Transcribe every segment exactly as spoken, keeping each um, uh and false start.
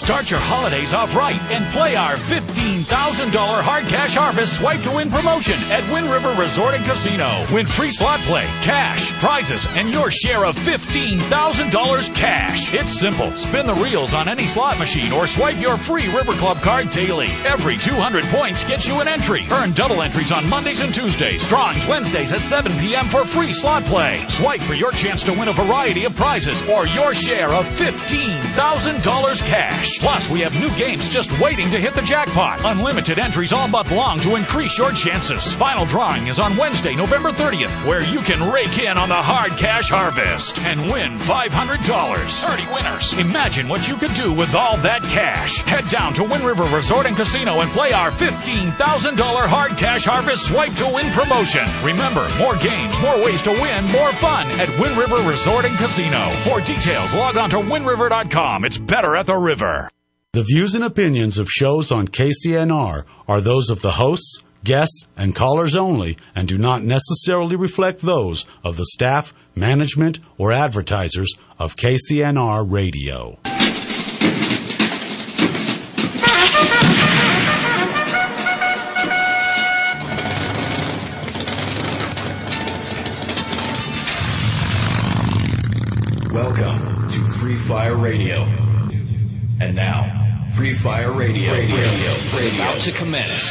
Start your holidays off right and play our fifteen thousand dollars hard cash harvest swipe to win promotion at Wind River Resort and Casino. Win free slot play, cash, prizes, and your share of fifteen thousand dollars cash. It's simple. Spin the reels on any slot machine or swipe your free River Club card daily. Every two hundred points gets you an entry. Earn double entries on Mondays and Tuesdays. Drawings Wednesdays at seven p.m. for free slot play. Swipe for your chance to win a variety of prizes or your share of fifteen thousand dollars cash. Plus, we have new games just waiting to hit the jackpot. Unlimited entries all month long to increase your chances. Final drawing is on Wednesday, November thirtieth, where you can rake in on the hard cash harvest and win five hundred dollars. thirty winners. Imagine what you could do with all that cash. Head down to Wind River Resort and Casino and play our fifteen thousand dollars hard cash harvest swipe to win promotion. Remember, more games, more ways to win, more fun at Wind River Resort and Casino. For details, log on to wind river dot com. It's better at the river. The views and opinions of shows on K C N R are those of the hosts, guests, and callers only and do not necessarily reflect those of the staff, management, or advertisers of K C N R Radio. Welcome to Free Fire Radio. And now, Free Fire Radio, radio, radio, radio is about to commence.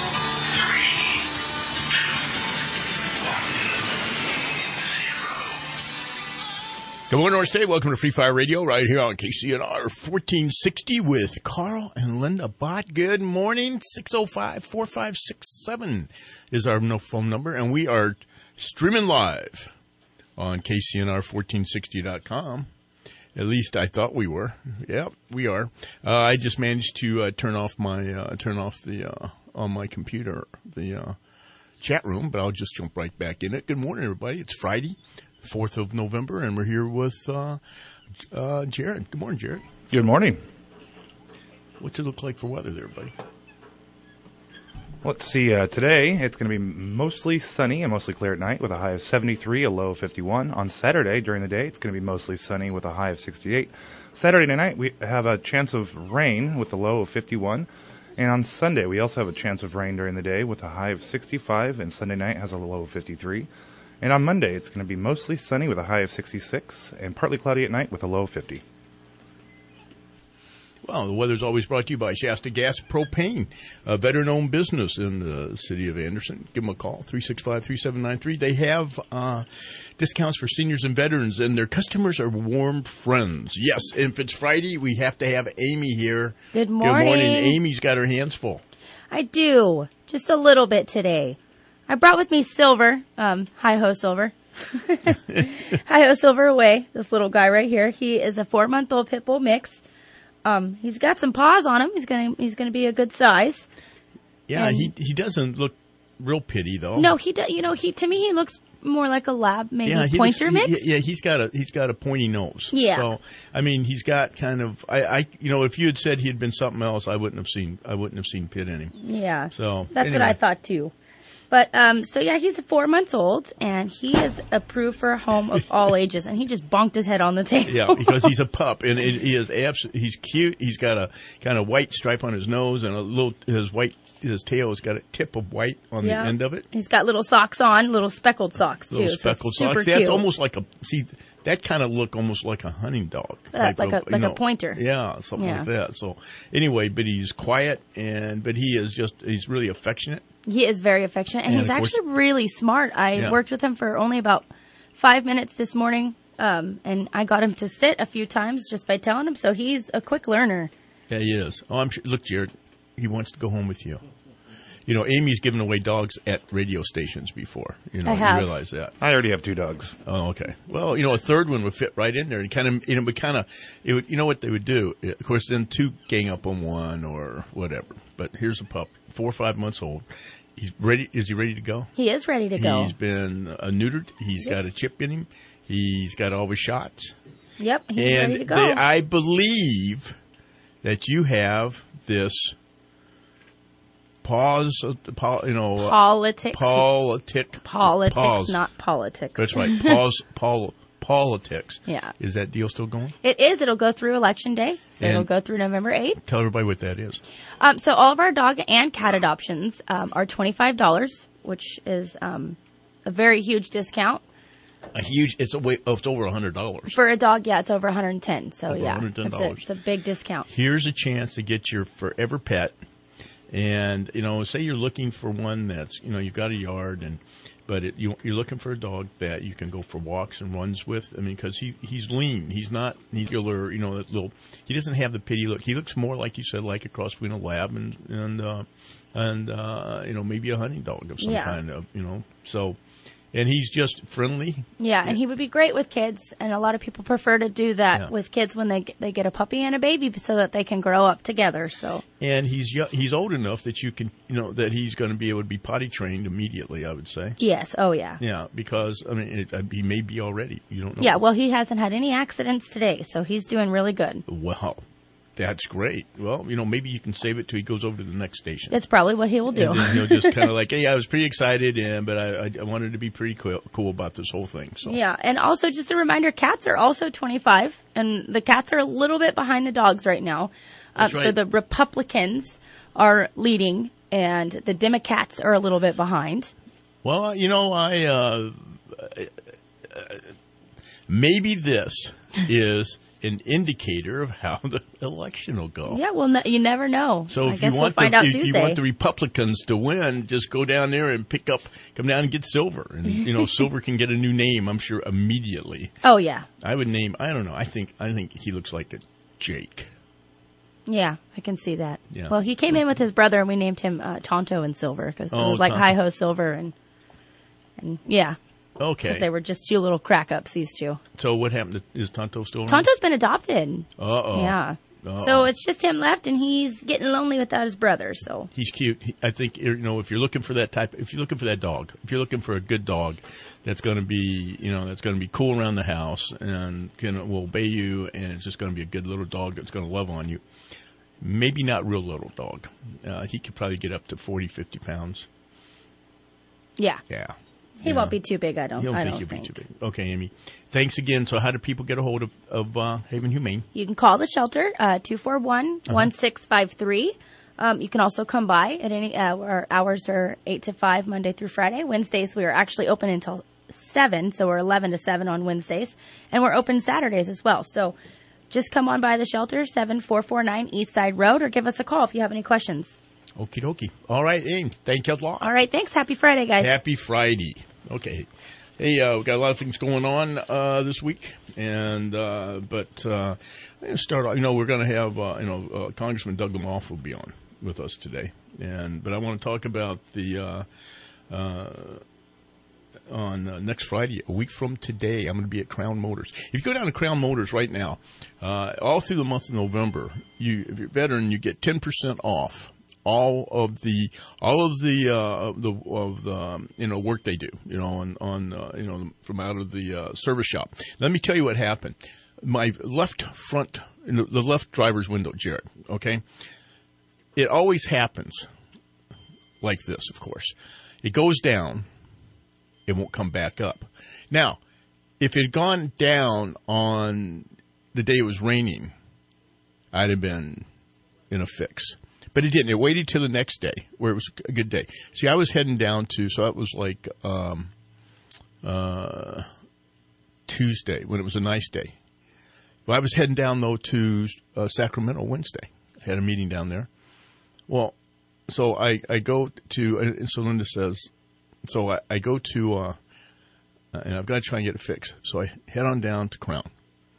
Good morning, North State. Welcome to Free Fire Radio right here on K C N R fourteen sixty with Carl and Linda Bott. Good morning. six oh five, four five six seven is our no phone number, and we are streaming live on K C N R fourteen sixty dot com. At least I thought we were. Yeah, we are. Uh, I just managed to uh, turn off my uh, turn off the uh, on my computer the uh, chat room, but I'll just jump right back in it. Good morning, everybody. It's Friday, fourth of November, and we're here with uh, uh, Jared. Good morning, Jared. Good morning. What's it look like for weather there, buddy? Let's see. Uh, today, it's going to be mostly sunny and mostly clear at night with a high of seventy-three, a low of fifty-one. On Saturday, during the day, it's going to be mostly sunny with a high of sixty-eight. Saturday night, we have a chance of rain with a low of fifty-one. And on Sunday, we also have a chance of rain during the day with a high of sixty-five, and Sunday night has a low of fifty-three. And on Monday, it's going to be mostly sunny with a high of sixty-six and partly cloudy at night with a low of fifty. Well, the weather's always brought to you by Shasta Gas Propane, a veteran-owned business in the city of Anderson. Give them a call, three six five, three seven nine three. They have uh, discounts for seniors and veterans, and their customers are warm friends. Yes, if it's Friday, we have to have Amy here. Good morning. Good morning. Amy's got her hands full. I do, just a little bit today. I brought with me Silver. Um, hi-ho, Silver. Hi-ho, Silver away. This little guy right here. He is a four-month-old pit bull mix. Um, he's got some paws on him. He's gonna he's gonna be a good size. Yeah, and he he doesn't look real pitty though. No, he does. You know, he to me he looks more like a lab, maybe yeah, he pointer looks, mix. He, yeah, he's got a he's got a pointy nose. Yeah. So I mean, he's got kind of I, I you know if you had said he had been something else, I wouldn't have seen I wouldn't have seen pit in him. Yeah. So that's anyway. what I thought too. But, um, so yeah, he's four months old, and he is approved for a home of all ages, and he just bonked his head on the table. Yeah, because he's a pup, and it, he is abs- he's cute. He's got a kind of white stripe on his nose, and a little, his white, his tail has got a tip of white on yeah. the end of it. He's got little socks on, little speckled socks, too. Little speckled so socks. super That's cute. almost like a, see, that kind of look almost like a hunting dog. Uh, like of, a like know, a pointer. Yeah, something yeah. like that. So anyway, but he's quiet, and but he is just, he's really affectionate. He is very affectionate, and, and he's course, actually really smart. I yeah. worked with him for only about five minutes this morning, um, and I got him to sit a few times just by telling him, so he's a quick learner. Yeah, he is. Oh, I'm sure. Look, Jared, he wants to go home with you. You know, Amy's given away dogs at radio stations before. You know, I have. You realize that. I already have two dogs. Oh, okay. Well, you know, a third one would fit right in there, and kind of, you know, but kind of, it would, you know what they would do? Of course, then two gang up on one or whatever. But here's a pup, four or five months old. He's ready. Is he ready to go? He is ready to go. He's been uh, neutered. He's yes. got a chip in him. He's got all his shots. Yep, he's and ready to go. They, I believe that you have this pause, you know, politics, politic, politics, pause. not politics. That's right. Pause, Paul, politics. Yeah. Is that deal still going? It is. It'll go through Election Day, so And it'll go through November eighth. Tell everybody what that is. Um, so all of our dog and cat adoptions um, are twenty-five dollars, which is um, a very huge discount. A huge, it's a way, oh, it's over one hundred dollars. For a dog, yeah, it's over one hundred ten dollars. So, Over yeah, one hundred ten dollars. it's a, it's a big discount. Here's a chance to get your forever pet. And, you know, say you're looking for one that's, you know, you've got a yard, and but it, you, you're looking for a dog that you can go for walks and runs with. I mean, because he, he's lean. He's not muscular, you know, that little, he doesn't have the pity look. He looks more, like you said, like a cross between a lab and, and, uh, and, uh, you know, maybe a hunting dog of some Yeah. kind of, you know, so. And he's just friendly. Yeah, and he would be great with kids, and a lot of people prefer to do that Yeah. with kids when they get, they get a puppy and a baby so that they can grow up together. So And he's yo- he's old enough that you can, you know, that he's going to be able to be potty trained immediately, I would say. yes, oh yeah. Yeah, because, I mean, it, uh, he may be already. You don't know. Yeah, well, he hasn't had any accidents today, so he's doing really good. Wow. That's great. Well, you know, maybe you can save it till he goes over to the next station. That's probably what he will do. And then he'll just kind of like, hey, I was pretty excited, and but I, I, I wanted to be pretty cool, cool about this whole thing. So Yeah, and also just a reminder, cats are also twenty-five, and the cats are a little bit behind the dogs right now. Uh, That's So right. the Republicans are leading, and the Democrats are a little bit behind. Well, you know, I uh, maybe this is an indicator of how the election will go. Yeah, well, no, you never know. So I if guess you we'll want find the out if you Tuesday. want the Republicans to win, just go down there and pick up, come down and get Silver, and you know Silver can get a new name, I'm sure, immediately. Oh yeah, I would name, I don't know, I think I think he looks like a Jake. yeah, I can see that. Yeah. Well, he came in with his brother, and we named him uh, Tonto and Silver because it Oh, was like Tonto. Hi Ho Silver, and and yeah, 'cause Okay. they were just two little crack ups. These two. So what happened? To, is Tonto still around? Tonto's been adopted. Uh oh. Yeah. Uh-oh. So it's just him left, and he's getting lonely without his brother. So He's cute. He, I think you know if you're looking for that type, if you're looking for that dog, if you're looking for a good dog, that's going to be you know that's going to be cool around the house and can will obey you, and it's just going to be a good little dog that's going to love on you. Maybe not real little dog. Uh, he could probably get up to forty, fifty pounds. yeah, Yeah. he Yeah. won't be too big. I don't. You don't I think don't he'll think. be too big. Okay, Amy. Thanks again. So how do people get a hold of, of uh, Haven Humane? You can call the shelter, uh, two four one, one six five three. Um, you can also come by at any, uh, our hours are eight to five, Monday through Friday. Wednesdays, we are actually open until seven, so we're eleven to seven on Wednesdays. And we're open Saturdays as well. So just come on by the shelter, seven four four nine East Side Road, or give us a call if you have any questions. Okie dokie. All right, Amy. Thank you a lot. All right, thanks. Happy Friday, guys. Happy Friday. Okay. Hey, uh, we've got a lot of things going on uh, this week, and uh, but uh, I'm going to start off. You know, we're going to have uh, you know uh, Congressman Doug Lamoff will be on with us today, and but I want to talk about the uh, uh, on uh, next Friday, a week from today. I'm going to be at Crown Motors. If you go down to Crown Motors right now, uh, all through the month of November, you if you're a veteran, you get ten percent off. All of the, all of the, uh, the, of the, um, you know, work they do, you know, on, on, uh, you know, from out of the, uh, service shop. Let me tell you what happened. My left front, the left driver's window, Jared, okay? It always happens like this, of course. It goes down. It won't come back up. Now, if it had gone down on the day it was raining, I'd have been in a fix. But it didn't. It waited till the next day, where it was a good day. See, I was heading down to, so that was like um, uh, Tuesday, when it was a nice day. Well, I was heading down, though, to uh, Sacramento Wednesday. I had a meeting down there. Well, so I, I go to, and so Linda says, so I, I go to, uh, and I've got to try and get it fixed. So I head on down to Crown.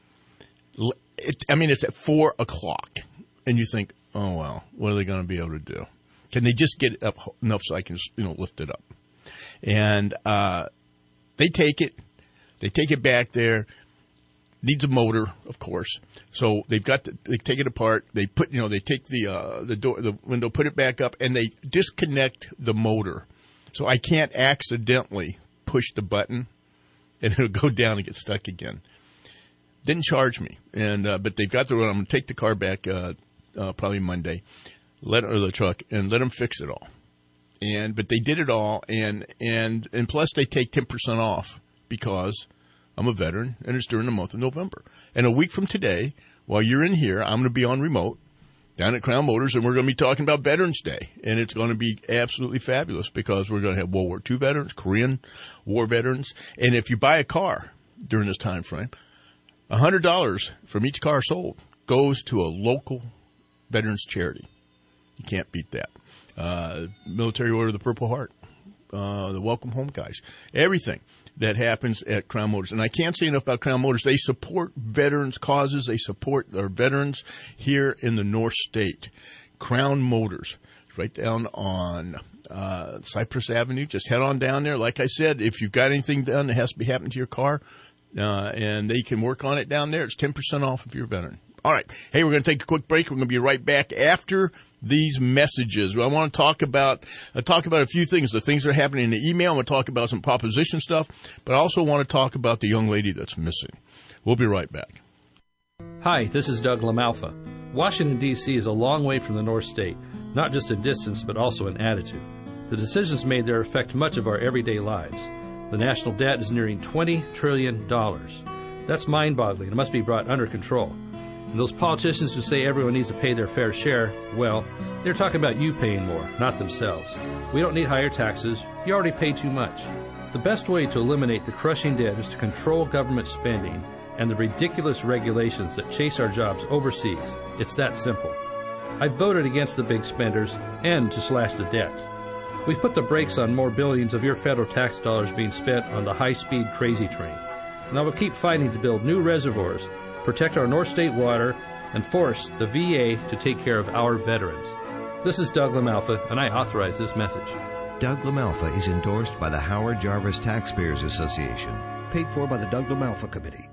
It, I mean, it's at four o'clock, and you think, oh, well, what are they going to be able to do? Can they just get it up enough so I can, you know, lift it up? And uh, they take it. They take it back there. Needs a motor, of course. So they've got to, they take it apart. They put, you know, they take the uh, the door, the window, put it back up, and they disconnect the motor. So I can't accidentally push the button, and it'll go down and get stuck again. Didn't charge me, and uh, but they've got the. I'm going to take the car back. Uh, Uh, probably Monday, let or the truck, and let them fix it all. And but they did it all, and and and plus they take ten percent off because I'm a veteran, and it's during the month of November. And a week from today, while you're in here, I'm going to be on remote down at Crown Motors, and we're going to be talking about Veterans Day. And it's going to be absolutely fabulous because we're going to have World War Two veterans, Korean War veterans. And if you buy a car during this time frame, one hundred dollars from each car sold goes to a local veterans charity. You can't beat that. Uh, Military Order of the Purple Heart, uh, the Welcome Home guys, everything that happens at Crown Motors. And I can't say enough about Crown Motors. They support veterans' causes. They support our veterans here in the North State. Crown Motors, right down on uh, Cypress Avenue. Just head on down there. Like I said, if you've got anything done that has to be happening to your car, uh, and they can work on it down there, it's ten percent off if you're a veteran. All right. Hey, we're going to take a quick break. We're going to be right back after these messages. I want to talk about uh, talk about a few things, the things that are happening in the email. I'm going to talk about some proposition stuff, but I also want to talk about the young lady that's missing. We'll be right back. Hi, this is Doug LaMalfa. Washington, D C is a long way from the North State, not just in distance, but also in attitude. The decisions made there affect much of our everyday lives. The national debt is nearing twenty trillion dollars. That's mind-boggling. It must be brought under control. And those politicians who say everyone needs to pay their fair share, well, they're talking about you paying more, not themselves. We don't need higher taxes. You already pay too much. The best way to eliminate the crushing debt is to control government spending and the ridiculous regulations that chase our jobs overseas. It's that simple. I voted against the big spenders and to slash the debt. We've put the brakes on more billions of your federal tax dollars being spent on the high-speed crazy train. And I will keep fighting to build new reservoirs, protect our North State water, and force the V A to take care of our veterans. This is Doug LaMalfa, and I authorize this message. Doug LaMalfa is endorsed by the Howard Jarvis Taxpayers Association, paid for by the Doug LaMalfa Committee.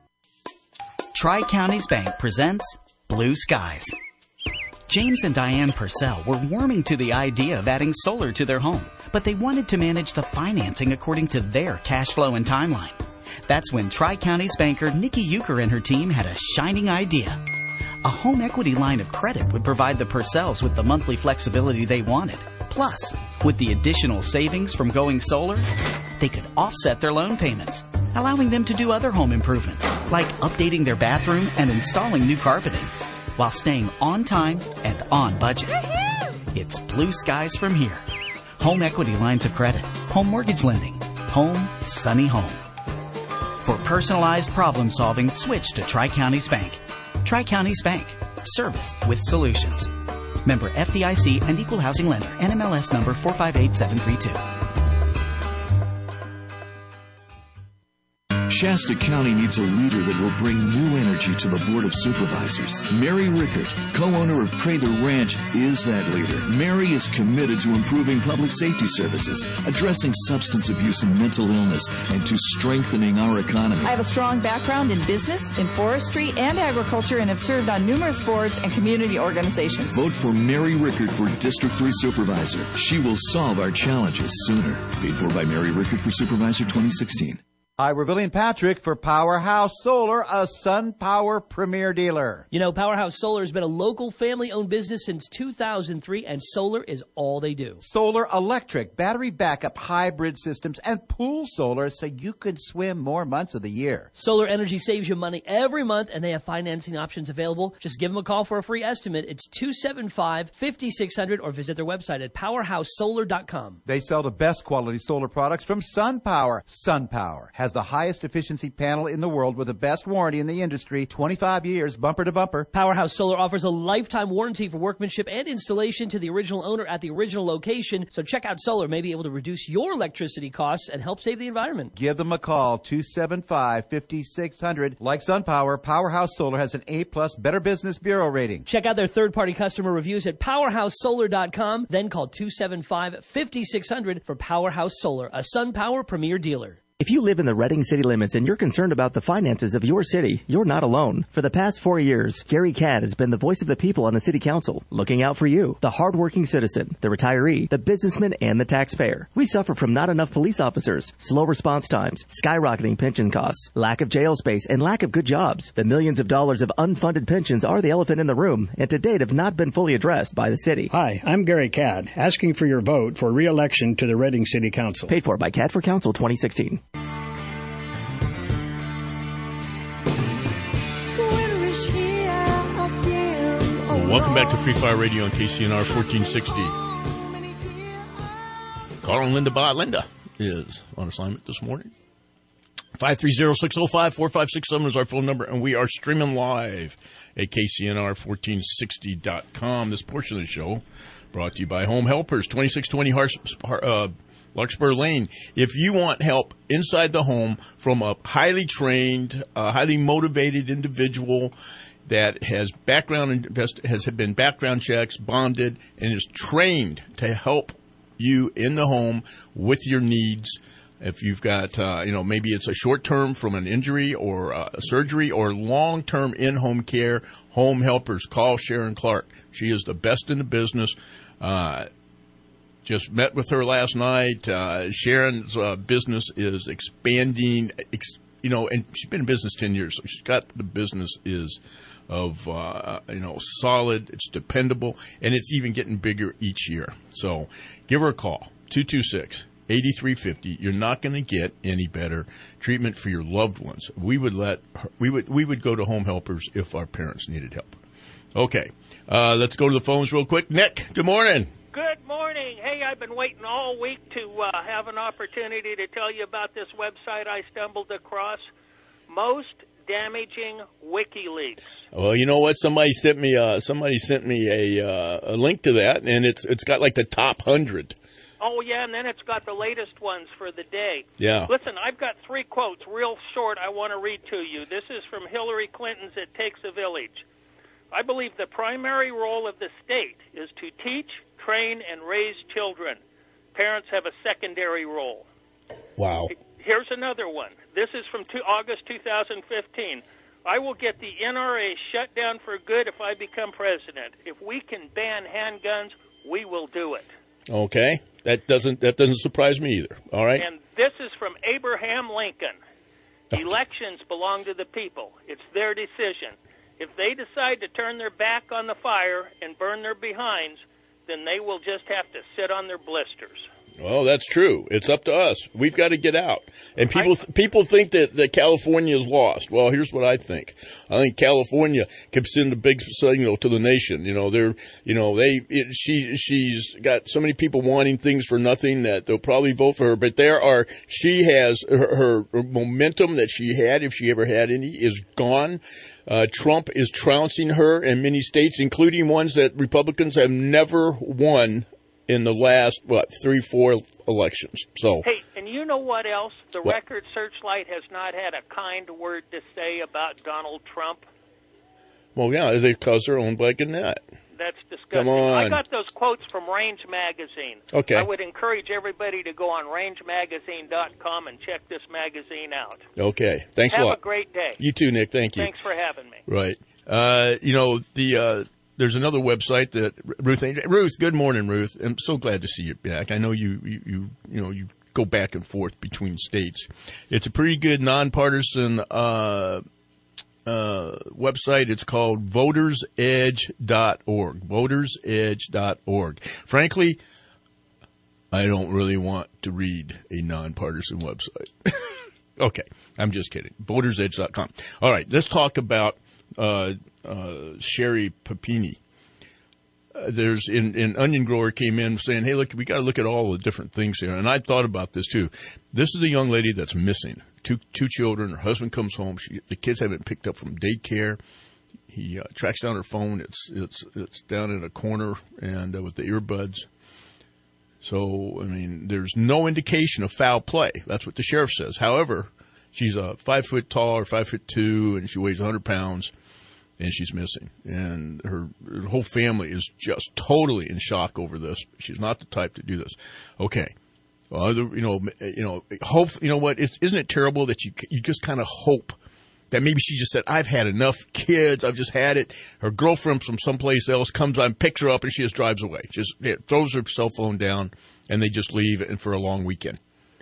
Tri-Counties Bank presents Blue Skies. James and Diane Purcell were warming to the idea of adding solar to their home, but they wanted to manage the financing according to their cash flow and timeline. That's when Tri-Counties banker Nikki Euchre and her team had a shining idea. A home equity line of credit would provide the Purcells with the monthly flexibility they wanted. Plus, with the additional savings from going solar, they could offset their loan payments, allowing them to do other home improvements, like updating their bathroom and installing new carpeting, while staying on time and on budget. It's blue skies from here. Home equity lines of credit, home mortgage lending, home, sunny home. For personalized problem solving, switch to Tri-Counties Bank. Tri-Counties Bank. Service with solutions. Member F D I C and Equal Housing Lender. N M L S number four five eight seven three two. Shasta County needs a leader that will bring new energy to the Board of Supervisors. Mary Rickert, co-owner of Prather Ranch, is that leader. Mary is committed to improving public safety services, addressing substance abuse and mental illness, and to strengthening our economy. I have a strong background in business, in forestry, and agriculture, and have served on numerous boards and community organizations. Vote for Mary Rickert for District three Supervisor. She will solve our challenges sooner. Paid for by Mary Rickert for Supervisor twenty sixteen. Ira Billy and Patrick for Powerhouse Solar, a SunPower premier dealer. You know, Powerhouse Solar has been a local family-owned business since two thousand three, and solar is all they do. Solar electric, battery backup, hybrid systems, and pool solar so you can swim more months of the year. Solar energy saves you money every month, and they have financing options available. Just give them a call for a free estimate. It's two seven five, five six zero zero or visit their website at powerhouse solar dot com. They sell the best quality solar products from SunPower. SunPower has the highest efficiency panel in the world with the best warranty in the industry, twenty-five years, bumper to bumper. Powerhouse Solar offers a lifetime warranty for workmanship and installation to the original owner at the original location. So check out Solar, may be able to reduce your electricity costs and help save the environment. Give them a call, two seven five, five six zero zero. Like SunPower, Powerhouse Solar has an A-plus Better Business Bureau rating. Check out their third-party customer reviews at powerhouse solar dot com. Then call two seven five, five six zero zero for Powerhouse Solar, a SunPower premier dealer. If you live in the Reading city limits and you're concerned about the finances of your city, you're not alone. For the past four years, Gary Cadd has been the voice of the people on the city council, looking out for you, the hardworking citizen, the retiree, the businessman, and the taxpayer. We suffer from not enough police officers, slow response times, skyrocketing pension costs, lack of jail space, and lack of good jobs. The millions of dollars of unfunded pensions are the elephant in the room, and to date have not been fully addressed by the city. Hi, I'm Gary Cadd, asking for your vote for re-election to the Reading City Council. Paid for by Cadd for Council twenty sixteen. Welcome back to Free Fire Radio on K C N R fourteen sixty. Carl and Linda Bott. Linda is on assignment this morning. five three zero, six zero five, four five six seven is our phone number, and we are streaming live at K C N R fourteen sixty dot com. This portion of the show brought to you by Home Helpers, twenty-six twenty Hars- uh, Larkspur Lane. If you want help inside the home from a highly trained, uh, highly motivated individual that has background invest- has been background checks, bonded, and is trained to help you in the home with your needs. If you've got, uh, you know, maybe it's a short term from an injury or uh, surgery or long term in home care, Home Helpers, call Sharon Clark. She is the best in the business. Uh, just met with her last night. Uh, Sharon's uh, business is expanding, ex- you know, and she's been in business ten years, so she's got the business is of, uh, you know, solid, it's dependable, and it's even getting bigger each year. So give her a call, two two six, eight three five zero. You're not going to get any better treatment for your loved ones. We would let her, we would we would go to Home Helpers if our parents needed help. Okay, uh, let's go to the phones real quick. Nick, good morning. Good morning. Hey, I've been waiting all week to uh, have an opportunity to tell you about this website I stumbled across. Most Damaging WikiLeaks. Well, you know what? Somebody sent me uh, somebody sent me a uh, a link to that, and it's it's got like the top hundred. Oh, yeah, and then it's got the latest ones for the day. Yeah. Listen, I've got three quotes, real short, I want to read to you. This is from Hillary Clinton's It Takes a Village. I believe the primary role of the state is to teach, train, and raise children. Parents have a secondary role. Wow. Here's another one. This is from two, August two thousand fifteen. I will get the N R A shut down for good if I become president. If we can ban handguns, we will do it. Okay. That doesn't that doesn't surprise me either. All right. And this is from Abraham Lincoln. Elections belong to the people. It's their decision. If they decide to turn their back on the fire and burn their behinds, then they will just have to sit on their blisters. Well, that's true. It's up to us. We've got to get out. And people people think that, that California is lost. Well, here's what I think. I think California can send a big signal to the nation. You know, they're, you know, they, it, she, she's got so many people wanting things for nothing that they'll probably vote for her. But there are, she has, her, her, her momentum that she had, if she ever had any, is gone. Uh, Trump is trouncing her in many states, including ones that Republicans have never won in the last, what, three, four elections. So, hey, and you know what else? The what? Record Searchlight has not had a kind word to say about Donald Trump. Well, yeah, because they're owned by Gannett. That's disgusting. Come on. I got those quotes from Range Magazine. Okay. I would encourage everybody to go on range magazine dot com and check this magazine out. Okay. Thanks Have a lot. Have a great day. You too, Nick. Thank you. Thanks for having me. Right. Uh, you know, the, uh, there's another website that Ruth, Ruth, good morning, Ruth. I'm so glad to see you back. I know you, you, you, you know, you go back and forth between states. It's a pretty good nonpartisan, uh, uh, website. It's called voters edge dot org. voters edge dot org. Frankly, I don't really want to read a nonpartisan website. Okay. I'm just kidding. voters edge dot com. All right. Let's talk about, uh, uh, Sherry Papini. Uh, there's in, in Onion Grower came in saying, hey, look, we got to look at all the different things here. And I thought about this too. This is the young lady that's missing. Two, two children. Her husband comes home. She, the kids have been picked up from daycare. He uh, tracks down her phone. It's, it's, it's down in a corner and uh, with the earbuds. So, I mean, there's no indication of foul play. That's what the sheriff says. However, she's a five foot tall or five foot two, and she weighs one hundred pounds, and she's missing. And her, her whole family is just totally in shock over this. She's not the type to do this. Okay. Well, you know, you know, hope, you know what? It's, isn't it terrible that you, you just kind of hope that maybe she just said, I've had enough kids. I've just had it. Her girlfriend from someplace else comes on, picks her up, and she just drives away. Just yeah, throws her cell phone down, and they just leave and for a long weekend.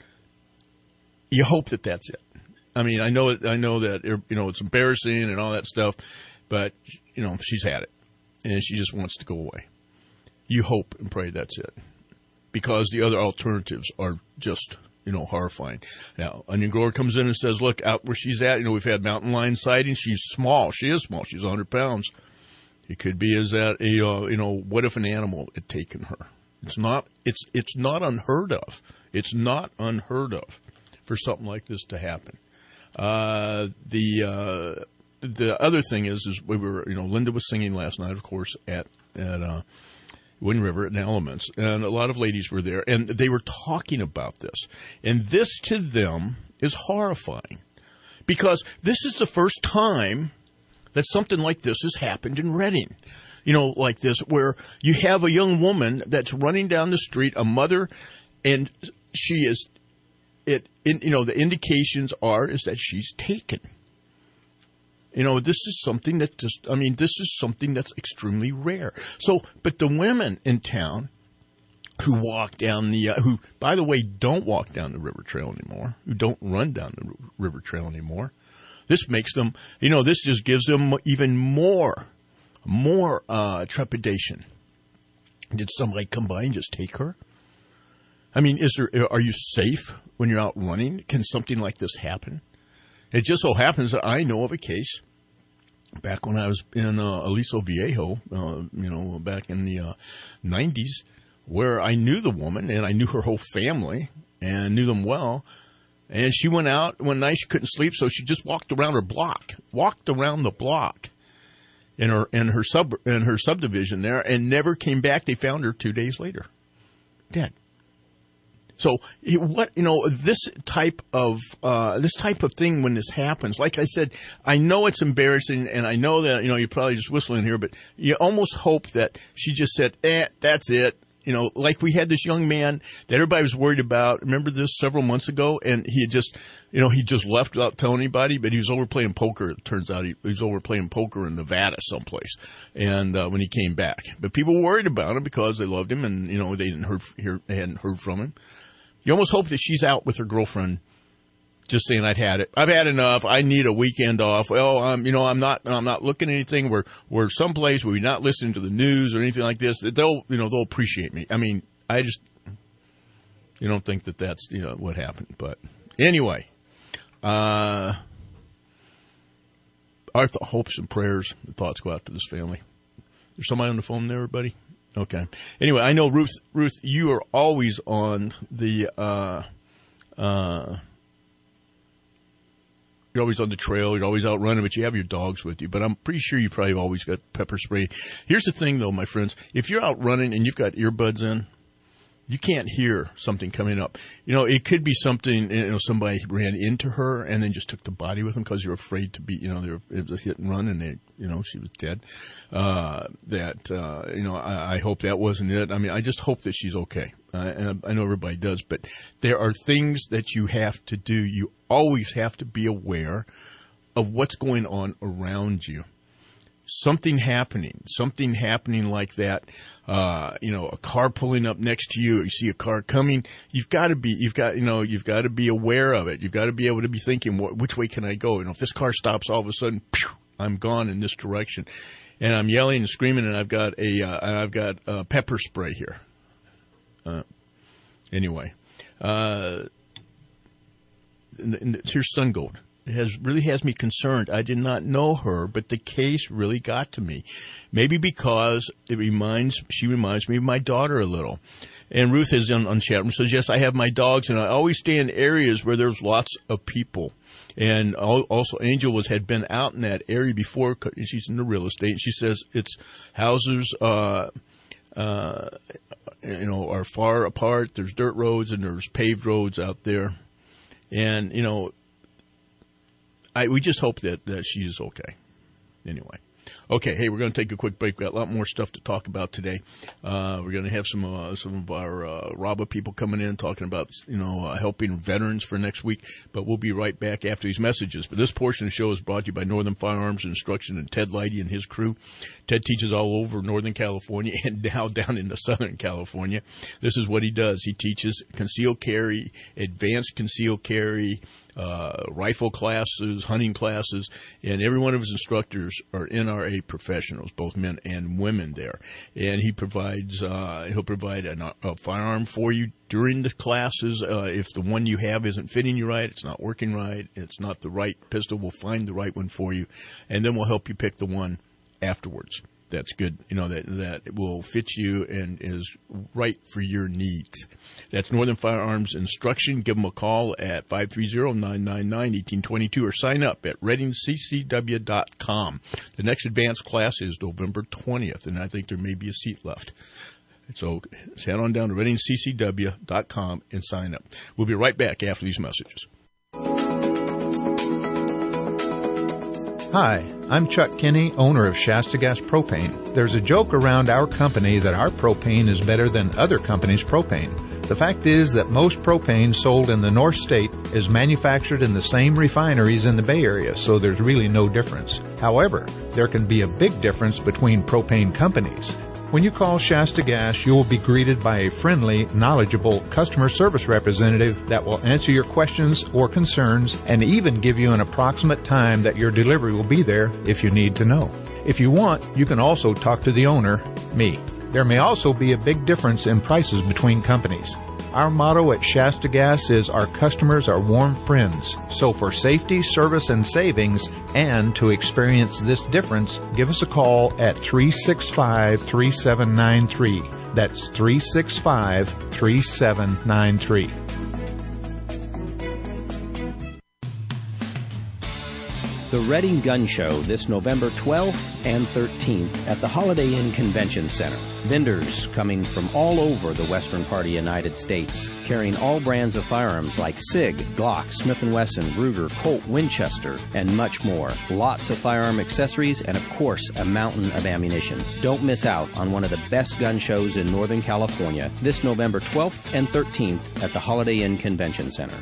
You hope that that's it. I mean, I know, I know that, you know, it's embarrassing and all that stuff, but, you know, she's had it, and she just wants to go away. You hope and pray that's it, because the other alternatives are just, you know, horrifying. Now, Onion Grower comes in and says, look, out where she's at, you know, we've had mountain lion sightings. She's small. She is small. She's one hundred pounds. It could be as that, you know, you know, what if an animal had taken her? It's not, it's, it's not unheard of. It's not unheard of for something like this to happen. Uh, the, uh, the other thing is, is we were, you know, Linda was singing last night, of course, at, at, uh, Wind River at Elements, and a lot of ladies were there, and they were talking about this. And this to them is horrifying because this is the first time that something like this has happened in Redding. You know, like this, where you have a young woman that's running down the street, a mother, and she is, it, in, you know, the indications are is that she's taken. You know, this is something that just, I mean, this is something that's extremely rare. So, but the women in town who walk down the, uh, who, by the way, don't walk down the river trail anymore, who don't run down the river trail anymore, this makes them, you know, this just gives them even more More uh, trepidation. Did somebody come by and just take her? I mean, is there? Are you safe when you're out running? Can something like this happen? It just so happens that I know of a case back when I was in uh, Aliso Viejo, uh, you know, back in the uh, nineties, where I knew the woman and I knew her whole family and knew them well. And she went out one night, she couldn't sleep, so she just walked around her block, walked around the block. In her in her sub in her subdivision there, and never came back. They found her two days later, dead. So what you know, this type of uh, this type of thing when this happens, like I said, I know it's embarrassing, and I know that you know you're probably just whistling here, but you almost hope that she just said, "Eh, that's it." You know, like we had this young man that everybody was worried about. Remember this several months ago? And he had just, you know, he just left without telling anybody, but he was over playing poker. It turns out he, he was over playing poker in Nevada someplace. And, uh, when he came back, but people were worried about him because they loved him and, you know, they didn't heard, hear, they hadn't heard from him. You almost hope that she's out with her girlfriend just saying, I'd had it. I've had enough. I need a weekend off. Well, I'm, you know, I'm not, I'm not looking at anything. We're, we're someplace where we're not listening to the news or anything like this. They'll, you know, they'll appreciate me. I mean, I just, you don't think that that's, you know, what happened. But anyway, uh, our th- hopes and prayers and thoughts go out to this family. There's somebody on the phone there, everybody? Okay. Anyway, I know Ruth, Ruth, you are always on the, uh, uh, you're always on the trail. You're always out running, but you have your dogs with you. But I'm pretty sure you probably always got pepper spray. Here's the thing, though, my friends. If you're out running and you've got earbuds in, you can't hear something coming up. You know, it could be something, you know, somebody ran into her and then just took the body with them because you're afraid to be, you know, there it was a hit and run and they, you know, she was dead. Uh, that, uh, you know, I, I hope that wasn't it. I mean, I just hope that she's okay. Uh, and I know everybody does, but there are things that you have to do. You always have to be aware of what's going on around you. Something happening, something happening like that, uh, you know, a car pulling up next to you, you see a car coming, you've got to be, you've got, you know, you've got to be aware of it. You've got to be able to be thinking, which way can I go? You know, if this car stops all of a sudden, pew, I'm gone in this direction. And I'm yelling and screaming and I've got a, uh, and I've got uh pepper spray here. Uh, anyway, uh, and, and here's Sun Gold. It has really has me concerned. I did not know her, but the case really got to me. Maybe because it reminds, she reminds me of my daughter a little. And Ruth is on, on chat room says, yes, I have my dogs and I always stay in areas where there's lots of people. And also Angel was, had been out in that area before. She's in the real estate. She says it's houses, uh, uh, you know, are far apart. There's dirt roads and there's paved roads out there. And, you know, I, we just hope that, that she is okay. Anyway. Okay, hey, we're going to take a quick break. We've got a lot more stuff to talk about today. Uh, we're going to have some uh, some of our uh, R A B A people coming in talking about, you know, uh, helping veterans for next week. But we'll be right back after these messages. But this portion of the show is brought to you by Northern Firearms and Instruction and Ted Leidy and his crew. Ted teaches all over Northern California and now down into Southern California. This is what he does. He teaches concealed carry, advanced concealed carry, Uh, rifle classes, hunting classes, and every one of his instructors are N R A professionals, both men and women there. And he provides, uh, he'll provide a, a firearm for you during the classes. Uh, if the one you have isn't fitting you right, it's not working right, it's not the right pistol, we'll find the right one for you, and then we'll help you pick the one afterwards. that's good, you know, that, that will fit you and is right for your needs. That's Northern Firearms Instruction. Give them a call at five three zero, nine nine nine, one eight two two or sign up at reading c c w dot com. The next advanced class is November twentieth, and I think there may be a seat left. So head on down to reading c c w dot com and sign up. We'll be right back after these messages. Hi, I'm Chuck Kinney, owner of Shasta Gas Propane. There's a joke around our company that our propane is better than other companies' propane. The fact is that most propane sold in the North State is manufactured in the same refineries in the Bay Area, so there's really no difference. However, there can be a big difference between propane companies. When you call Shasta Gas, you will be greeted by a friendly, knowledgeable customer service representative that will answer your questions or concerns and even give you an approximate time that your delivery will be there if you need to know. If you want, you can also talk to the owner, me. There may also be a big difference in prices between companies. Our motto at Shasta Gas is our customers are warm friends. So for safety, service, and savings, and to experience this difference, give us a call at three six five, three seven nine three. That's three six five, three seven nine three. The Reading Gun Show this November twelfth and thirteenth at the Holiday Inn Convention Center. Vendors coming from all over the western part of the United States, carrying all brands of firearms like SIG, Glock, Smith and Wesson, Ruger, Colt, Winchester, and much more. Lots of firearm accessories and, of course, a mountain of ammunition. Don't miss out on one of the best gun shows in Northern California this November twelfth and thirteenth at the Holiday Inn Convention Center.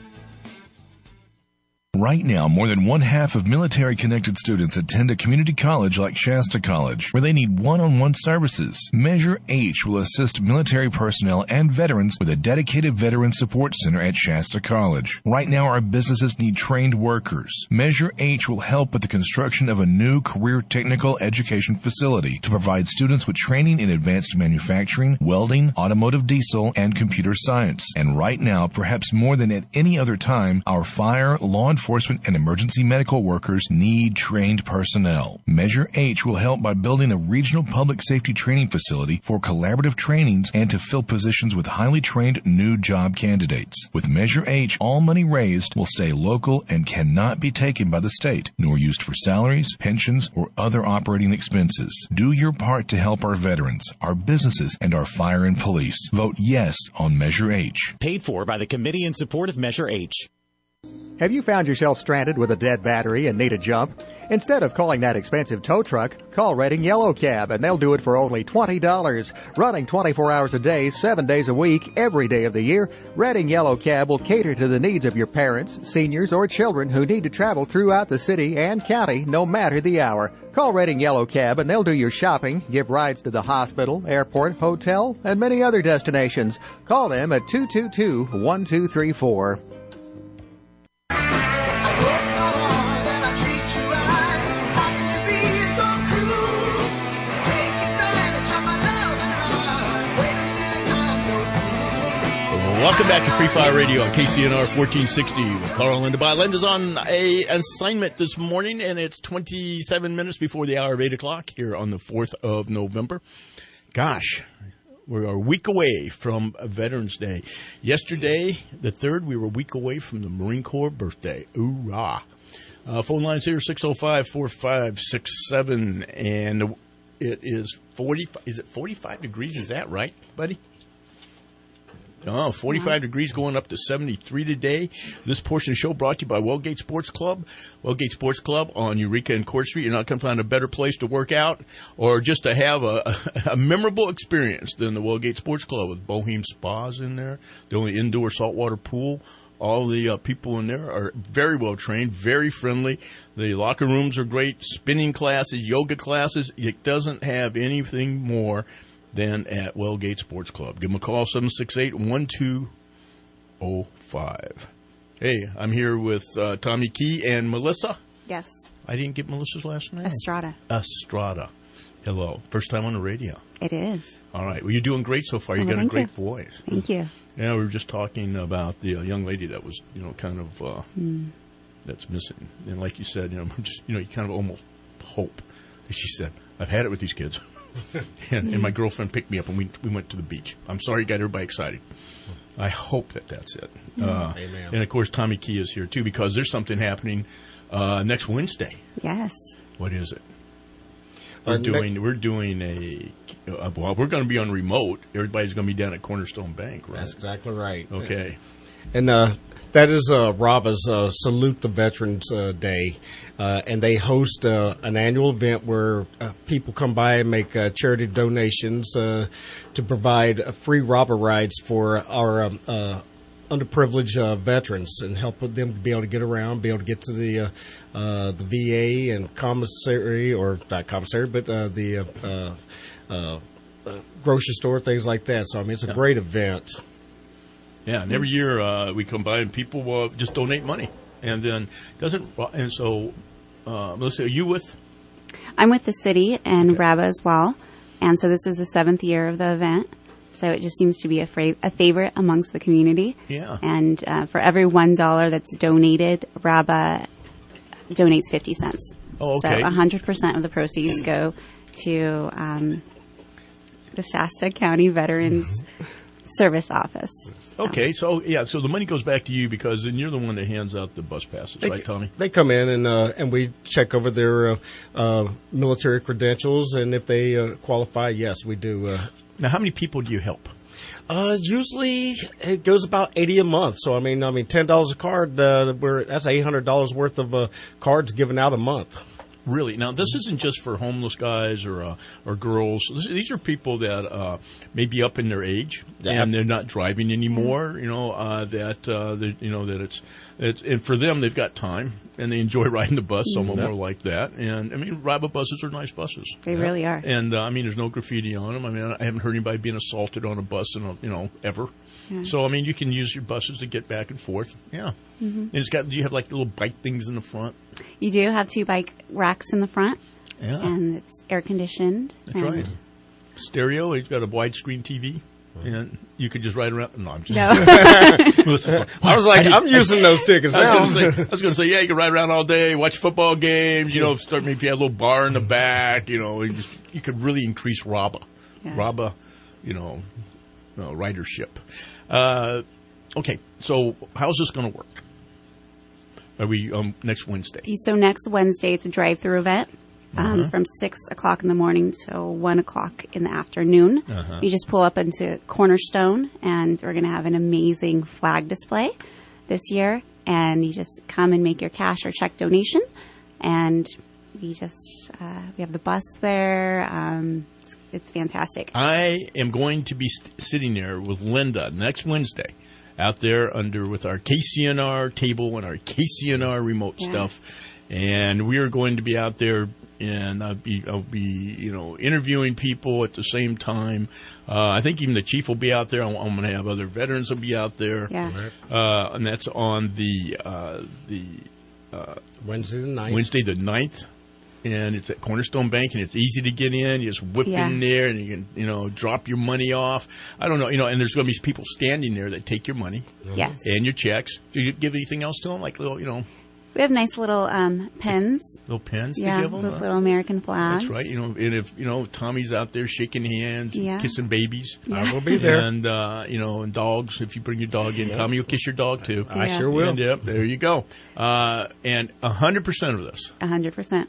Right now, more than one half of military-connected students attend a community college like Shasta College, where they need one-on-one services. Measure H will assist military personnel and veterans with a dedicated veteran support center at Shasta College. Right now, our businesses need trained workers. Measure H will help with the construction of a new career technical education facility to provide students with training in advanced manufacturing, welding, automotive diesel, and computer science. And right now, perhaps more than at any other time, our fire, law enforcement, enforcement and emergency medical workers need trained personnel. Measure H will help by building a regional public safety training facility for collaborative trainings and to fill positions with highly trained new job candidates. With Measure H, all money raised will stay local and cannot be taken by the state, nor used for salaries, pensions, or other operating expenses. Do your part to help our veterans, our businesses, and our fire and police. Vote yes on Measure H. Paid for by the Committee in Support of Measure H. Have you found yourself stranded with a dead battery and need a jump? Instead of calling that expensive tow truck, call Reading Yellow Cab, and they'll do it for only twenty dollars. Running twenty-four hours a day, seven days a week, every day of the year, Reading Yellow Cab will cater to the needs of your parents, seniors, or children who need to travel throughout the city and county no matter the hour. Call Reading Yellow Cab, and they'll do your shopping, give rides to the hospital, airport, hotel, and many other destinations. Call them at two two two, one two three four. Welcome back to Free Fire Radio on K C N R fourteen sixty with Carl and Linda Bott. Linda's on a assignment this morning, and it's twenty-seven minutes before the hour of eight o'clock here on the fourth of November. Gosh, we're a week away from Veterans Day. Yesterday, the third, we were a week away from the Marine Corps birthday. Hoorah. Uh, phone lines here, six oh five, four five six seven, and it is forty. Is it forty-five degrees? Is that right, buddy? Oh, forty-five degrees going up to seventy-three today. This portion of the show brought to you by Wellgate Sports Club. Wellgate Sports Club on Eureka and Court Street. You're not going to find a better place to work out or just to have a, a, a memorable experience than the Wellgate Sports Club with Bohem Spas in there, the only indoor saltwater pool. All the uh, people in there are very well trained, very friendly. The locker rooms are great, spinning classes, yoga classes. It doesn't have anything more than at Wellgate Sports Club. Give them a call, seven six eight, one two zero five. Hey, I'm here with uh, Tommy Key and Melissa. Yes. I didn't get Melissa's last name. Estrada. Estrada. Hello. First time on the radio. It is. All right. Well, you're doing great so far. You've oh, got a great you. voice. Thank you. Yeah, we were just talking about the uh, young lady that was, you know, kind of, uh, mm. that's missing. And like you said, you know, just, you know, you kind of almost hope to She said, I've had it with these kids. and, and my girlfriend picked me up, and we we went to the beach. I'm sorry you got everybody excited. I hope that that's it. Uh, Amen. And, of course, Tommy Key is here, too, because there's something happening uh, next Wednesday. Yes. What is it? We're Uh, doing we're doing a uh, well. We're going to be on remote. Everybody's going to be down at Cornerstone Bank, right? That's exactly right. Okay. And uh, that is uh, Raba's uh, Salute the Veterans uh, Day, uh, and they host uh, an annual event where uh, people come by and make uh, charity donations uh, to provide uh, free Raba rides for our um, uh, underprivileged uh, veterans and help them be able to get around, be able to get to the uh, uh, the V A and commissary, or not commissary, but uh, the uh, uh, uh, grocery store, things like that. So I mean, it's a Yeah. great event. Yeah, and every year uh, we come by and people uh, just donate money, and then doesn't and so uh, Melissa, are you with? I'm with the city and Raba as well, and so this is the seventh year of the event. So it just seems to be a, fra- a favorite amongst the community. Yeah. And uh, for every one dollar that's donated, Raba donates fifty cents. Oh, So okay. one hundred percent of the proceeds go to um, the Shasta County Veterans Service Office. Okay, so yeah, so the money goes back to you because then you're the one that hands out the bus passes, They, right, Tommy? They come in and uh, and we check over their uh, uh, military credentials, and if they uh, qualify, yes, we do. Uh, now, how many people do you help? Uh, usually it goes about eighty a month. So I mean, I mean, ten dollars a card. Uh, we're that's eight hundred dollars worth of uh, cards given out a month. Really? Now, this isn't just for homeless guys or uh, or girls. This, these are people that uh, may be up in their age Yeah. and they're not driving anymore. You know uh, that uh, they- you know that it's it's and for them they've got time and they enjoy riding the bus. Some of them Yeah. are like that. And I mean, Raba buses are nice buses. They really are. And uh, I mean, there's no graffiti on them. I mean, I haven't heard anybody being assaulted on a bus in a, you know ever. Yeah. So I mean, you can use your buses to get back and forth. Yeah. Mhm. And it's got. Do you have like little bike things in the front? You do have two bike racks in the front. Yeah. And it's air conditioned. That's and right. Stereo. He's got a widescreen T V, and you could just ride around. No, I'm just. No. Listen, I was like, I- I'm using those tickets I was now. gonna say- I was going to say, yeah, you can ride around all day, watch football games. You know, start maybe if you had a little bar in the back. You know, you, just, you could really increase Raba, Yeah. Raba, you know, uh, ridership. Uh, okay, so how's this going to work? Are we um, next Wednesday? So next Wednesday, it's a drive-through event um, Uh-huh. from six o'clock in the morning till one o'clock in the afternoon. Uh-huh. You just pull up into Cornerstone, and we're going to have an amazing flag display this year. And you just come and make your cash or check donation, and we just uh, we have the bus there. Um, it's, it's fantastic. I am going to be st- sitting there with Linda next Wednesday out there under with our K C N R table and our K C N R remote Yeah. stuff. And we are going to be out there and I'll be, I'll be, you know, interviewing people at the same time. Uh, I think even the chief will be out there. I'm, I'm going to have other veterans will be out there. Yeah. Uh, and that's on the, uh, the, uh, Wednesday the ninth. Wednesday the ninth. And it's at Cornerstone Bank, and it's easy to get in. You just whip Yeah. in there, and you can, you know, drop your money off. I don't know, you know, and there's going to be people standing there that take your money. Yes. And your checks. Do you give anything else to them, like little, you know, We have nice little um, pens. little pens Yeah, to give them? with little American flags. That's right. You know, and if you know Tommy's out there shaking hands, Yeah. kissing babies, Yeah. I will be there. And uh, you know, and dogs. If you bring your dog in, Yeah. Tommy will kiss your dog too. I Yeah. sure will. And, yep, there you go. Uh, and a hundred percent of this A hundred percent.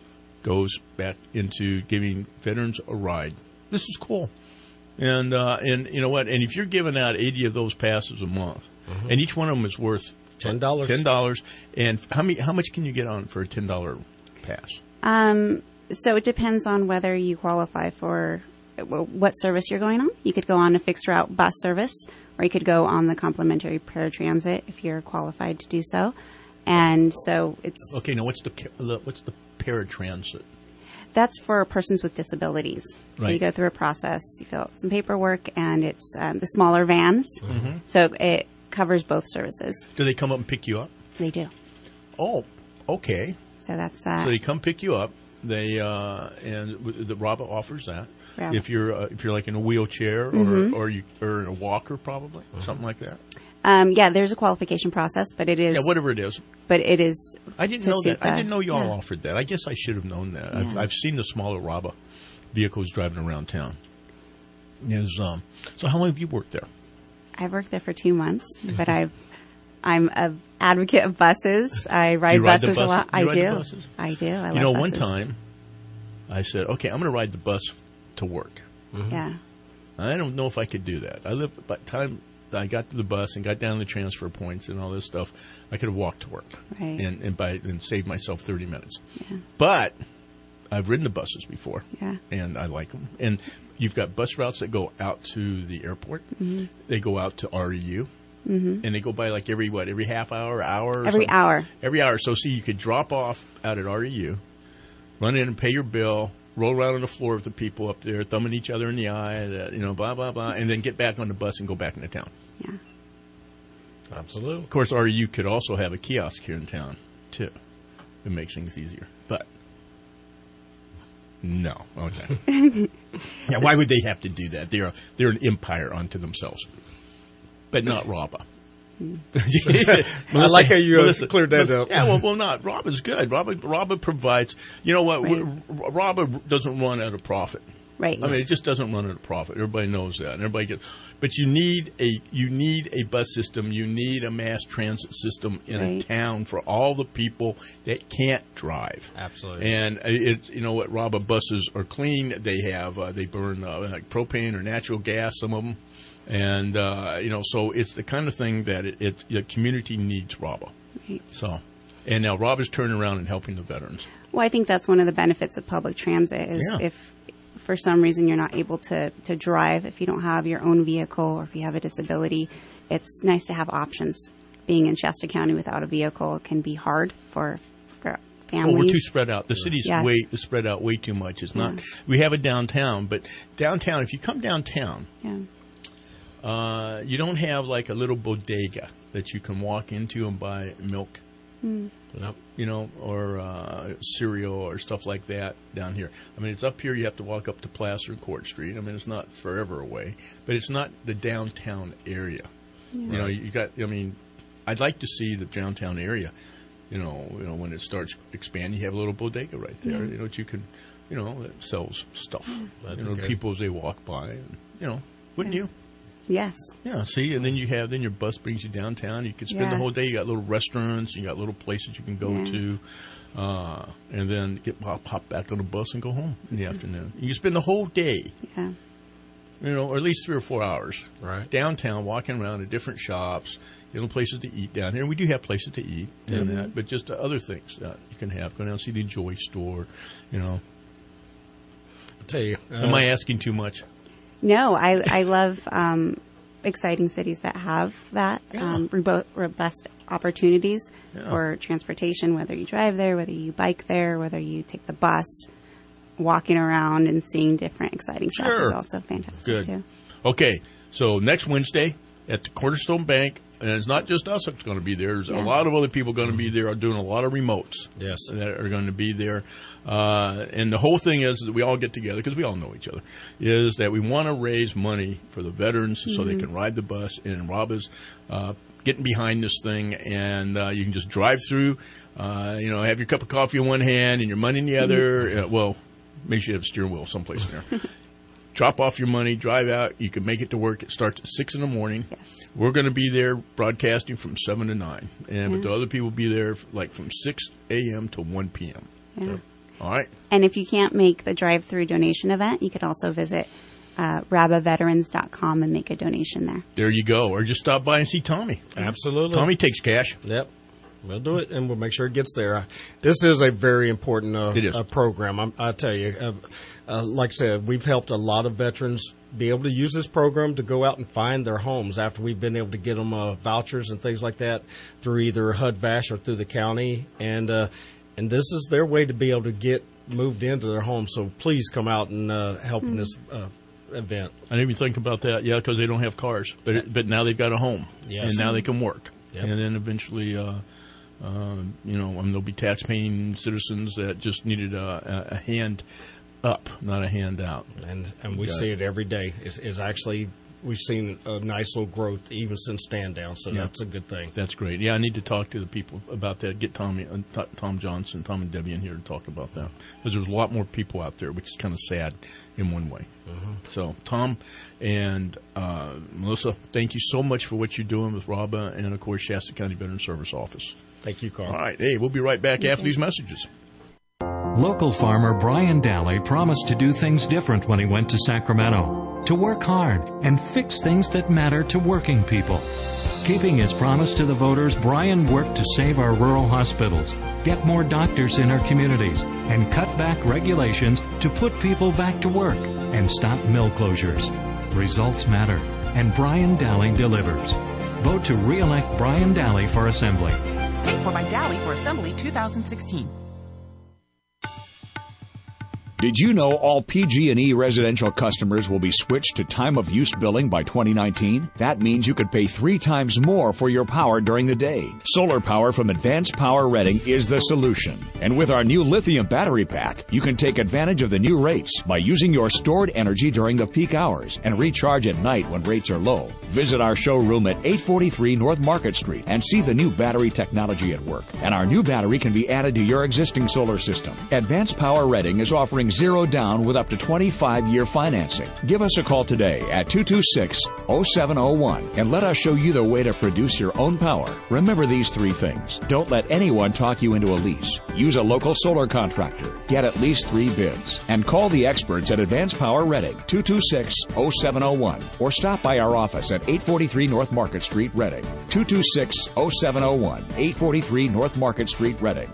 goes back into giving veterans a ride. This is cool. And uh, and you know what? And if you're giving out eighty of those passes a month, Mhm. and each one of them is worth ten dollars. Ten dollars. And how many? How much can you get on for a ten dollar pass? Um, so it depends on whether you qualify for w- what service you're going on. You could go on a fixed route bus service, or you could go on the complimentary paratransit if you're qualified to do so. And so it's Okay. Now what's the ca- the- what's the paratransit? that's for persons with disabilities. So you Right. go through a process, you fill out some paperwork, and it's um, the smaller vans. Mhm. So it covers both services. Do they come up and pick you up? They do. Oh, okay. So that's uh, So they come pick you up. They uh, and w- the Raba offers that. Yeah. If you're uh, if you're like in a wheelchair or Mhm. or you or in a walker probably something like that. Um, yeah, there's a qualification process, but it is Yeah, whatever it is. But it is. I didn't to know suit that. I the- didn't know y'all yeah. offered that. I guess I should have known that. I've, Yeah. I've seen the smaller Raba vehicles driving around town. Is um. So how long have you worked there? I've worked there for two months, but I've I'm an advocate of buses. I ride, You ride the buses a buses? lot. You I ride the do. buses? I do. I you love know, buses. one time I said, okay, I'm going to ride the bus to work. Yeah. I don't know if I could do that. I live by the time I got to the bus and got down the transfer points and all this stuff, I could have walked to work Right. and and by and saved myself thirty minutes. Yeah. But I've ridden the buses before, Yeah. and I like them. And you've got bus routes that go out to the airport. Mhm. They go out to R E U. Mhm. And they go by like every, what, every half hour, hour? Or Every something? hour. Every hour. So, see, you could drop off out at R E U, run in and pay your bill, roll around on the floor with the people up there, thumbing each other in the eye, uh, you know, blah, blah, blah, and then get back on the bus and go back into town. Yeah. Absolutely. Of course, R E U could also have a kiosk here in town, too. It makes things easier. But, no. Okay. Yeah, why would they have to do that? They're, a, they're an empire unto themselves. But not Raba. I like how you uh, Melissa, cleared that Melissa, up. Yeah, well, well, not Roba's good. Roba, Roba provides. You know what? Right. Roba doesn't run at a profit. Right. I mean, it just doesn't run at a profit. Everybody knows that, and everybody gets. But you need a you need a bus system. You need a mass transit system in a Right. town for all the people that can't drive. Absolutely. And it's you know what? Roba buses are clean. They have uh, they burn uh, like propane or natural gas. Some of them. And, uh, you know, so it's the kind of thing that it, it the community needs Raba. Right. So, and now Raba's turning around and helping the veterans. Well, I think that's one of the benefits of public transit is Yeah. if for some reason you're not able to, to drive, if you don't have your own vehicle or if you have a disability, it's nice to have options. Being in Shasta County without a vehicle can be hard for, for families. Well, we're too spread out. The city's Yes. way spread out way too much. It's not. Yeah. We have a downtown, but downtown, if you come downtown, Yeah. uh, you don't have like a little bodega that you can walk into and buy milk. Mm. Nope. You know, or uh, cereal or stuff like that down here. I mean, it's up here. You have to walk up to Placer and Court Street. I mean, it's not forever away, but it's not the downtown area. Yeah. You know, you got. I mean, I'd like to see the downtown area. You know, you know when it starts expanding, you have a little bodega right there. Yeah. You know, that you can, you know, that sells stuff. That'd You be know, good. people as they walk by, and you know, wouldn't you? Yes. Yeah, see, and then you have, then your bus brings you downtown. You can spend the Yeah. whole day. You got little restaurants, you got little places you can go Yeah. to, uh, and then get pop, pop back on the bus and go home in the afternoon. You can spend the whole day, Yeah. you know, or at least three or four hours Right. downtown, walking around at different shops, little places to eat down here. And we do have places to eat and Mhm. that, but just uh, other things that you can have. Go down and see the Joy store, you know. I'll tell you. Am uh, I asking too much? No, I, I love um, exciting cities that have that, um, rebo- robust opportunities Yeah. for transportation, whether you drive there, whether you bike there, whether you take the bus. Walking around and seeing different exciting stuff is Sure. also fantastic, Good. too. Okay, so next Wednesday at the Cornerstone Bank, and it's not just us that's going to be there. There's Yeah. a lot of other people going to be there, are doing a lot of remotes. Yes. That are going to be there. Uh, and the whole thing is that we all get together, because we all know each other, is that we want to raise money for the veterans so they Mhm. can ride the bus. And Rob is uh, getting behind this thing, and uh, you can just drive through, uh, you know, have your cup of coffee in one hand and your money in the other. Uh, well, make sure you have a steering wheel someplace in there. Drop off your money, drive out. You can make it to work. It starts at six in the morning. Yes. We're going to be there broadcasting from seven to nine, and but Yeah. the other people will be there like from six a.m. to one p.m. Yeah. All right. And if you can't make the drive-through donation event, you could also visit uh, raba veterans dot com and make a donation there. There you go. Or just stop by and see Tommy. Absolutely. Tommy takes cash. Yep. We'll do it, and we'll make sure it gets there. Uh, This is a very important uh, It is. Uh, program. I'm, I tell you, uh, uh, like I said, we've helped a lot of veterans be able to use this program to go out and find their homes after we've been able to get them uh, vouchers and things like that through either H U D V A S H or through the county, and uh, and this is their way to be able to get moved into their homes. So please come out and uh, help in this uh, event. I didn't even think about that. Yeah, because they don't have cars, but it, but now they've got a home, Yes. and now they can work, Yep. and then eventually. Uh, Uh, you know, um, there'll be tax-paying citizens that just needed a, a hand up, not a hand out. And and we Got see it. it every day. It's, it's actually we've seen a nice little growth even since stand down, so Yeah. that's a good thing. That's great. Yeah, I need to talk to the people about that. Get Tommy, uh, T- Tom Johnson, Tom and Debbie in here to talk about that, because there's a lot more people out there, which is kind of sad in one way. Mhm. So, Tom and uh, Melissa, thank you so much for what you're doing with RABA and, of course, Shasta County Veteran Service Office. Thank you, Carl. All right. Hey, we'll be right back after these messages. Local farmer Brian Daly promised to do things different when he went to Sacramento, to work hard and fix things that matter to working people. Keeping his promise to the voters, Brian worked to save our rural hospitals, get more doctors in our communities, and cut back regulations to put people back to work and stop mill closures. Results matter, and Brian Daly delivers. Vote to re-elect Brian Daly for Assembly. Paid for by Daly for Assembly two thousand sixteen. Did you know all P G and E residential customers will be switched to time-of-use billing by twenty nineteen? That means you could pay three times more for your power during the day. Solar power from Advanced Power Reading is the solution. And with our new lithium battery pack, you can take advantage of the new rates by using your stored energy during the peak hours and recharge at night when rates are low. Visit our showroom at eight forty-three North Market Street and see the new battery technology at work. And our new battery can be added to your existing solar system. Advanced Power Reading is offering zero down with up to twenty-five year financing. Give us a call today at two two six, oh seven oh one and let us show you the way to produce your own power. Remember these three things. Don't let anyone talk you into a lease. Use a local solar contractor. Get at least three bids. And call the experts at Advanced Power Reading, two two six, oh seven oh one, or stop by our office at eight forty-three North Market Street, Reading. two two six, oh seven oh one, eight forty-three North Market Street, Reading.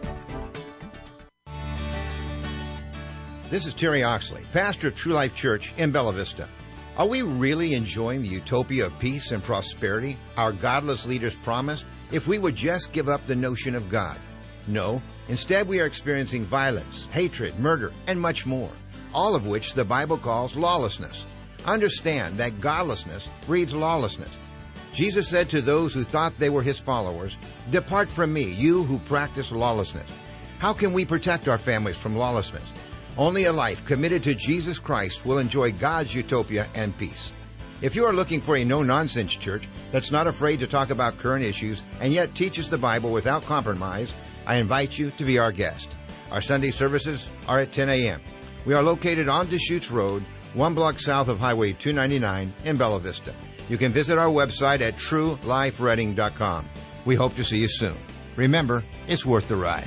This is Terry Oxley, pastor of True Life Church in Bella Vista. Are we really enjoying the utopia of peace and prosperity our godless leaders promised if we would just give up the notion of God? No. Instead, we are experiencing violence, hatred, murder, and much more, all of which the Bible calls lawlessness. Understand that godlessness breeds lawlessness. Jesus said to those who thought they were his followers, "Depart from me, you who practice lawlessness." How can we protect our families from lawlessness? Only a life committed to Jesus Christ will enjoy God's utopia and peace. If you are looking for a no-nonsense church that's not afraid to talk about current issues and yet teaches the Bible without compromise, I invite you to be our guest. Our Sunday services are at ten a.m. We are located on Deschutes Road, one block south of Highway two ninety-nine in Bella Vista. You can visit our website at true life reading dot com. We hope to see you soon. Remember, it's worth the ride.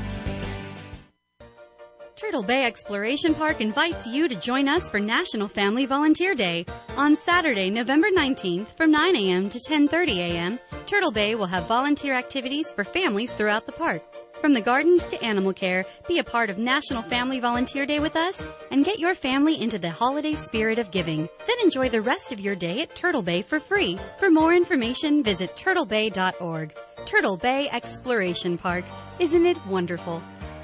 Turtle Bay Exploration Park invites you to join us for National Family Volunteer Day. On Saturday, November nineteenth, from nine a.m. to ten thirty a.m., Turtle Bay will have volunteer activities for families throughout the park. From the gardens to animal care, be a part of National Family Volunteer Day with us and get your family into the holiday spirit of giving. Then enjoy the rest of your day at Turtle Bay for free. For more information, visit turtle bay dot org. Turtle Bay Exploration Park. Isn't it wonderful?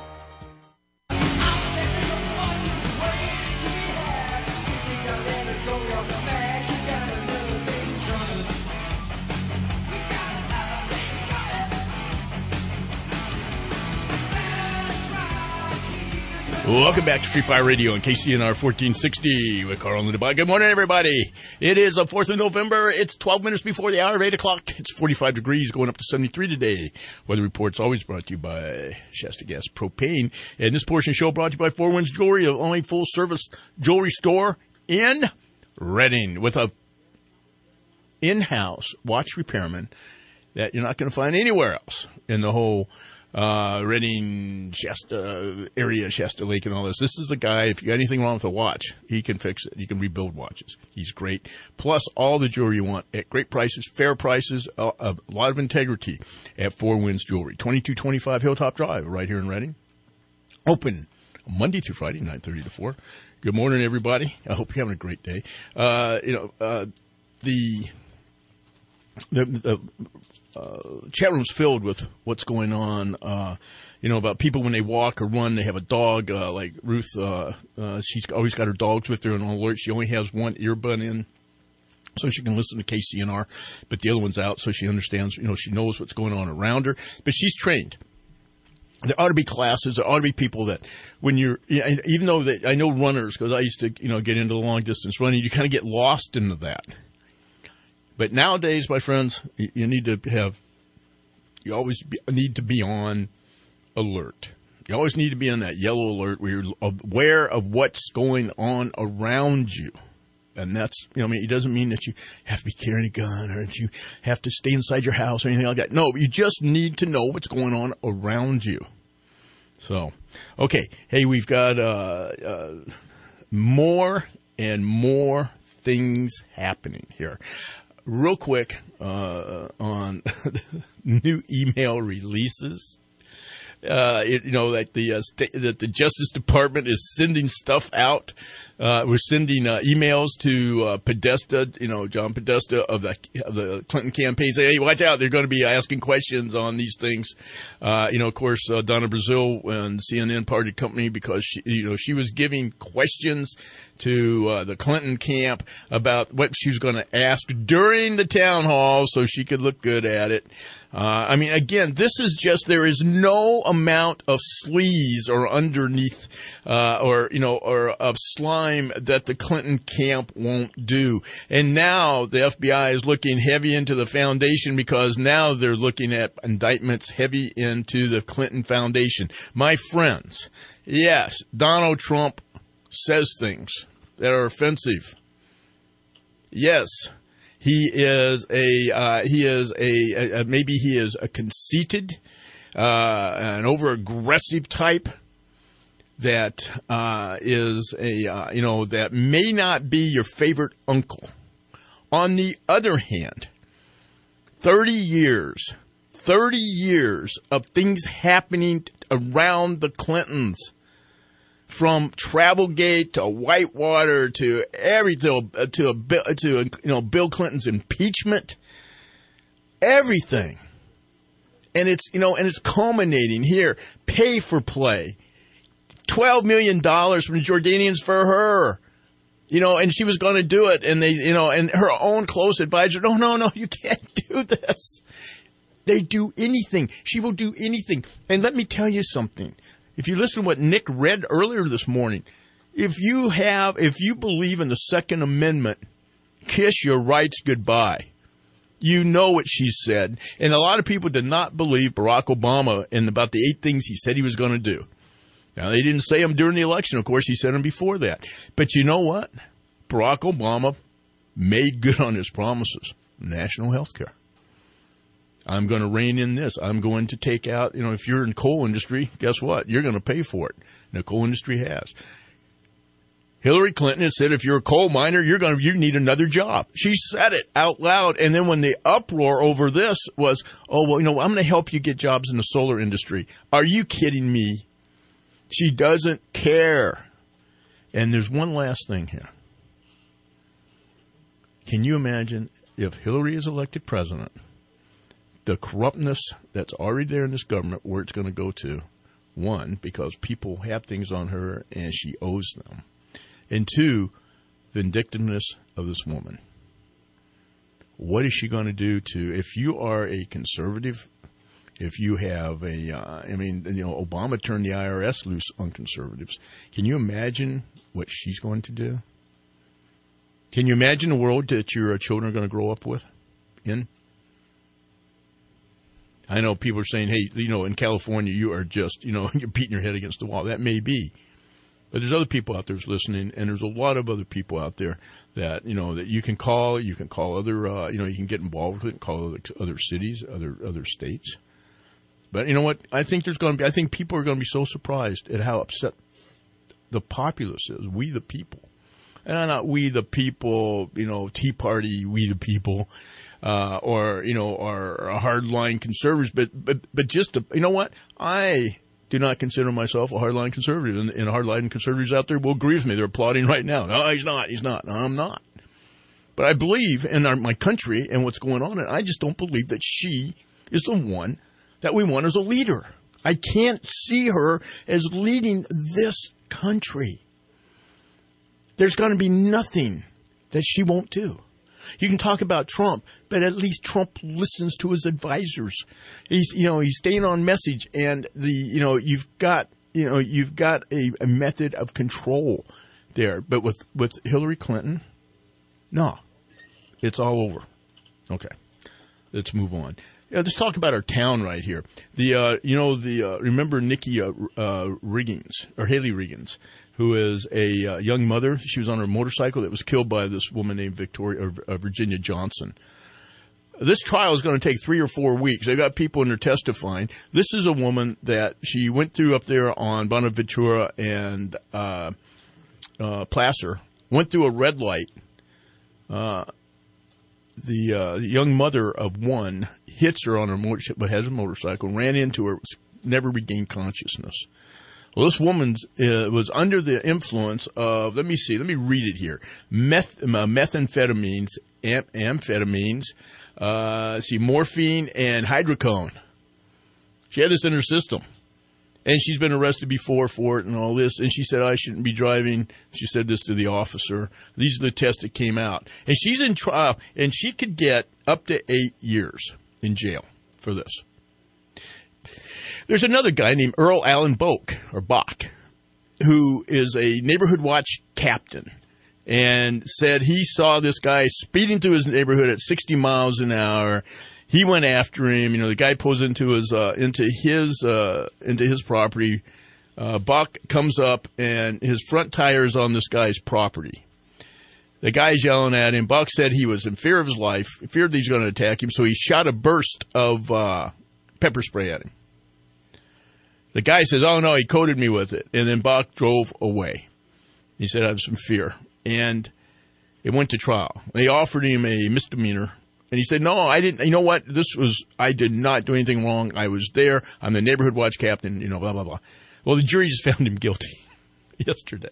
Welcome back to Free Fire Radio on K C N R fourteen sixty with Carl and Linda. Good morning, everybody. It is the fourth of November. It's twelve minutes before the hour of eight o'clock. It's forty-five degrees, going up to seventy-three today. Weather report's always brought to you by Shasta Gas Propane. And this portion of the show brought to you by Four Winds Jewelry, the only full-service jewelry store in Reading, with a in-house watch repairman that you're not going to find anywhere else in the whole Uh, Reading, Shasta area, Shasta Lake and all this. This is the guy, if you got anything wrong with a watch, he can fix it. He can rebuild watches. He's great. Plus, all the jewelry you want at great prices, fair prices, a, a lot of integrity at Four Winds Jewelry. twenty-two twenty-five Hilltop Drive, right here in Reading. Open Monday through Friday, nine thirty to four. Good morning, everybody. I hope you're having a great day. Uh, you know, uh, the, the, the, Uh, chat room's filled with what's going on, uh, you know, about people when they walk or run, they have a dog, uh, like Ruth, uh, uh, she's always got her dogs with her on alert. She only has one earbud in so she can listen to K C N R, but the other one's out so she understands, you know, she knows what's going on around her, but she's trained. There ought to be classes. There ought to be people that when you're, even though they, I know runners, because I used to, you know, get into the long distance running, you kind of get lost into that. But nowadays, my friends, you, you need to have, you always be, need to be on alert. You always need to be on that yellow alert where you're aware of what's going on around you. And that's, you know, I mean, it doesn't mean that you have to be carrying a gun or that you have to stay inside your house or anything like that. No, you just need to know what's going on around you. So, okay. Hey, we've got uh, uh, more and more things happening here. Real quick uh, on new email releases. Uh, it, you know, that the, uh, sta- that the Justice Department is sending stuff out. Uh, we're sending, uh, emails to, uh, Podesta, you know, John Podesta of the, of the Clinton campaign saying, hey, watch out. They're going to be asking questions on these things. Uh, you know, of course, uh, Donna Brazile and C N N parted company because she, you know, she was giving questions to, uh, the Clinton camp about what she was going to ask during the town hall so she could look good at it. Uh, I mean, again, this is just, there is no amount of sleaze or underneath, uh, or, you know, or of slime that the Clinton camp won't do. And now the F B I is looking heavy into the foundation because now they're looking at indictments heavy into the Clinton Foundation. My friends, yes, Donald Trump says things that are offensive. Yes. He is a, uh, he is a, a, maybe he is a conceited, uh, an over-aggressive type that, uh, is a, uh, you know, that may not be your favorite uncle. On the other hand, thirty years, thirty years of things happening around the Clintons. From Travelgate to Whitewater to everything to a, to you know Bill Clinton's impeachment, everything, and it's you know and it's culminating here. Pay for play, twelve million dollars from the Jordanians for her, you know, and she was going to do it, and they you know and her own close advisor, no, no, no, you can't do this. They do anything. She will do anything, and let me tell you something. If you listen to what Nick read earlier this morning, if you have, if you believe in the Second Amendment, kiss your rights goodbye. You know what she said. And a lot of people did not believe Barack Obama in about the eight things he said he was going to do. Now, they didn't say them during the election. Of course, he said them before that. But you know what? Barack Obama made good on his promises. National health care. I'm going to rein in this. I'm going to take out, you know, if you're in coal industry, guess what? You're going to pay for it. And the coal industry has. Hillary Clinton has said if you're a coal miner, you're going to, you need another job. She said it out loud. And then when the uproar over this was, oh, well, you know, I'm going to help you get jobs in the solar industry. Are you kidding me? She doesn't care. And there's one last thing here. Can you imagine if Hillary is elected president? The corruptness that's already there in this government, where it's going to go to, one, because people have things on her and she owes them, and two, vindictiveness of this woman. What is she going to do to, if you are a conservative, if you have a, uh, I mean, you know, Obama turned the I R S loose on conservatives. Can you imagine what she's going to do? Can you imagine the world that your children are going to grow up with, in? I know people are saying, hey, you know, in California, you are just, you know, you're beating your head against the wall. That may be. But there's other people out there that's listening, and there's a lot of other people out there that, you know, that you can call. You can call other, uh, you know, you can get involved with it and call other, other cities, other other states. But you know what? I think there's going to be, I think people are going to be so surprised at how upset the populace is, we the people. And not we the people, you know, Tea Party, we the people. Uh, or, you know, or hardline conservatives, but, but, but just, to, you know what? I do not consider myself a hardline conservative, and, and hardline conservatives out there will agree with me. They're applauding right now. No, he's not. He's not. No, I'm not. But I believe in our, my country and what's going on, and I just don't believe that she is the one that we want as a leader. I can't see her as leading this country. There's going to be nothing that she won't do. You can talk about Trump, but at least Trump listens to his advisors. He's, you know, he's staying on message, and the, you know, you've got, you know, you've got a, a method of control there. But with, with Hillary Clinton, no, it's all over. Okay. Let's move on. Yeah, let's talk about our town right here. The uh, you know the uh, remember Nikki uh, uh, Riggins or Haley Riggins, who is a uh, young mother. She was on her motorcycle that was killed by this woman named Victoria or uh, Virginia Johnson. This trial is going to take three or four weeks. They've got people in there testifying. This is a woman that she went through up there on Bonaventura and uh, uh, Placer. Went through a red light. Uh, the uh, young mother of one hits her on her motorcycle, but has a motorcycle, ran into her, never regained consciousness. Well, this woman uh, was under the influence of, let me see, let me read it here, Meth, uh, methamphetamines, am, amphetamines, uh, see, morphine, and hydrocone. She had this in her system. And she's been arrested before for it and all this. And she said, I shouldn't be driving. She said this to the officer. These are the tests that came out. And she's in trial, and she could get up to eight years in jail for this. There's another guy named Earl Allen Boak, or Bach, who is a neighborhood watch captain, and said he saw this guy speeding through his neighborhood at sixty miles an hour. He went after him. You know, the guy pulls into his uh, into his uh, into his property. Uh, Bach comes up, and his front tire is on this guy's property. The guy's yelling at him. Bach said he was in fear of his life, feared that he's going to attack him, so he shot a burst of uh, pepper spray at him. The guy says, "Oh no, he coated me with it," and then Bach drove away. He said, "I have some fear," and it went to trial. They offered him a misdemeanor. And he said, no, I didn't, you know what, this was, I did not do anything wrong. I was there. I'm the neighborhood watch captain, you know, blah, blah, blah. Well, the jury just found him guilty yesterday.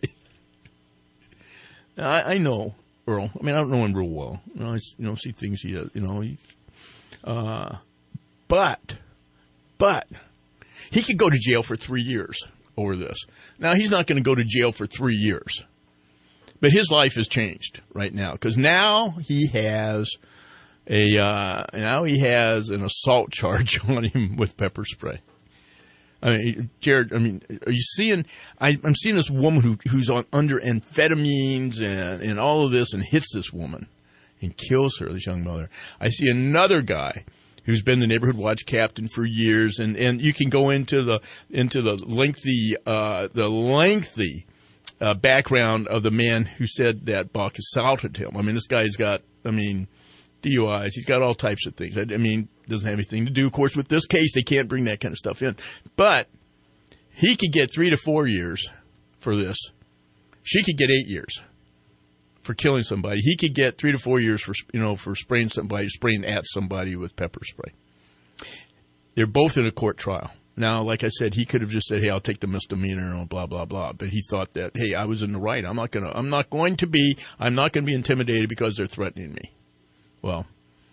Now, I, I know Earl. I mean, I don't know him real well. You know, I you know, see things he does, you know. He, uh, but, but, he could go to jail for three years over this. Now, he's not going to go to jail for three years. But his life has changed right now. Because now he has... A uh, now he has an assault charge on him with pepper spray. I mean, Jared. I mean, are you seeing? I, I'm seeing this woman who who's on under amphetamines and and all of this, and hits this woman and kills her. This young mother. I see another guy who's been the neighborhood watch captain for years, and, and you can go into the into the lengthy uh, the lengthy uh, background of the man who said that Bach assaulted him. I mean, this guy's got. I mean. D U Is. He's got all types of things. I, I mean, doesn't have anything to do, of course, with this case. They can't bring that kind of stuff in. But he could get three to four years for this. She could get eight years for killing somebody. He could get three to four years for, you know, for spraying somebody, spraying at somebody with pepper spray. They're both in a court trial. Now, like I said, he could have just said, hey, I'll take the misdemeanor and blah, blah, blah. But he thought that, hey, I was in the right. I'm not going to, I'm not going to be, I'm not going to be intimidated because they're threatening me. Well,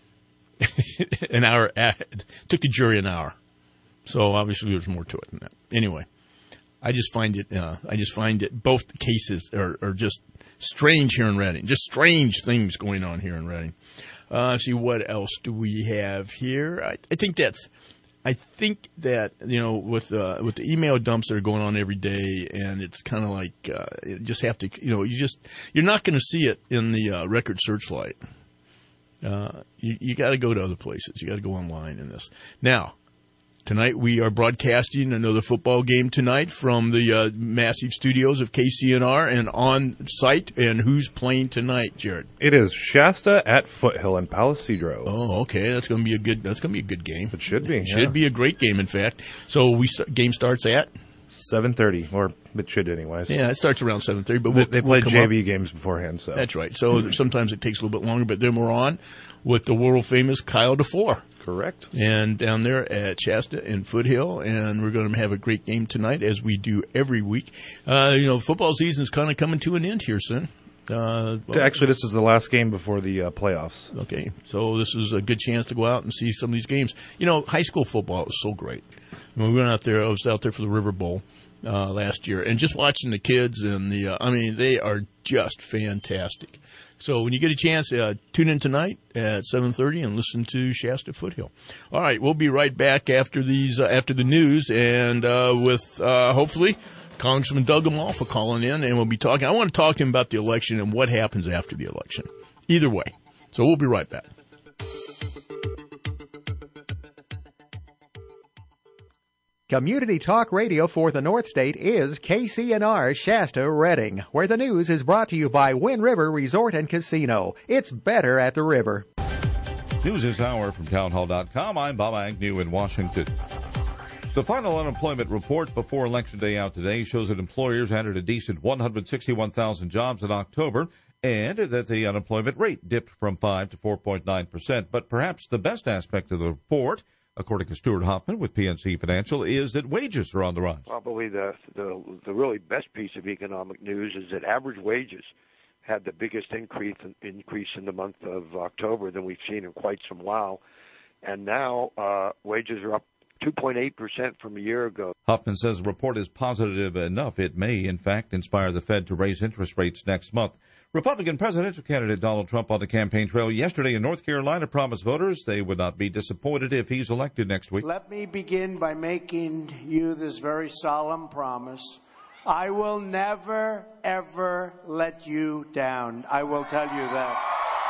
an hour, took the jury an hour. So obviously there's more to it than that. Anyway, I just find it, uh, I just find it, both cases are, are just strange here in Reading. Just strange things going on here in Reading. Uh, let's see, what else do we have here? I, I think that's, I think that, you know, with, uh, with the email dumps that are going on every day, and it's kind of like, uh, you just have to, you know, you just, you're not going to see it in the, uh, record searchlight. Uh, you, you got to go to other places. You got to go online in this. Now, tonight we are broadcasting another football game tonight from the uh, massive studios of K C N R and on site. And who's playing tonight, Jared? It is Shasta at Foothill in Palisadro. Oh, okay. That's going to be a good. That's going to be a good game. It should be. It yeah. should be a great game. In fact, so we st- game starts at seven thirty, or it should anyways. Yeah, it starts around seven thirty. But we'll, they we'll play J V up. games beforehand, so that's right. So sometimes it takes a little bit longer, but then we're on with the world famous Kyle DeFore. Correct. And down there at Shasta and Foothill, and we're going to have a great game tonight, as we do every week. Uh, you know, football season is kind of coming to an end here soon. Uh, well, Actually, this is the last game before the uh, playoffs. Okay, so this is a good chance to go out and see some of these games. You know, high school football is so great. When we went out there, I was out there for the River Bowl uh, last year, and just watching the kids and the, uh, I mean, they are just fantastic. So when you get a chance, uh, tune in tonight at seven thirty and listen to Shasta Foothill. All right, we'll be right back after these, uh, after the news, and uh, with uh, hopefully Congressman Doug Amalfa calling in, and we'll be talking. I want to talk to him about the election and what happens after the election. Either way. So we'll be right back. Community talk radio for the North State is K C N R Shasta Redding, where the news is brought to you by Wind River Resort and Casino. It's better at the river. News this hour from townhall dot com. I'm Bob Agnew in Washington. The final unemployment report before Election Day out today shows that employers added a decent one hundred sixty-one thousand jobs in October, and that the unemployment rate dipped from five to four point nine percent. But perhaps the best aspect of the report, according to Stuart Hoffman with P N C Financial, is that wages are on the rise. Probably the, the the really best piece of economic news is that average wages had the biggest increase in, increase in the month of October than we've seen in quite some while, and now uh, wages are up two point eight percent from a year ago. Hoffman says the report is positive enough. It may, in fact, inspire the Fed to raise interest rates next month. Republican presidential candidate Donald Trump on the campaign trail yesterday in North Carolina promised voters they would not be disappointed if he's elected next week. Let me begin by making you this very solemn promise. I will never, ever let you down. I will tell you that.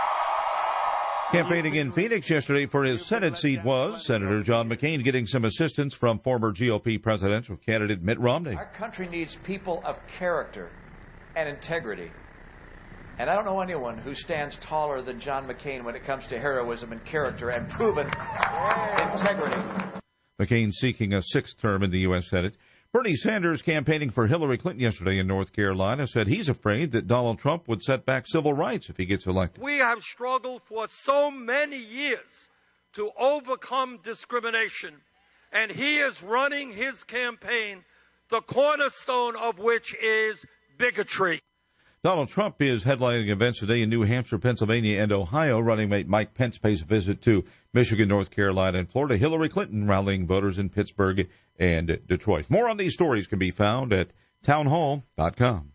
Campaigning in Phoenix yesterday for his Senate seat was Senator John McCain getting some assistance from former G O P presidential candidate Mitt Romney. Our country needs people of character and integrity. And I don't know anyone who stands taller than John McCain when it comes to heroism and character and proven integrity. McCain seeking a sixth term in the U S Senate. Bernie Sanders, campaigning for Hillary Clinton yesterday in North Carolina, said he's afraid that Donald Trump would set back civil rights if he gets elected. We have struggled for so many years to overcome discrimination, and he is running his campaign, the cornerstone of which is bigotry. Donald Trump is headlining events today in New Hampshire, Pennsylvania, and Ohio. Running mate Mike Pence pays a visit to Michigan, North Carolina, and Florida. Hillary Clinton rallying voters in Pittsburgh and Detroit. More on these stories can be found at townhall dot com.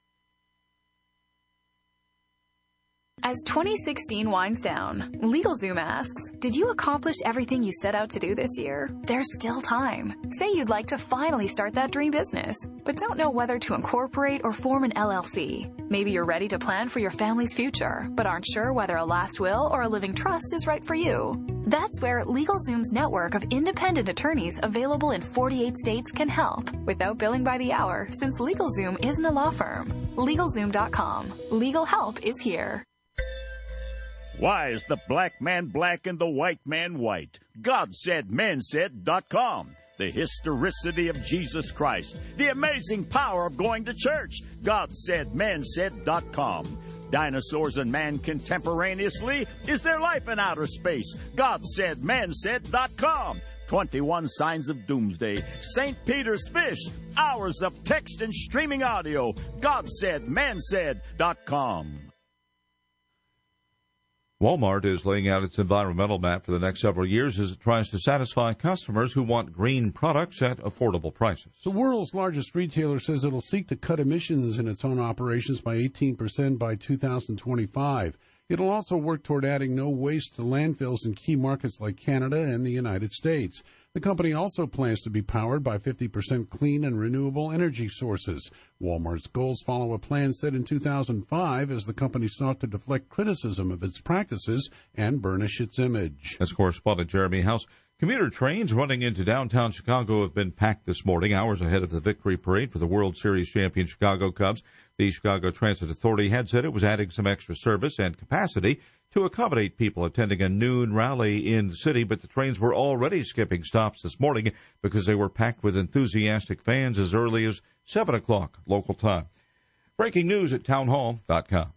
As twenty sixteen winds down, LegalZoom asks, did you accomplish everything you set out to do this year? There's still time. Say you'd like to finally start that dream business, but don't know whether to incorporate or form an L L C. Maybe you're ready to plan for your family's future, but aren't sure whether a last will or a living trust is right for you. That's where LegalZoom's network of independent attorneys available in forty-eight states can help, without billing by the hour, since LegalZoom isn't a law firm. LegalZoom dot com. Legal help is here. Why is the black man black and the white man white? God said, man said dot com. The historicity of Jesus Christ. The amazing power of going to church. God said, man said dot com. Dinosaurs and man contemporaneously. Is there life in outer space? God said, man said dot com. twenty-one signs of doomsday. Saint Peter's fish. Hours of text and streaming audio. God said, man said dot com. Walmart is laying out its environmental map for the next several years as it tries to satisfy customers who want green products at affordable prices. The world's largest retailer says it'll seek to cut emissions in its own operations by eighteen percent by two thousand twenty-five. It'll also work toward adding no waste to landfills in key markets like Canada and the United States. The company also plans to be powered by fifty percent clean and renewable energy sources. Walmart's goals follow a plan set in two thousand five as the company sought to deflect criticism of its practices and burnish its image. As correspondent Jeremy House, commuter trains running into downtown Chicago have been packed this morning, hours ahead of the victory parade for the World Series champion Chicago Cubs. The Chicago Transit Authority had said it was adding some extra service and capacity to accommodate people attending a noon rally in the city, but the trains were already skipping stops this morning because they were packed with enthusiastic fans as early as seven o'clock local time. Breaking news at townhall dot com.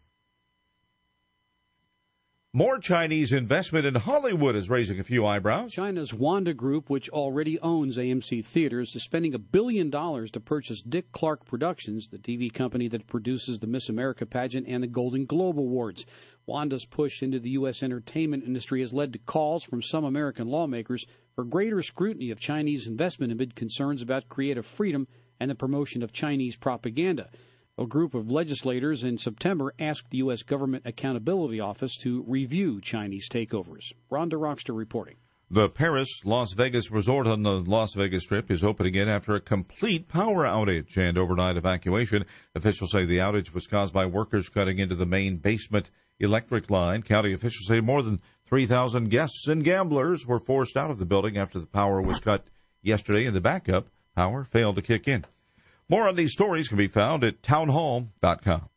More Chinese investment in Hollywood is raising a few eyebrows. China's Wanda Group, which already owns A M C Theaters, is spending a billion dollars to purchase Dick Clark Productions, the T V company that produces the Miss America pageant and the Golden Globe Awards. Wanda's push into the U S entertainment industry has led to calls from some American lawmakers for greater scrutiny of Chinese investment amid concerns about creative freedom and the promotion of Chinese propaganda. A group of legislators in September asked the U S Government Accountability Office to review Chinese takeovers. Rhonda Rockster reporting. The Paris Las Vegas resort on the Las Vegas Strip is opening again after a complete power outage and overnight evacuation. Officials say the outage was caused by workers cutting into the main basement electric line. County officials say more than three thousand guests and gamblers were forced out of the building after the power was cut yesterday, and the backup power failed to kick in. More on these stories can be found at townhall dot com.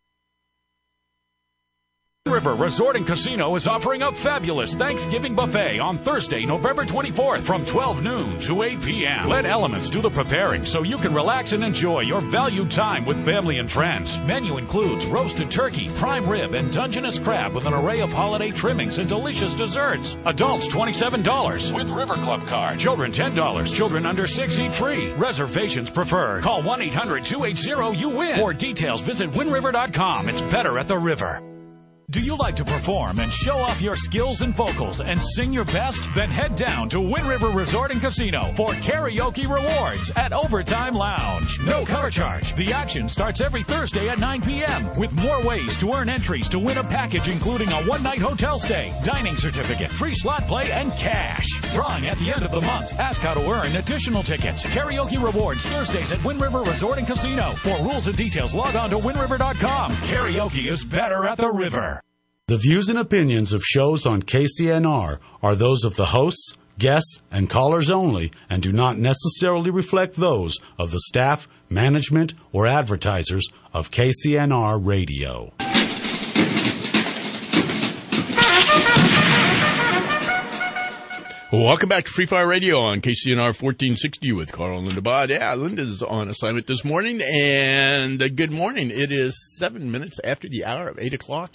River Resort and Casino is offering a fabulous Thanksgiving buffet on Thursday, November twenty-fourth from twelve noon to eight p.m. Let Elements do the preparing so you can relax and enjoy your valued time with family and friends. Menu includes roasted turkey, prime rib, and Dungeness crab with an array of holiday trimmings and delicious desserts. Adults twenty-seven dollars with River Club card. Children ten dollars. Children under six eat free. Reservations preferred. Call one eight hundred two eight zero you win. For details, visit win river dot com. It's better at the river. Do you like to perform and show off your skills and vocals and sing your best? Then head down to Wind River Resort and Casino for karaoke rewards at Overtime Lounge. No cover charge. The action starts every Thursday at nine p.m. with more ways to earn entries to win a package including a one-night hotel stay, dining certificate, free slot play, and cash. Drawing at the end of the month. Ask how to earn additional tickets. Karaoke rewards Thursdays at Wind River Resort and Casino. For rules and details, log on to win river dot com. Karaoke is better at the river. The views and opinions of shows on K C N R are those of the hosts, guests, and callers only and do not necessarily reflect those of the staff, management, or advertisers of K C N R Radio. Welcome back to Free Fire Radio on K C N R fourteen sixty with Carl and Linda Bod. Yeah, Linda's on assignment this morning, and uh, good morning. It is seven minutes after the hour of eight o'clock.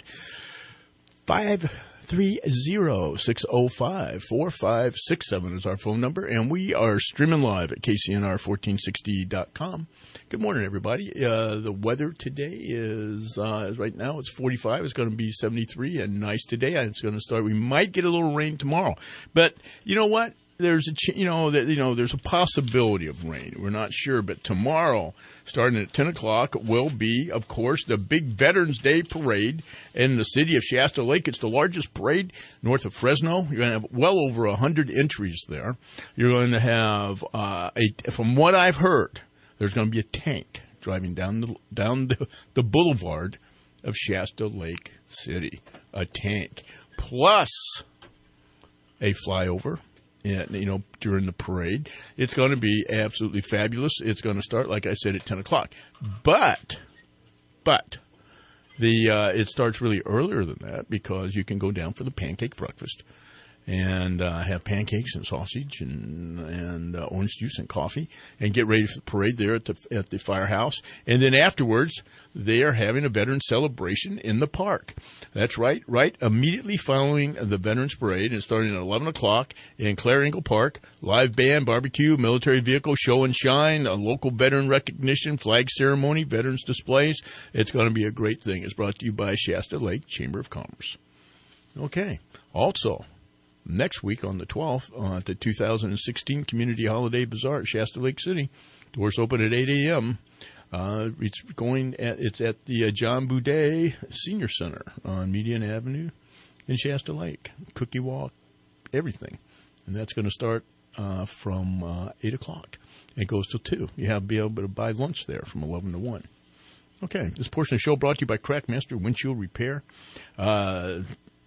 five three zero, six zero five, four five six seven is our phone number, and we are streaming live at K C N R fourteen sixty dot com. Good morning, everybody. Uh, the weather today is, uh, right now it's forty-five. It's going to be seventy-three and nice today. And it's going to start. We might get a little rain tomorrow. But you know what? There's a, ch- you know, that, you know, there's a possibility of rain. We're not sure, but tomorrow, starting at ten o'clock, will be, of course, the big Veterans Day Parade in the city of Shasta Lake. It's the largest parade north of Fresno. You're going to have well over a hundred entries there. You're going to have, uh, a, from what I've heard, there's going to be a tank driving down the, down the, the boulevard of Shasta Lake City. A tank. Plus a flyover. And, you know, during the parade. It's going to be absolutely fabulous. It's going to start, like I said, at ten o'clock. But, but, the uh, it starts really earlier than that because you can go down for the pancake breakfast and uh, have pancakes and sausage and and uh, orange juice and coffee and get ready for the parade there at the at the firehouse. And then afterwards, they are having a veterans celebration in the park. That's right, right immediately following the Veterans Parade and starting at eleven o'clock in Claire Engel Park. Live band, barbecue, military vehicle, show and shine, a local veteran recognition, flag ceremony, veterans displays. It's going to be a great thing. It's brought to you by Shasta Lake Chamber of Commerce. Okay. Also, next week on the twelfth, uh, at the two thousand sixteen Community Holiday Bazaar at Shasta Lake City. Doors open at eight a.m. Uh, it's going at, it's at the uh, John Boudet Senior Center on Median Avenue in Shasta Lake. Cookie walk, everything. And that's going to start uh, from uh, eight o'clock. It goes till two. You have to be able to buy lunch there from eleven to one. Okay, this portion of the show brought to you by Crackmaster Windshield Repair. Uh,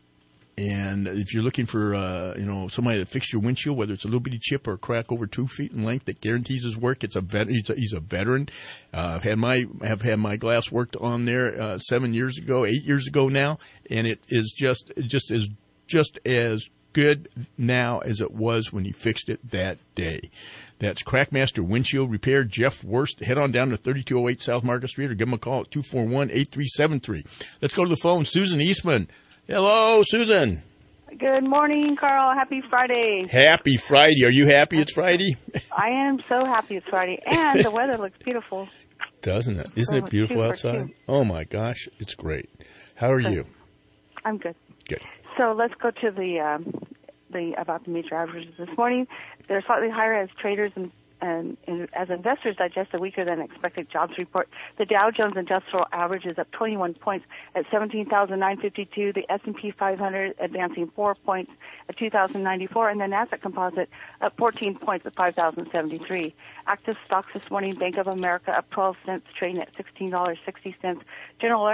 And if you're looking for, uh, you know, somebody to fix your windshield, whether it's a little bitty chip or a crack over two feet in length that guarantees his work, it's a vet. He's a, he's a veteran. Uh, I've had my have had my glass worked on there uh, seven years ago, eight years ago now, and it is just just as just as good now as it was when he fixed it that day. That's Crackmaster Windshield Repair. Jeff Worst. Head on down to thirty-two oh eight South Market Street or give him a call at two four one, eight three seven three. Let's go to the phone. Susan Eastman. Hello, Susan. Good morning, Carl. Happy Friday. Happy Friday. Are you happy it's Friday? I am so happy it's Friday. And the weather looks beautiful. Doesn't it? Isn't so it beautiful outside? Two. Oh, my gosh. It's great. How are good. you? I'm good. Good. So let's go to the um, the about the major averages this morning. They're slightly higher as traders and And, and as investors digest a weaker than expected jobs report. The Dow Jones Industrial Average is up twenty-one points at seventeen thousand nine hundred fifty-two. The S and P five hundred advancing four points at two thousand ninety-four. And the Nasdaq Composite up fourteen points at five thousand seventy-three. Active stocks this morning, Bank of America up twelve cents, trading at sixteen dollars and sixty cents. General Electric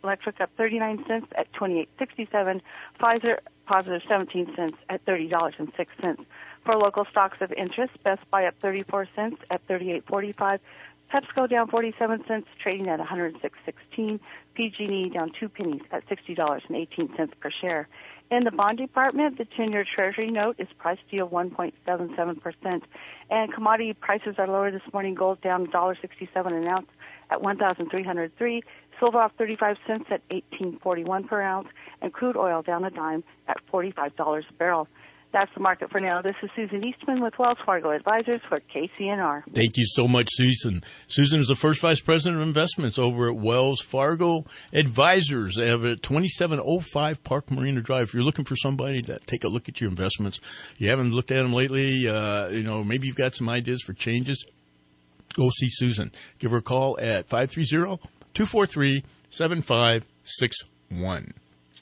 Electric up thirty-nine cents at twenty-eight sixty-seven. Pfizer positive seventeen cents at thirty dollars and six cents. For local stocks of interest, Best Buy up thirty-four cents at thirty-eight forty-five. PepsiCo down forty-seven cents, trading at one hundred six sixteen. P G and E down two pennies at sixty dollars and eighteen cents per share. In the bond department, the ten-year Treasury note is priced to one point seven seven percent. And commodity prices are lower this morning. Gold down one dollar sixty-seven an ounce at one thousand three hundred three. Silver off thirty-five cents at eighteen forty-one per ounce. And crude oil down a dime at forty-five dollars a barrel. That's the market for now. This is Susan Eastman with Wells Fargo Advisors for K C N R. Thank you so much, Susan. Susan is the first vice president of investments over at Wells Fargo Advisors. They have at twenty-seven oh five Park Marina Drive. If you're looking for somebody to take a look at your investments, you haven't looked at them lately, uh, you know, maybe you've got some ideas for changes, go see Susan. Give her a call at five three zero, two four three, seven five six one.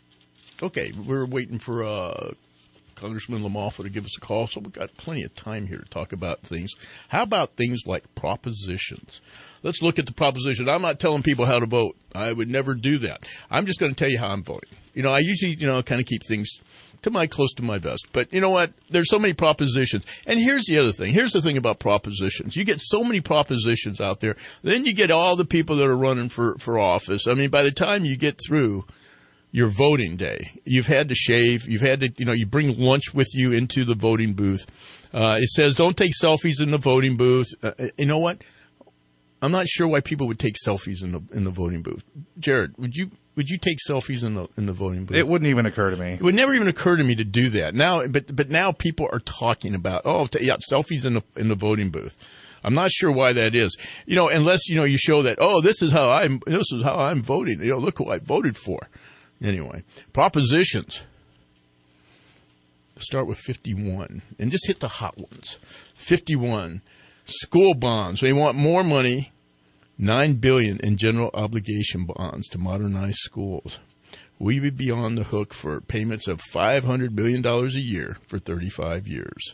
Okay, we're waiting for uh Congressman LaMalfa to give us a call, so we've got plenty of time here to talk about things. How about things like propositions? Let's look at the proposition. I'm not telling people how to vote. I would never do that. I'm just going to tell you how I'm voting. You know, I usually, you know, kind of keep things to my close to my vest. But you know what? There's so many propositions. And here's the other thing. Here's the thing about propositions. You get so many propositions out there. Then you get all the people that are running for, for office. I mean, by the time you get through your voting day, you've had to shave, you've had to, you know, you bring lunch with you into the voting booth. Uh, it says don't take selfies in the voting booth. Uh, you know what? I'm not sure why people would take selfies in the in the voting booth. Jared, would you would you take selfies in the in the voting booth? It wouldn't even occur to me. It would never even occur to me to do that. Now, but but now people are talking about oh t- yeah, selfies in the in the voting booth. I'm not sure why that is. You know, unless you know you show that oh this is how I'm this is how I'm voting. You know, look who I voted for. Anyway, propositions. Let's start with fifty-one and just hit the hot ones. fifty-one, school bonds. They want more money, nine billion dollars in general obligation bonds to modernize schools. We would be on the hook for payments of five hundred billion dollars a year for thirty-five years.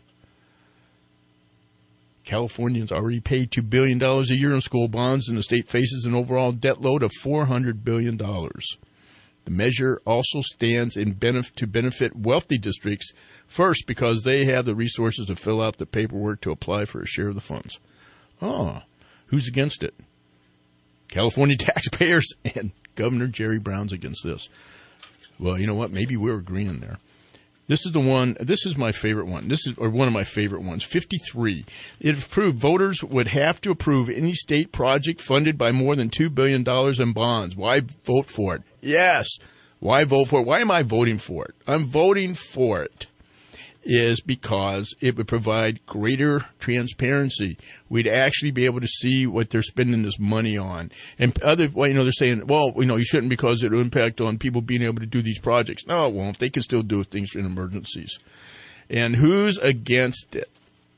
Californians already pay two billion dollars a year in school bonds, and the state faces an overall debt load of four hundred billion dollars. The measure also stands in benef- to benefit wealthy districts, first because they have the resources to fill out the paperwork to apply for a share of the funds. Oh, who's against it? California taxpayers and Governor Jerry Brown's against this. Well, you know what? Maybe we're agreeing there. This is the one, this is my favorite one. This is, or one of my favorite ones, fifty-three. It approved voters would have to approve any state project funded by more than two billion dollars in bonds. Why vote for it? Yes. Why vote for it? Why am I voting for it? I'm voting for it is because it would provide greater transparency. We'd actually be able to see what they're spending this money on. And other, well, you know, they're saying, well, you know, you shouldn't because it will impact on people being able to do these projects. No, it won't. They can still do things in emergencies. And who's against it?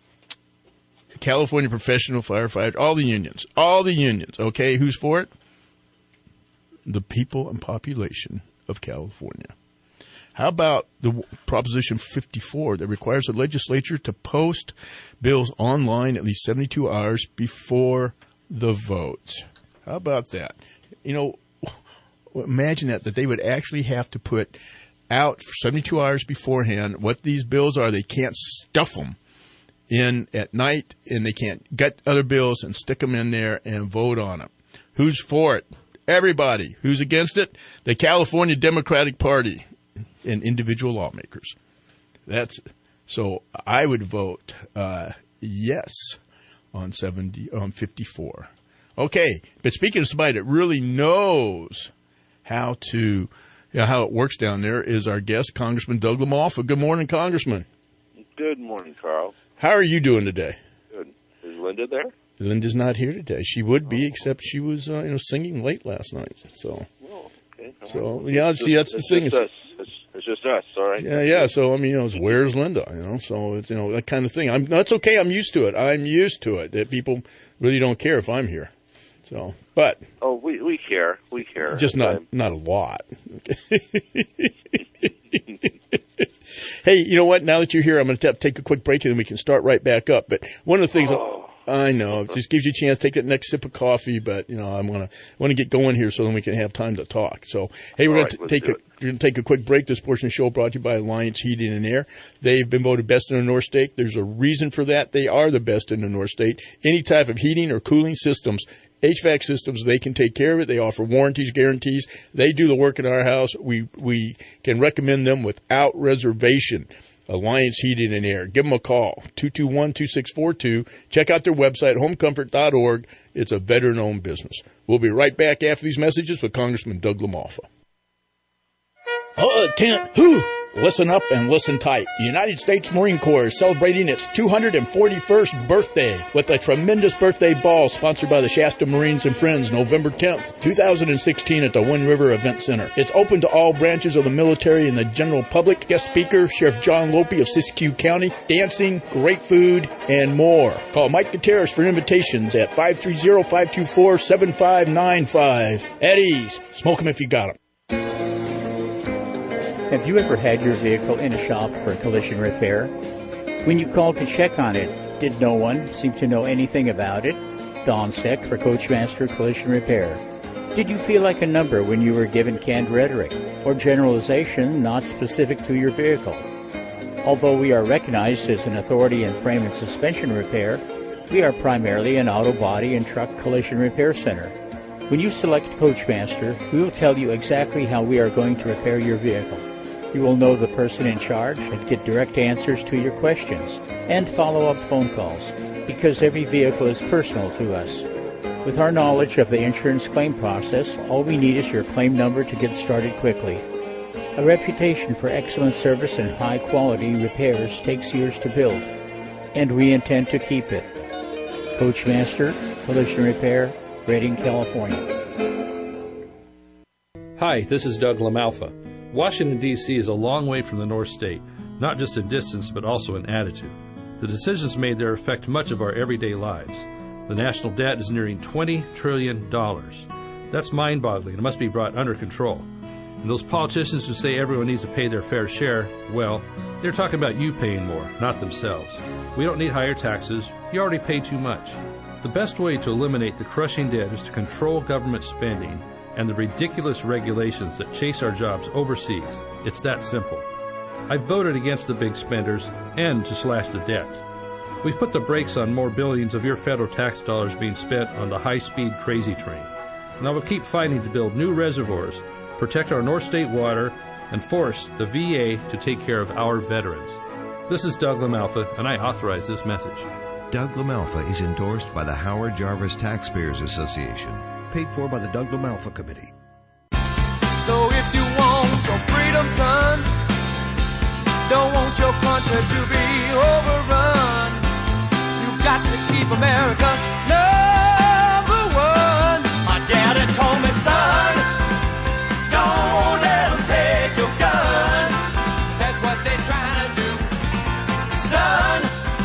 California professional firefighters, all the unions, all the unions. Okay, who's for it? The people and population of California. How about the Proposition fifty-four that requires the legislature to post bills online at least seventy-two hours before the votes? How about that? You know, imagine that, that they would actually have to put out for seventy-two hours beforehand what these bills are. They can't stuff them in at night, and they can't get other bills and stick them in there and vote on them. Who's for it? Everybody. Who's against it? The California Democratic Party and individual lawmakers. That's so I would vote uh, yes on seventy on fifty-four. Okay, but speaking of somebody that really knows how to you know, how it works down there is our guest, Congressman Doug LaMalfa. Good morning, Congressman. Good morning, Carl. How are you doing today? Good. Is Linda there? Linda's not here today. She would be, except she was uh, you know singing late last night. So, oh, okay. so yeah. See, that's the thing. Just us. It's, it's just us, all right. Yeah, yeah. So I mean, you know, it's where's Linda? You know, so it's you know that kind of thing. I'm that's okay. I'm used to it. I'm used to it. That people really don't care if I'm here. So, but oh, we we care. We care. Just not um, not a lot. Hey, you know what? Now that you're here, I'm going to take a quick break and then we can start right back up. But one of the things. Oh. I know. It just gives you a chance to take that next sip of coffee, but, you know, I want to want to get going here so then we can have time to talk. So, hey, we're All going right, to take a, we're going to take a quick break. This portion of the show brought to you by Alliance Heating and Air. They've been voted best in the North State. There's a reason for that. They are the best in the North State. Any type of heating or cooling systems, H V A C systems, they can take care of it. They offer warranties, guarantees. They do the work in our house. We we can recommend them without reservation. Alliance Heating and Air. Give them a call, two two one, two six four two. Check out their website, home comfort dot org. It's a veteran-owned business. We'll be right back after these messages with Congressman Doug LaMalfa. Uh, tent, whew. Listen up and listen tight. The United States Marine Corps is celebrating its two hundred forty-first birthday with a tremendous birthday ball sponsored by the Shasta Marines and Friends November tenth, twenty sixteen at the Wind River Event Center. It's open to all branches of the military and the general public. Guest speaker, Sheriff John Lope of Siskiyou County. Dancing, great food, and more. Call Mike Gutierrez for invitations at five three zero, five two four, seven five nine five. Eddie's. Smoke them if you got them. Have you ever had your vehicle in a shop for collision repair? When you called to check on it, did no one seem to know anything about it? Don Steck for Coachmaster Collision Repair. Did you feel like a number when you were given canned rhetoric or generalization not specific to your vehicle? Although we are recognized as an authority in frame and suspension repair, we are primarily an auto body and truck collision repair center. When you select Coachmaster, we will tell you exactly how we are going to repair your vehicle. You will know the person in charge and get direct answers to your questions and follow-up phone calls because every vehicle is personal to us. With our knowledge of the insurance claim process, all we need is your claim number to get started quickly. A reputation for excellent service and high-quality repairs takes years to build, and we intend to keep it. Coachmaster Collision Repair, Redding, California. Hi, this is Doug LaMalfa. Washington, D C is a long way from the North State, not just in distance, but also in attitude. The decisions made there affect much of our everyday lives. The national debt is nearing twenty trillion dollars. That's mind-boggling and must be brought under control. And those politicians who say everyone needs to pay their fair share, well, they're talking about you paying more, not themselves. We don't need higher taxes. You already pay too much. The best way to eliminate the crushing debt is to control government spending and the ridiculous regulations that chase our jobs overseas. It's that simple. I've voted against the big spenders and to slash the debt. We've put the brakes on more billions of your federal tax dollars being spent on the high-speed crazy train. Now we'll keep fighting to build new reservoirs, protect our North State water, and force the V A to take care of our veterans. This is Doug LaMalfa, and I authorize this message. Doug LaMalfa is endorsed by the Howard Jarvis Taxpayers Association. Paid for by the Doug LaMalfa Committee. So if you want your freedom, son, don't want your country to be overrun, you've got to keep America number one. My daddy told me, son, don't let them take your gun. That's what they're trying to do. Son,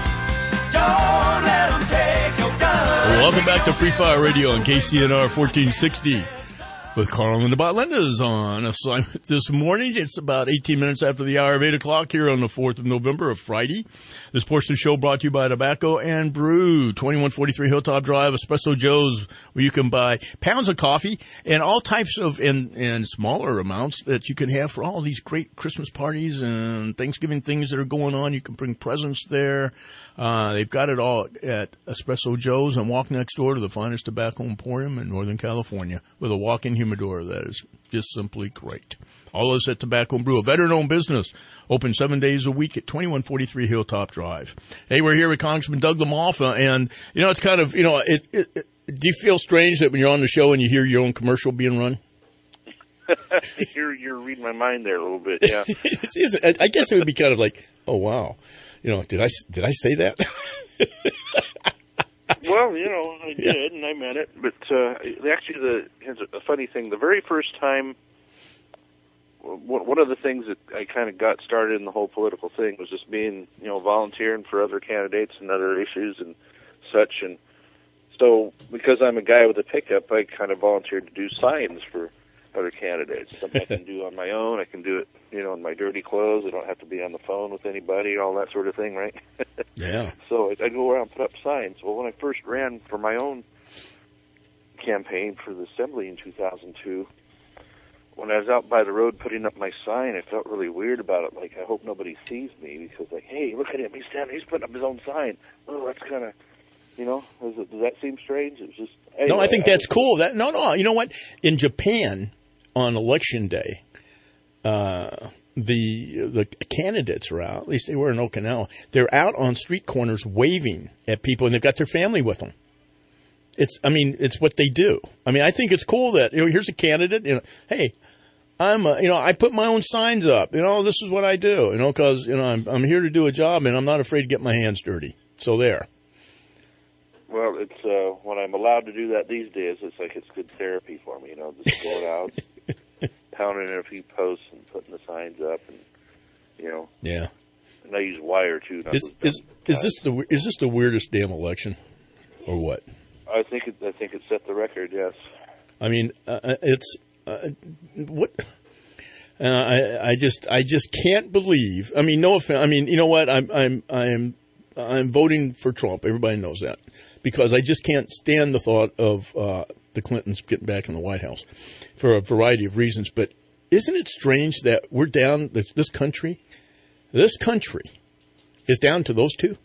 don't let them take your gun. Welcome back to Free Fire Radio on K C N R fourteen sixty with Carl and the Bot. Linda's on assignment this morning. It's about eighteen minutes after the hour of eight o'clock here on the fourth of November of Friday. This portion of the show brought to you by Tobacco and Brew, twenty-one forty-three Hilltop Drive, Espresso Joe's, where you can buy pounds of coffee and all types of, in, in smaller amounts that you can have for all these great Christmas parties and Thanksgiving things that are going on. You can bring presents there. Uh, they've got it all at Espresso Joe's and walk next door to the finest tobacco emporium in Northern California with a walk-in humidor that is just simply great. All this at Tobacco and Brew, a veteran-owned business, open seven days a week at twenty-one forty-three Hilltop Drive. Hey, we're here with Congressman Doug LaMalfa, and, you know, it's kind of, you know, it, it, it, do you feel strange that when you're on the show and you hear your own commercial being run? you're, you're reading my mind there a little bit, yeah. it's, it's, I guess it would be kind of like, oh, wow. You know, did I, did I say that? Well, you know, I did, yeah. and I meant it. But uh, actually, the here's a funny thing. The very first time, one of the things that I kind of got started in the whole political thing was just being, you know, volunteering for other candidates and other issues and such. And so, because I'm a guy with a pickup, I kind of volunteered to do signs for other candidates. Something I can do on my own. I can do it, you know, in my dirty clothes. I don't have to be on the phone with anybody, all that sort of thing, right? Yeah. So I go around and put up signs. Well, when I first ran for my own campaign for the assembly in two thousand two, when I was out by the road putting up my sign, I felt really weird about it. Like, I hope nobody sees me because, like, hey, look at him. He's standing. He's putting up his own sign. Oh, that's kind of, you know, does, it, does that seem strange? It was just. Anyway, no, I think that's I, cool. That no, no. You know what? In Japan, on election day, uh, the the candidates are out. At least they were in Okinawa. They're out on street corners waving at people, and they've got their family with them. It's, I mean, it's what they do. I mean, I think it's cool that, you know, here's a candidate, you know, hey, I'm, a, you know, I put my own signs up, you know, this is what I do, you know, cause, you know, I'm, I'm here to do a job and I'm not afraid to get my hands dirty. So there. Well, it's, uh, when I'm allowed to do that these days, it's like it's good therapy for me, you know, just going out, pounding in a few posts and putting the signs up and, you know. Yeah. And I use wire too. Not Is, is, is this the, is this the weirdest damn election or what? I think it, I think it set the record. Yes. I mean, uh, it's uh, what uh, I I just I just can't believe. I mean, no offense. I mean, you know what? I'm I'm I'm I'm voting for Trump. Everybody knows that because I just can't stand the thought of uh, the Clintons getting back in the White House for a variety of reasons. But isn't it strange that we're down? This, this country, this country, is down to those two.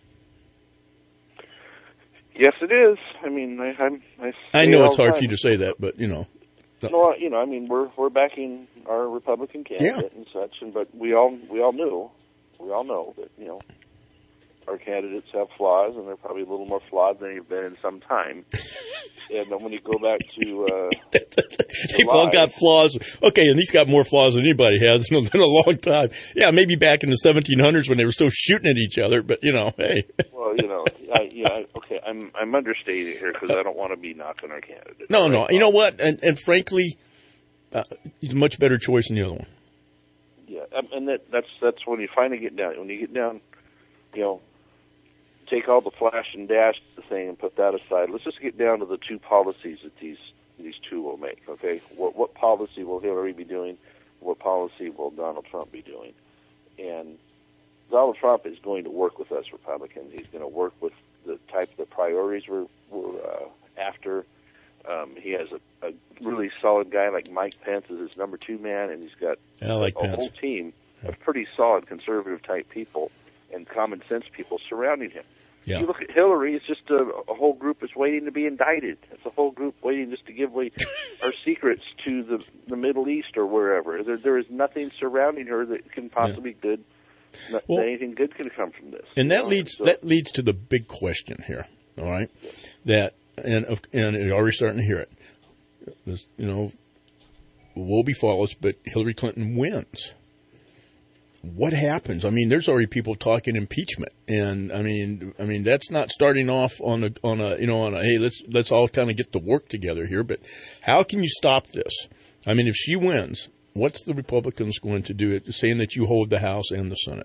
Yes, it is. I mean, I, I'm. I, I know it's hard for you to say that, but you know. No, you know, I mean, we're we're backing our Republican candidate yeah. and such, and but we all we all knew, we all know that you know, our candidates have flaws, and they're probably a little more flawed than they've been in some time. And then when you go back to, uh, they've all got flaws. Okay, and he's got more flaws than anybody has in a long time. Yeah, maybe back in the seventeen hundreds when they were still shooting at each other, but you know, hey. Well, you know, I, yeah, okay, I'm I'm understating it here because I don't want to be knocking our candidate. No, no, you know what? And, and frankly, uh, he's a much better choice than the other one. Yeah, and that that's that's when you finally get down. When you get down, you know, take all the flash and dash thing and put that aside. Let's just get down to the two policies that these these two will make. Okay, what what policy will Hillary be doing? What policy will Donald Trump be doing? And Donald Trump is going to work with us Republicans. He's going to work with the type of priorities we're, we're uh, after. Um, he has a, a really solid guy like Mike Pence as his number two man, and he's got I like a Pence. whole team of pretty solid conservative type people and common sense people surrounding him. Yeah. You look at Hillary, it's just a, a whole group that's waiting to be indicted. It's a whole group waiting just to give away our secrets to the, the Middle East or wherever. There, there is nothing surrounding her that can possibly yeah. good. Not, well, anything good can come from this. And that know? leads so, that leads to the big question here. All right, yeah. that and and you're already starting to hear it. This, you know, will be flawless, but Hillary Clinton wins. What happens? I mean, there's already people talking impeachment, and I mean, I mean that's not starting off on a on a you know on a hey let's let's all kind of get to work together here. But how can you stop this? I mean, if she wins, what's the Republicans going to do? It saying that you hold the House and the Senate.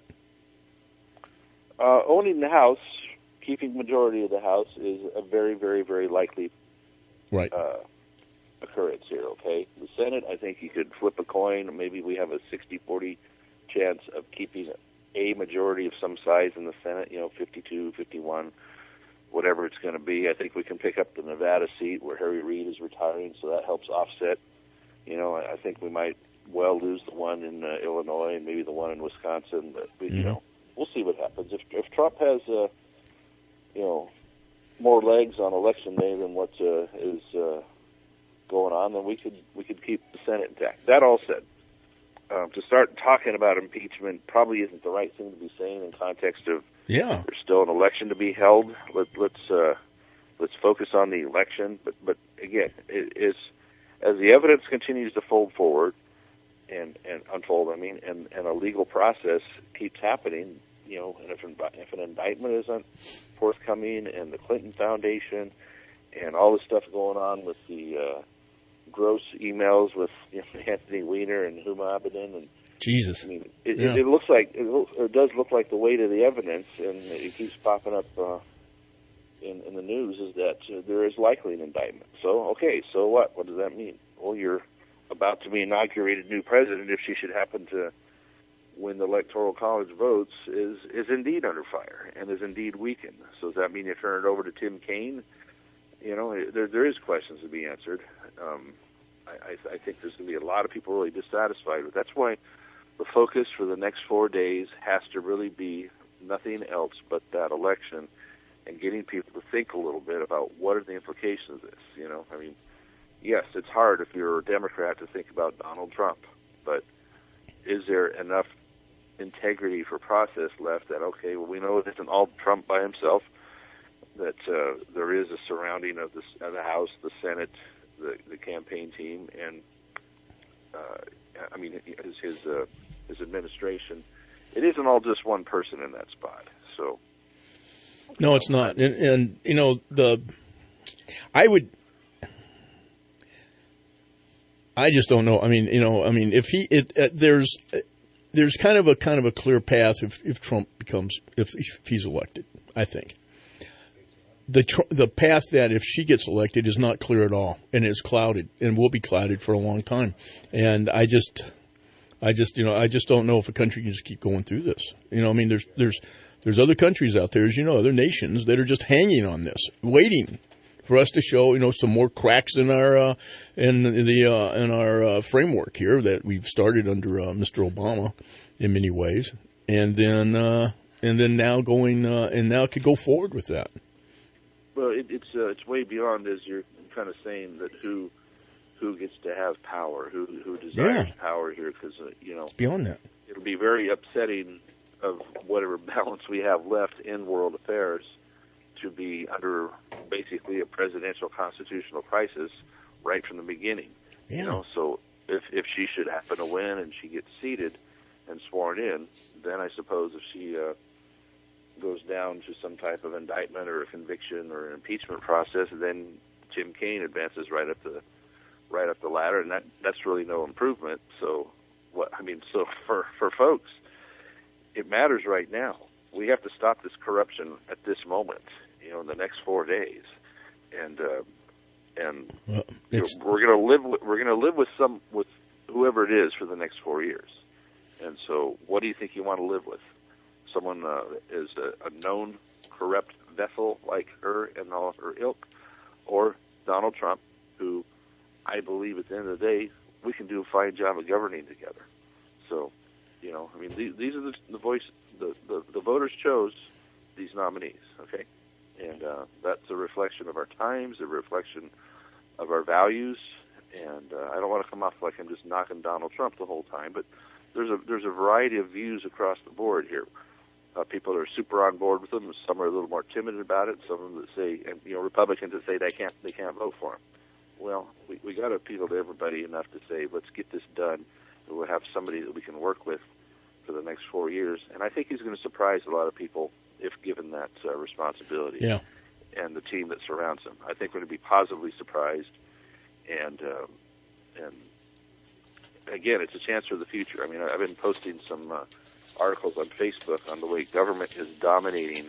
Uh, owning the House, keeping majority of the House is a very, very, very likely right uh, occurrence here. Okay, the Senate, I think you could flip a coin. Maybe we have a sixty forty chance of keeping a majority of some size in the Senate, you know, fifty-two, fifty-one, whatever it's going to be. I think we can pick up the Nevada seat where Harry Reid is retiring, so that helps offset. You know, I think we might well lose the one in uh, Illinois and maybe the one in Wisconsin, but, we, mm-hmm. you know, we'll see what happens. If, if Trump has, uh, you know, more legs on election day than what uh, is uh, going on, then we could we could keep the Senate intact. That all said, Um, to start talking about impeachment probably isn't the right thing to be saying in context of yeah. there's still an election to be held. Let, let's uh, let's focus on the election. But but again, it is as the evidence continues to fold forward and, and unfold. I mean, and, and a legal process keeps happening. You know, and if, if an indictment isn't forthcoming, and the Clinton Foundation, and all this stuff going on with the uh, gross emails with you know, Anthony Weiner and Huma Abedin, and Jesus, I mean, it, yeah. it, it looks like it, looks, it does look like the weight of the evidence, and it keeps popping up uh, in, in the news is that uh, there is likely an indictment. So, okay, so what? What does that mean? Well, you're about to be inaugurated new president, if she should happen to win the Electoral College votes, is is indeed under fire and is indeed weakened. So does that mean you turn it over to Tim Kaine? You know, there there is questions to be answered. Um, I, I, I think there's going to be a lot of people really dissatisfied with. That's why the focus for the next four days has to really be nothing else but that election and getting people to think a little bit about what are the implications of this. You know, I mean, yes, it's hard if you're a Democrat to think about Donald Trump, but is there enough integrity for process left that, okay, well, we know it isn't all Trump by himself, that uh, there is a surrounding of, this, of the House, the Senate, the, the campaign team, and, uh, I mean, his, his, uh, his administration. It isn't all just one person in that spot, so. No, it's not. And, and you know, the, I would, I just don't know. I mean, you know, I mean, if he, it, uh, there's, uh, there's kind of a kind of a clear path if, if Trump becomes, if, if he's elected, I think. The the path that if she gets elected is not clear at all, and is clouded, and will be clouded for a long time. And I just, I just, you know, I just don't know if a country can just keep going through this. You know, I mean, there's there's there's other countries out there, as you know, other nations that are just hanging on this, waiting for us to show, you know, some more cracks in our uh, in the uh, in our uh, framework here that we've started under uh, Mister Obama in many ways, and then uh, and then now going uh, and now could go forward with that. Well, it, it's uh, it's way beyond, as you're kind of saying, that who who gets to have power, who who desires Yeah. power here, because uh, you know, It's beyond that. it'll be very upsetting of whatever balance we have left in world affairs to be under basically a presidential constitutional crisis right from the beginning. Yeah. You know, so if if she should happen to win and she gets seated and sworn in, then I suppose if she uh, goes down to some type of indictment or a conviction or an impeachment process, then Tim Kaine advances right up the right up the ladder, and that that's really no improvement. So what I mean, so for for folks, it matters right now. We have to stop this corruption at this moment, you know, in the next four days, and uh, and Well, you know, it's, we're going to live. With, we're going to live with some with whoever it is for the next four years. And so, what do you think you want to live with? Someone uh, is a, a known corrupt vessel like her and all of her ilk, or Donald Trump, who I believe at the end of the day we can do a fine job of governing together. So, you know, I mean, these, these are the, the voice. The, the the voters chose these nominees. Okay, and uh, that's a reflection of our times, a reflection of our values. And uh, I don't want to come off like I'm just knocking Donald Trump the whole time, but there's a there's a variety of views across the board here. Uh, people are super on board with them. Some are a little more timid about it. Some of them that say, and you know, Republicans that say they can't they can't vote for him. Well, we we got to appeal to everybody enough to say, let's get this done. And we'll have somebody that we can work with for the next four years. And I think he's going to surprise a lot of people if given that uh, responsibility. Yeah. And the team that surrounds him. I think we're going to be positively surprised. And um, and again, it's a chance for the future. I mean, I've been posting some uh, articles on Facebook on the way government is dominating,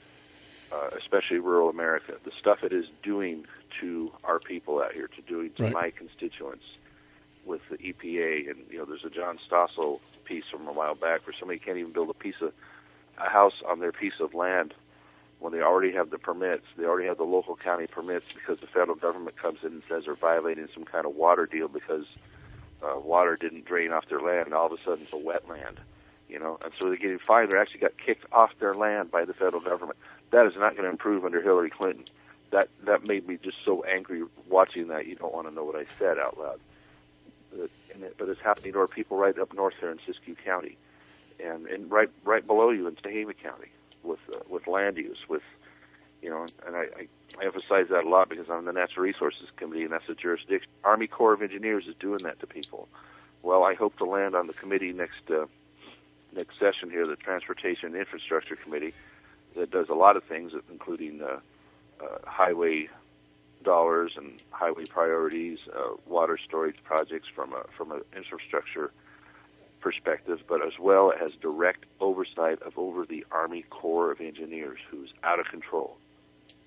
uh, especially rural America. The stuff it is doing to our people out here, to doing to Right. my constituents with the E P A. And you know, there's a John Stossel piece from a while back where somebody can't even build a piece of a house on their piece of land when they already have the permits. They already have the local county permits because the federal government comes in and says they're violating some kind of water deal because uh, water didn't drain off their land, and all of a sudden it's a wetland, you know. And so they're getting fined. They actually got kicked off their land by the federal government. That is not going to improve under Hillary Clinton. That that made me just so angry watching that. You don't want to know what I said out loud. But, and it, but it's happening to our people right up north there in Siskiyou County, and, and right right below you in Tehama County. With uh, with land use, with you know, and I, I, I emphasize that a lot because I'm on the Natural Resources Committee, and that's the jurisdiction. Army Corps of Engineers is doing that to people. Well, I hope to land on the committee next uh, next session here, the Transportation and Infrastructure Committee, that does a lot of things, including uh, uh, highway dollars and highway priorities, uh, water storage projects from a from an infrastructure perspective, but as well as direct oversight of over the Army Corps of Engineers, who's out of control. And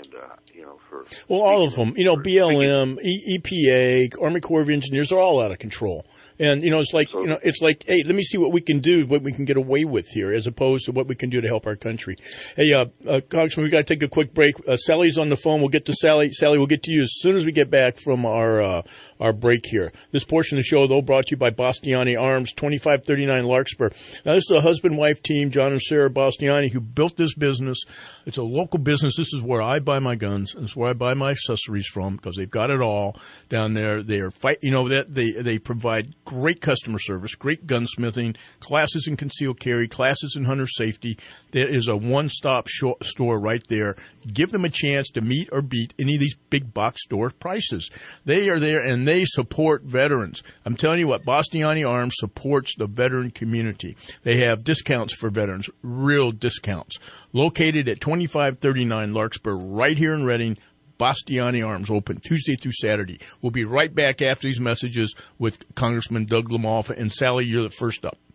and uh, you know, for well, all of them. You know, B L M, e- EPA, Army Corps of Engineers are all out of control. And, you know, it's like, you know, it's like, hey, let me see what we can do, what we can get away with here, as opposed to what we can do to help our country. Hey, uh, uh Congressman, we got to take a quick break. Uh, Sally's on the phone. We'll get to Sally. Sally, we'll get to you as soon as we get back from our, uh, our break here. This portion of the show, though, brought to you by Bastiani Arms, twenty-five thirty-nine Larkspur. Now, this is a husband-wife team, John and Sarah Bastiani, who built this business. It's a local business. This is where I buy my guns. This is where I buy my accessories from, because they've got it all down there. They are fight, you know, that they, they provide great customer service, great gunsmithing, classes in concealed carry, classes in hunter safety. There is a one-stop sh- store right there. Give them a chance to meet or beat any of these big box store prices. They are there, and they support veterans. I'm telling you what, Bastiani Arms supports the veteran community. They have discounts for veterans, real discounts. Located at twenty-five thirty-nine Larkspur, right here in Reading. Bastiani Arms, open Tuesday through Saturday. We'll be right back after these messages with Congressman Doug LaMalfa. And Sally, you're the first up.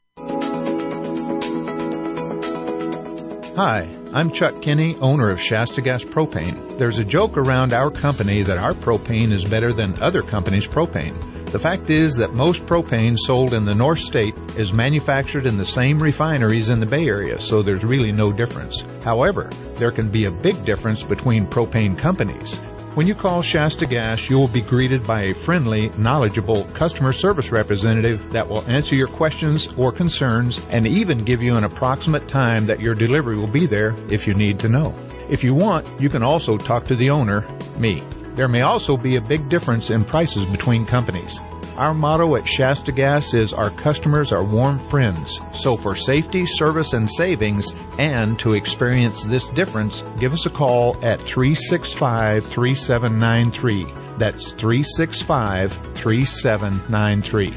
Hi, I'm Chuck Kinney, owner of Shasta Gas Propane. There's a joke around our company that our propane is better than other companies' propane. The fact is that most propane sold in the North State is manufactured in the same refineries in the Bay Area, so there's really no difference. However, there can be a big difference between propane companies. When you call Shasta Gas, you will be greeted by a friendly, knowledgeable customer service representative that will answer your questions or concerns and even give you an approximate time that your delivery will be there if you need to know. If you want, you can also talk to the owner, me. There may also be a big difference in prices between companies. Our motto at Shasta Gas is our customers are warm friends. So for safety, service, and savings, and to experience this difference, give us a call at three six five, three seven nine three. That's three six five, three seven nine three.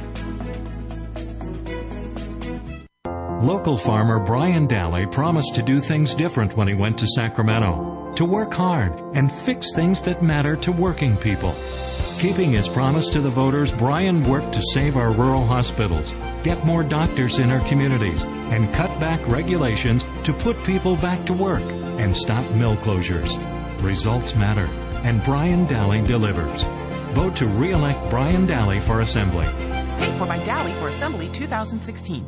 Local farmer Brian Daly promised to do things different when he went to Sacramento, to work hard and fix things that matter to working people. Keeping his promise to the voters, Brian worked to save our rural hospitals, get more doctors in our communities, and cut back regulations to put people back to work and stop mill closures. Results matter, and Brian Daly delivers. Vote to re-elect Brian Daly for Assembly. Paid for by Daly for Assembly two thousand sixteen.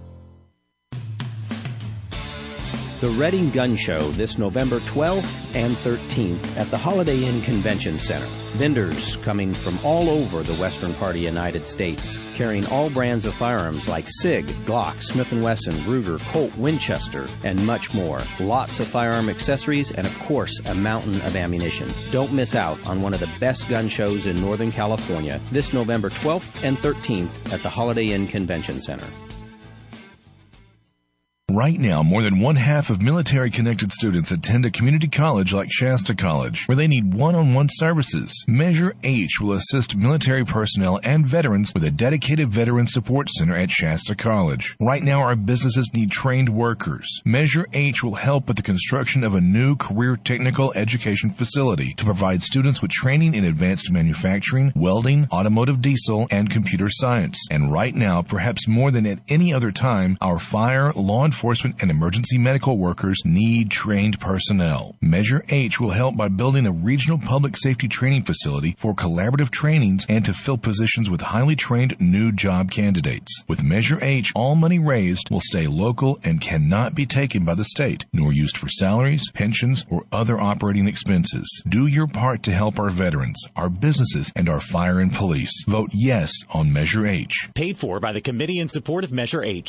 The Reading Gun Show this November twelfth and thirteenth at the Holiday Inn Convention Center. Vendors coming from all over the western part of the United States, carrying all brands of firearms like SIG, Glock, Smith and Wesson, Ruger, Colt, Winchester, and much more. Lots of firearm accessories and, of course, a mountain of ammunition. Don't miss out on one of the best gun shows in Northern California this November twelfth and thirteenth at the Holiday Inn Convention Center. Right now, more than one half of military-connected students attend a community college like Shasta College, where they need one-on-one services. Measure H will assist military personnel and veterans with a dedicated veteran support center at Shasta College. Right now, our businesses need trained workers. Measure H will help with the construction of a new career technical education facility to provide students with training in advanced manufacturing, welding, automotive diesel, and computer science. And right now, perhaps more than at any other time, our fire, law enforcement, and emergency medical workers need trained personnel. Measure H will help by building a regional public safety training facility for collaborative trainings and to fill positions with highly trained new job candidates. With Measure H, all money raised will stay local and cannot be taken by the state, nor used for salaries, pensions, or other operating expenses. Do your part to help our veterans, our businesses, and our fire and police. Vote yes on Measure H. Paid for by the Committee in Support of Measure H.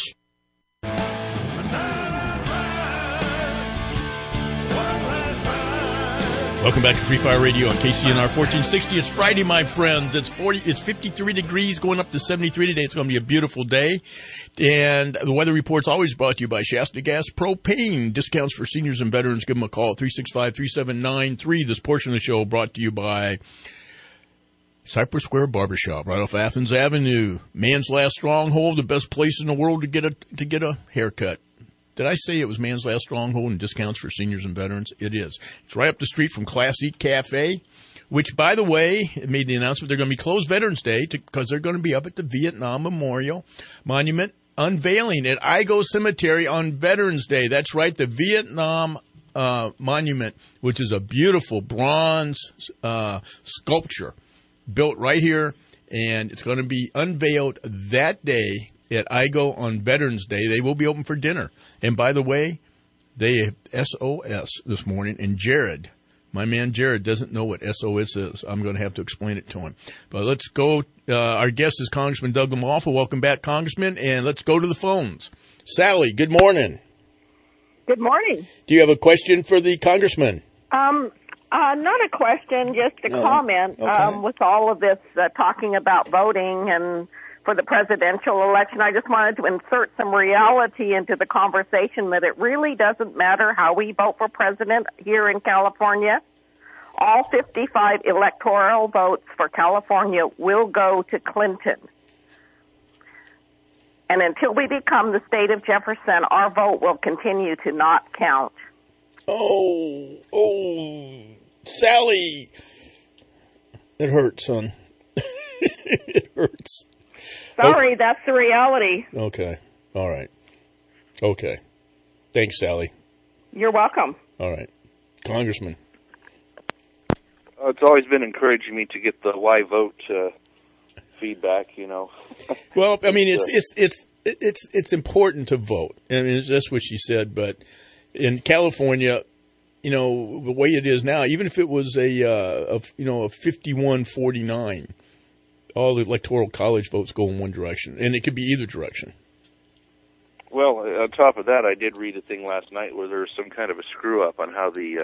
Welcome back to Free Fire Radio on K C N R fourteen sixty. It's Friday, my friends. It's forty. It's fifty-three degrees, going up to seventy-three today. It's going to be a beautiful day. And the weather report's always brought to you by Shasta Gas Propane. Discounts for seniors and veterans. Give them a call at three six five, three seven nine three. This portion of the show brought to you by Cypress Square Barbershop, right off Athens Avenue. Man's Last Stronghold, the best place in the world to get a to get a haircut. Did I say it was Man's Last Stronghold and discounts for seniors and veterans? It is. It's right up the street from Classique Cafe, which, by the way, made the announcement they're going to be closed Veterans Day because they're going to be up at the Vietnam Memorial Monument unveiling at Igo Cemetery on Veterans Day. That's right, the Vietnam uh, Monument, which is a beautiful bronze uh, sculpture built right here, and it's going to be unveiled that day at I G O on Veterans Day. They will be open for dinner. And by the way, they have S O S this morning, and Jared, my man Jared, doesn't know what S O S is. I'm going to have to explain it to him. But let's go. Uh, our guest is Congressman Doug LaMalfa. Welcome back, Congressman, and let's go to the phones. Sally, good morning. Good morning. Do you have a question for the Congressman? Um, uh, not a question, just a No. comment. Okay. Um, with all of this uh, talking about voting and for the presidential election, I just wanted to insert some reality into the conversation that it really doesn't matter how we vote for president here in California. All fifty-five electoral votes for California will go to Clinton. And until we become the state of Jefferson, our vote will continue to not count. Oh, oh, Sally. It hurts, son. It hurts. Sorry, that's the reality. Okay. All right. Okay. Thanks, Sally. You're welcome. All right. Congressman. Uh, it's always been encouraging me to get the why vote uh, feedback, you know. Well, I mean, it's it's it's it's it's important to vote. I mean, that's what she said. But in California, you know, the way it is now, even if it was a, uh, a you know a fifty-one forty-nine, all the electoral college votes go in one direction, and it could be either direction. Well, on top of that, I did read a thing last night where there was some kind of a screw-up on how the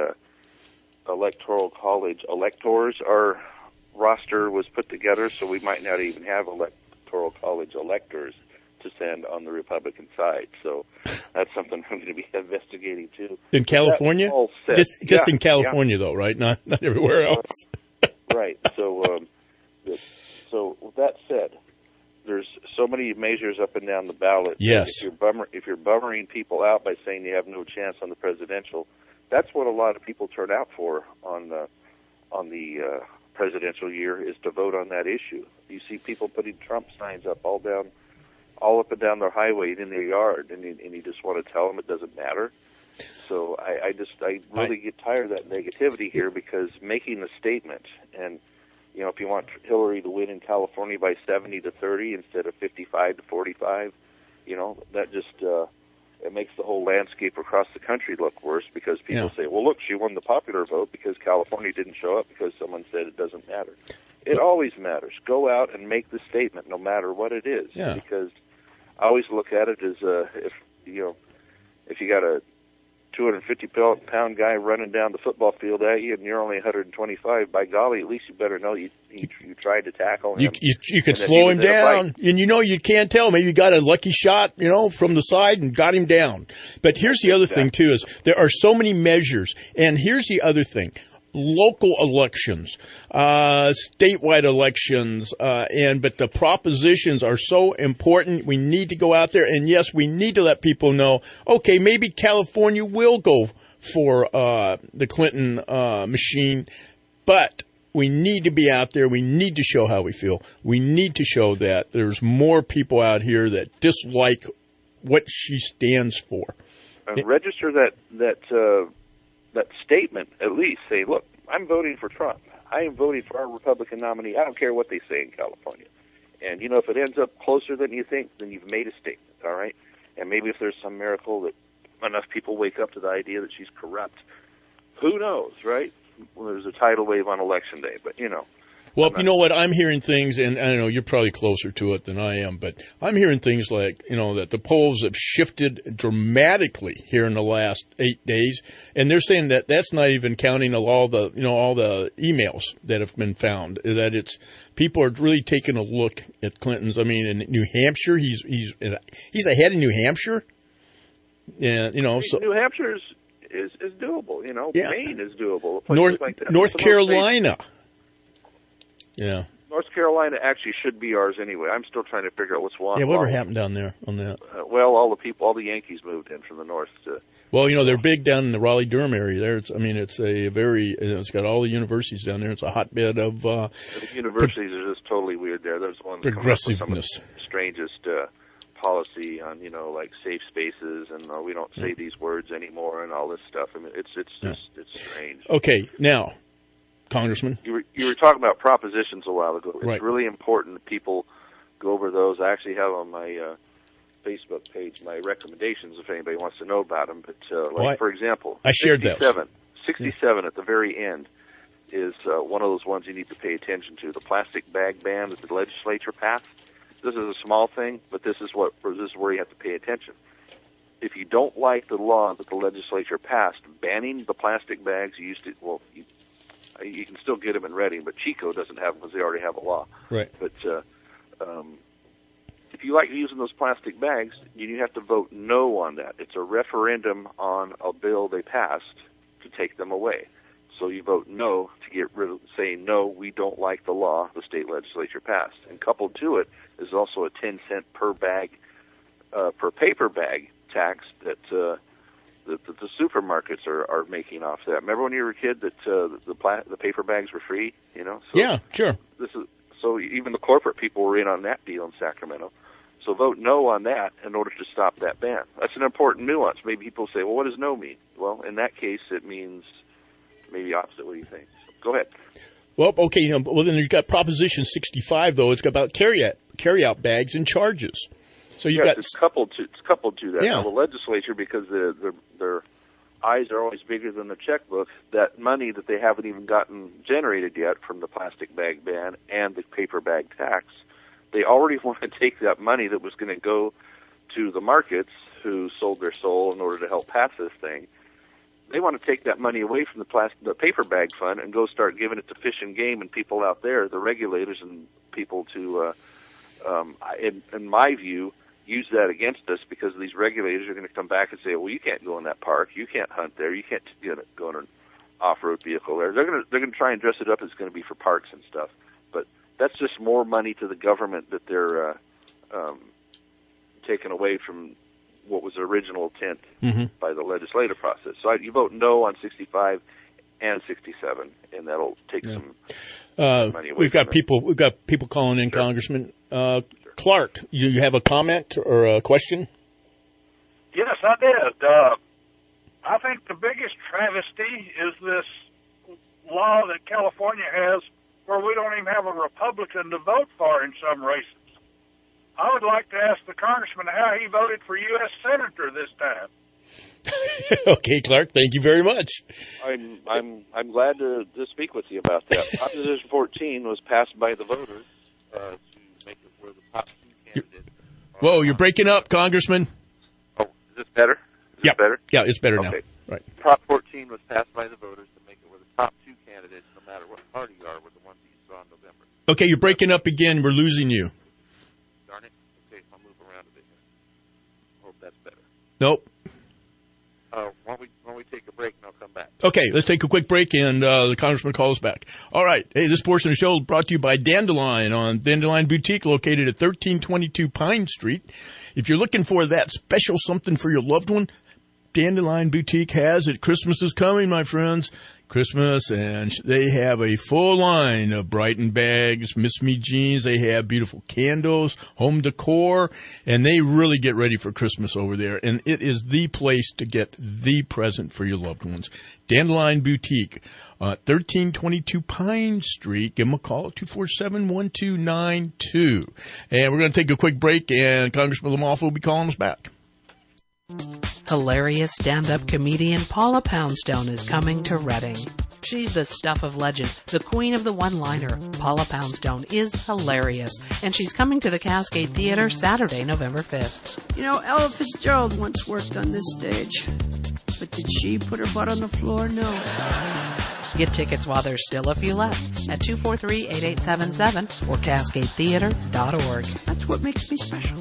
uh, electoral college electors are roster was put together, so we might not even have electoral college electors to send on the Republican side. So that's something I'm going to be investigating too. In California, just just yeah, in California yeah. though, right? Not not everywhere else. Right. So, um, the, so with that said, there's so many measures up and down the ballot. Yes. If you're bummer, if you're bummering people out by saying you have no chance on the presidential, that's what a lot of people turn out for on the on the uh, presidential year, is to vote on that issue. You see people putting Trump signs up all down, all up and down their highway and in their yard, and you, and you just want to tell them it doesn't matter. So I, I just I really get tired of that negativity here, because making a statement, and you know, if you want Hillary to win in California by seventy to thirty instead of fifty-five to forty-five, you know, that just uh, it makes the whole landscape across the country look worse, because people Yeah. say, well, look, she won the popular vote because California didn't show up because someone said it doesn't matter. It always matters. Go out and make the statement, no matter what it is. Yeah. Because I always look at it as uh, if you know, if you got a two hundred fifty pound guy running down the football field at you and you're only one hundred twenty-five, by golly, at least you better know you you, you tried to tackle him. You you, you could and that slow he him was in a down, fight. and you know you can't tell. Maybe you got a lucky shot, you know, from the side and got him down. But here's the other thing too: is there are so many measures, and here's the other thing: local elections, uh, statewide elections, uh, and but the propositions are so important. We need to go out there, and yes, we need to let people know. Okay, maybe California will go for uh, the Clinton uh, machine, but we need to be out there. We need to show how we feel. We need to show that there's more people out here that dislike what she stands for. And register that that uh, that statement at least. Say, look, I'm voting for Trump. I am voting for our Republican nominee. I don't care what they say in California. And you know, if it ends up closer than you think, then you've made a statement. All right. And maybe if there's some miracle that enough people wake up to the idea that she's corrupt, who knows, right? Well, there's a tidal wave on Election Day, but you know. Well, you know what? I'm hearing things, and I don't know, you're probably closer to it than I am, but I'm hearing things like, you know, that the polls have shifted dramatically here in the last eight days, and they're saying that that's not even counting all the, you know, all the emails that have been found. That it's people are really taking a look at Clinton's. I mean, in New Hampshire, he's he's he's ahead in New Hampshire. Yeah, you know, so New Hampshire is, is, is doable. You know, Yeah. Maine is doable. Places North like that. North Some of those Carolina. states- Yeah. North Carolina actually should be ours anyway. I'm still trying to figure out what's wrong. Yeah, whatever happened down there on that? Uh, well, all the people, all the Yankees moved in from the north. To, Well, you know, they're big down in the Raleigh-Durham area there. It's, I mean, it's a very, you know, it's got all the universities down there. It's a hotbed of, uh, the universities are just totally weird there. There's one progressiveness. strangest uh, policy on, you know, like safe spaces and uh, we don't say yeah. these words anymore and all this stuff. I mean, it's it's just yeah. it's strange. Okay, now, Congressman, you were you were talking about propositions a while ago. It's right. really important that people go over those. I actually have on my uh, Facebook page my recommendations if anybody wants to know about them. But uh, like well, I, for example, I shared sixty-seven, those. sixty-seven yeah. at the very end is uh, one of those ones you need to pay attention to. The plastic bag ban that the legislature passed. This is a small thing, but this is what this is where you have to pay attention. If you don't like the law that the legislature passed, banning the plastic bags, you used to well, you, you can still get them in Reading, but Chico doesn't have them because they already have a law. Right. But uh, um, if you like using those plastic bags, you have to vote no on that. It's a referendum on a bill they passed to take them away. So you vote no to get rid of saying, no, we don't like the law the state legislature passed. And coupled to it is also a ten cent per bag, uh, per paper bag tax that, uh, that, that the supermarkets are, are making off that. Remember when you were a kid that uh, the pla- the paper bags were free? You know. So yeah, sure. This is so even the corporate people were in on that deal in Sacramento. So vote no on that in order to stop that ban. That's an important nuance. Maybe people say, well, what does no mean? Well, in that case, it means maybe opposite. What do you think? So go ahead. Well, okay. You know, well, then you've got Proposition sixty-five, though. It's about carry-out, carry-out bags and charges. So you've yes, got it's coupled to it's coupled to that. Yeah. Now, the legislature, because the, the, their eyes are always bigger than the checkbook, that money that they haven't even gotten generated yet from the plastic bag ban and the paper bag tax, they already want to take that money that was going to go to the markets who sold their soul in order to help pass this thing. They want to take that money away from the plastic, the paper bag fund and go start giving it to Fish and Game and people out there, the regulators and people to, uh, um, in, in my view, use that against us because these regulators are going to come back and say, well, you can't go in that park, you can't hunt there, you can't you know, go in an off-road vehicle there. They're going to they're going to try and dress it up as it's going to be for parks and stuff. But that's just more money to the government that they're uh, um, taking away from what was the original intent mm-hmm. by the legislative process. So I, you vote no on sixty-five and sixty-seven, and that'll take yeah. some uh, money away. We've got from people. it. We've got people calling in, sure. Congressman uh, sure. Clark. You, you have a comment or a question? Yes, I did. Uh, I think the biggest travesty is this law that California has, where we don't even have a Republican to vote for in some races. I would like to ask the congressman how he voted for U S Senator this time. Okay, Clark, thank you very much. I'm I'm I'm glad to, to speak with you about that. Proposition fourteen was passed by the voters uh, to make it where the top two candidates. Whoa, you're breaking up, Congressman. Oh, is this better? Is yeah, this better? Yeah, it's better okay. now. Right. Prop fourteen was passed by the voters to make it where the top two candidates, no matter what party you are, were the ones that you saw in November. Okay, you're breaking up again. We're losing you. Darn it. Okay, I'll move around a bit here. Hope that's better. Nope. Uh, why don't we, why don't we take a break and I'll come back? Okay, let's take a quick break and uh, the congressman calls back. All right. Hey, this portion of the show is brought to you by Dandelion on Dandelion Boutique located at thirteen twenty-two Pine Street. If you're looking for that special something for your loved one, Dandelion Boutique has it. Christmas is coming, my friends. Christmas, and they have a full line of Brighton bags, Miss Me jeans. They have beautiful candles, home decor, and they really get ready for Christmas over there. And it is the place to get the present for your loved ones. Dandelion Boutique, uh, thirteen twenty-two Pine Street. Give them a call at two four seven, one two nine two. And we're going to take a quick break, and Congressman LaMalfa will be calling us back. Hilarious stand-up comedian Paula Poundstone is coming to Reading. She's the stuff of legend, the queen of the one-liner. Paula Poundstone is hilarious, and she's coming to the Cascade Theater Saturday, November fifth. You know, Ella Fitzgerald once worked on this stage, but did she put her butt on the floor? No. Get tickets while there's still a few left at two four three, eight eight seven seven or cascade theater dot org. That's what makes me special.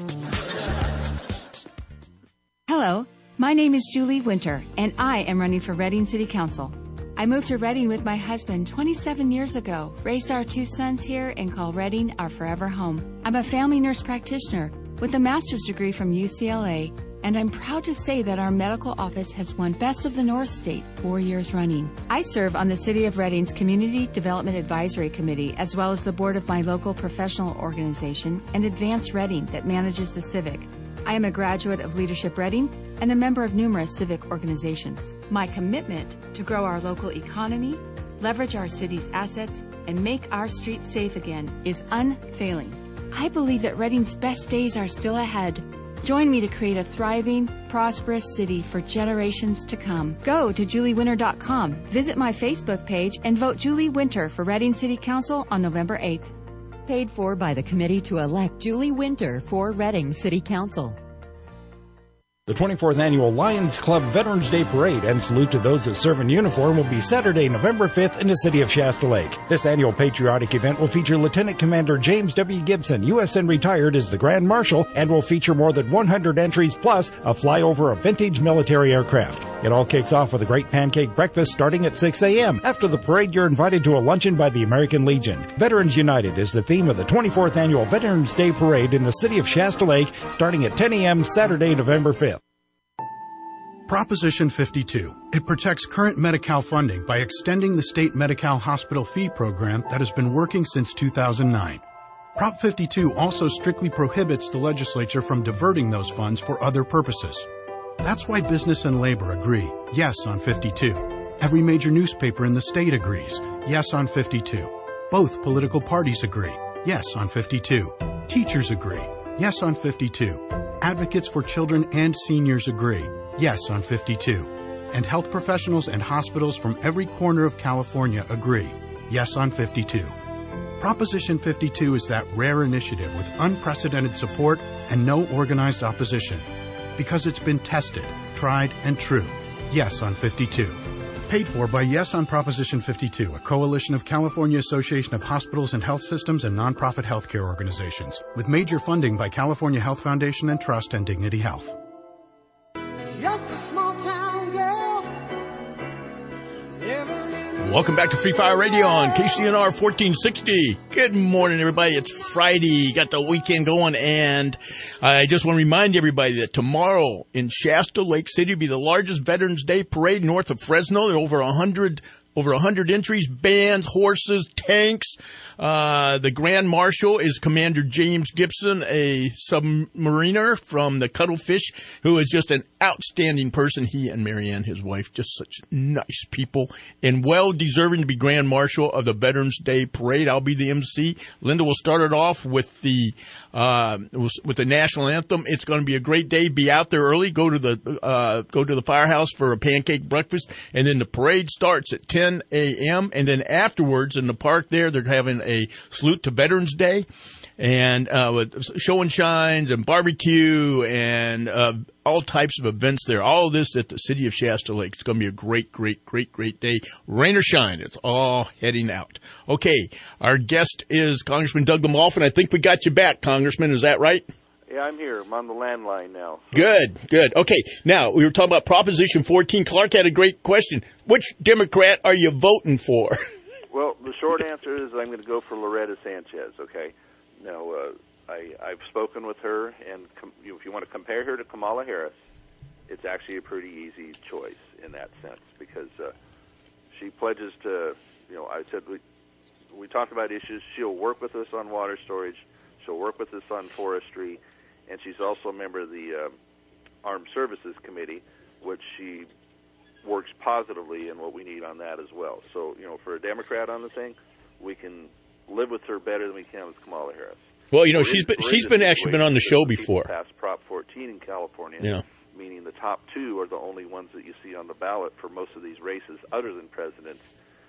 Hello, my name is Julie Winter, and I am running for Reading City Council. I moved to Reading with my husband twenty-seven years ago, raised our two sons here, and call Reading our forever home. I'm a family nurse practitioner with a master's degree from U C L A, and I'm proud to say that our medical office has won Best of the North State four years running. I serve on the City of Reading's Community Development Advisory Committee, as well as the board of my local professional organization and Advance Reading that manages the Civic. I am a graduate of Leadership Reading and a member of numerous civic organizations. My commitment to grow our local economy, leverage our city's assets, and make our streets safe again is unfailing. I believe that Reading's best days are still ahead. Join me to create a thriving, prosperous city for generations to come. Go to julie winter dot com, visit my Facebook page, and vote Julie Winter for Reading City Council on November eighth. Paid for by the committee to elect Julie Winter for Reading City Council. The twenty-fourth Annual Lions Club Veterans Day Parade and Salute to Those That Serve in Uniform will be Saturday, November fifth in the city of Shasta Lake. This annual patriotic event will feature Lieutenant Commander James W. Gibson, U S N retired, as the Grand Marshal, and will feature more than one hundred entries plus a flyover of vintage military aircraft. It all kicks off with a great pancake breakfast starting at six a.m. After the parade, you're invited to a luncheon by the American Legion. Veterans United is the theme of the twenty-fourth Annual Veterans Day Parade in the city of Shasta Lake starting at ten a.m. Saturday, November fifth. Proposition fifty-two. It protects current Medi-Cal funding by extending the state Medi-Cal hospital fee program that has been working since two thousand nine. Prop fifty-two also strictly prohibits the legislature from diverting those funds for other purposes. That's why business and labor agree, yes on fifty-two. Every major newspaper in the state agrees, yes on fifty-two. Both political parties agree, yes on fifty-two. Teachers agree, yes on fifty-two. Advocates for children and seniors agree, yes on fifty-two. And health professionals and hospitals from every corner of California agree, yes on fifty-two. Proposition fifty-two is that rare initiative with unprecedented support and no organized opposition. Because it's been tested, tried, and true. Yes on fifty-two. Paid for by Yes on Proposition fifty-two, a coalition of California Association of Hospitals and Health Systems and nonprofit healthcare organizations, with major funding by California Health Foundation and Trust and Dignity Health. Just a small town girl. Welcome back to Free Fire Radio on K C N R fourteen sixty. Good morning, everybody. It's Friday. Got the weekend going, and I just want to remind everybody that tomorrow in Shasta Lake City will be the largest Veterans Day parade north of Fresno. There are over a hundred Over one hundred entries, bands, horses, tanks. Uh, the Grand Marshal is Commander James Gibson, a submariner from the Cuttlefish, who is just an outstanding person. He and Marianne, his wife, just such nice people, and well-deserving to be Grand Marshal of the Veterans Day Parade. I'll be the M C. Linda will start it off with the uh, with the national anthem. It's going to be a great day. Be out there early. Go to the uh, go to the firehouse for a pancake breakfast, and then the parade starts at ten a.m. and then afterwards in the park there, they're having a salute to Veterans Day, and uh, with show and shines and barbecue and uh, all types of events there. All of this at the city of Shasta Lake. It's going to be a great, great, great, great day. Rain or shine, it's all heading out. Okay, our guest is Congressman Doug LaMalfa, and I think we got you back, Congressman. Is that right? Yeah, I'm here. I'm on the landline now. Good, good. Okay, now, we were talking about Proposition fourteen. Clark had a great question. Which Democrat are you voting for? Well, the short answer is I'm going to go for Loretta Sanchez, okay? Now, uh, I, I've spoken with her, and com- if you want to compare her to Kamala Harris, it's actually a pretty easy choice in that sense, because uh, she pledges to, you know, I said we, we talked about issues. She'll work with us on water storage. She'll work with us on forestry. And she's also a member of the uh, Armed Services Committee, which she works positively in what we need on that as well. So, you know, for a Democrat on the thing, we can live with her better than we can with Kamala Harris. Well, you know, she's been, she's been actually been on the show before. Passed Prop fourteen in California, yeah. Meaning the top two are the only ones that you see on the ballot for most of these races other than presidents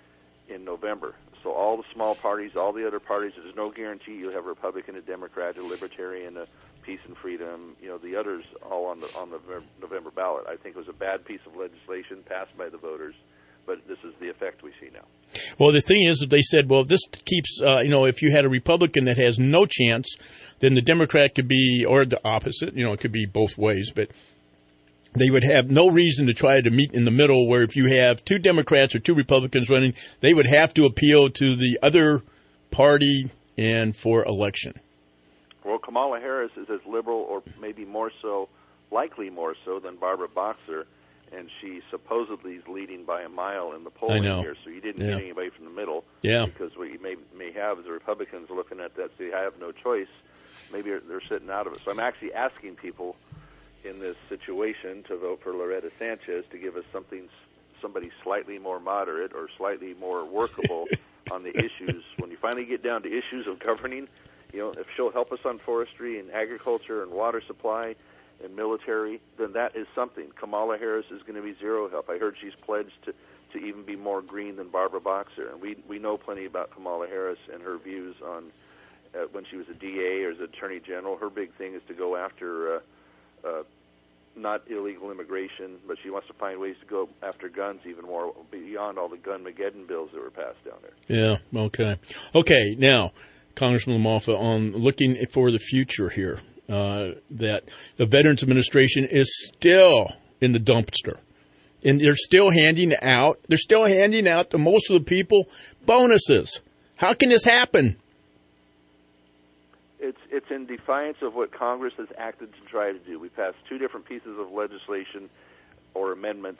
in November. So all the small parties, all the other parties, there's no guarantee you'll have a Republican, a Democrat, a Libertarian, a Peace and Freedom, you know, the others all on the on the November ballot. I think it was a bad piece of legislation passed by the voters, but this is the effect we see now. Well, the thing is that they said, well, this keeps, uh, you know, if you had a Republican that has no chance, then the Democrat could be, or the opposite, you know, it could be both ways, but they would have no reason to try to meet in the middle, where if you have two Democrats or two Republicans running, they would have to appeal to the other party and for election. Well, Kamala Harris is as liberal, or maybe more so, likely more so, than Barbara Boxer, and she supposedly is leading by a mile in the polling here. So you didn't yeah. get anybody from the middle. Yeah. Because what you may may have is the Republicans looking at that, say, I have no choice. Maybe they're, they're sitting out of it. So I'm actually asking people in this situation to vote for Loretta Sanchez to give us something, somebody slightly more moderate or slightly more workable on the issues. When you finally get down to issues of governing, you know, if she'll help us on forestry and agriculture and water supply and military, then that is something. Kamala Harris is going to be zero help. I heard she's pledged to, to even be more green than Barbara Boxer. And we we know plenty about Kamala Harris and her views on uh, when she was a D A or as Attorney General. Her big thing is to go after uh, uh, not illegal immigration, but she wants to find ways to go after guns even more beyond all the Gun-Mageddon bills that were passed down there. Yeah, okay. Okay, now, Congressman LaMalfa, on looking for the future here, uh, that the Veterans Administration is still in the dumpster. And they're still handing out, they're still handing out to most of the people bonuses. How can this happen? It's it's in defiance of what Congress has acted to try to do. We passed two different pieces of legislation or amendments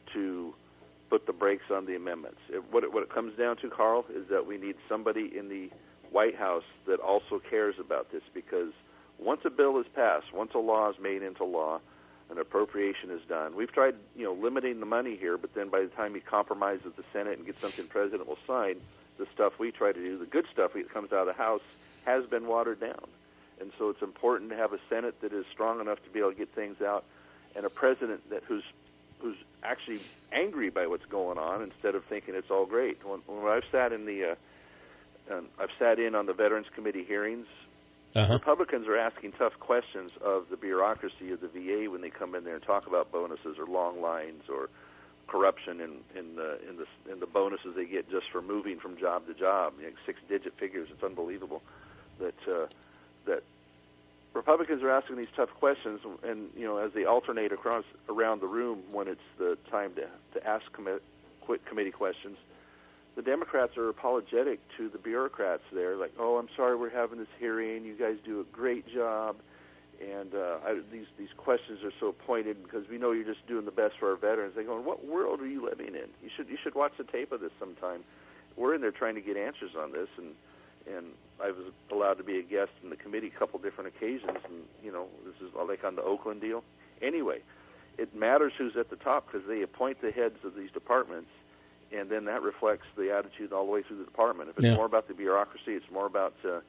to put the brakes on the amendments. It, what, it, what it comes down to, Carl, is that we need somebody in the White House that also cares about this, because once a bill is passed, once a law is made into law, an appropriation is done. We've tried, you know, limiting the money here, but then by the time you compromise with the Senate and get something the President will sign, the stuff we try to do, the good stuff that comes out of the House, has been watered down. And so it's important to have a Senate that is strong enough to be able to get things out, and a President that who's who's actually angry by what's going on instead of thinking it's all great. When, when I've sat in the, uh, um, I've sat in on the Veterans Committee hearings. Uh-huh. Republicans are asking tough questions of the bureaucracy of the V A when they come in there and talk about bonuses or long lines or corruption in in the in the in the bonuses they get just for moving from job to job, you know, six-digit figures. It's unbelievable that uh, that Republicans are asking these tough questions, and you know, as they alternate across around the room when it's the time to to ask commi- quick committee questions, the Democrats are apologetic to the bureaucrats there, like, "Oh, I'm sorry we're having this hearing. You guys do a great job, and uh, I, these these questions are so pointed because we know you're just doing the best for our veterans." They go, "What world are you living in? You should you should watch the tape of this sometime." We're in there trying to get answers on this, and and I was allowed to be a guest in the committee a couple different occasions, and you know, this is like on the Oakland deal. Anyway, it matters who's at the top because they appoint the heads of these departments. And then that reflects the attitude all the way through the department. If it's Yeah. more about the bureaucracy, it's more about uh,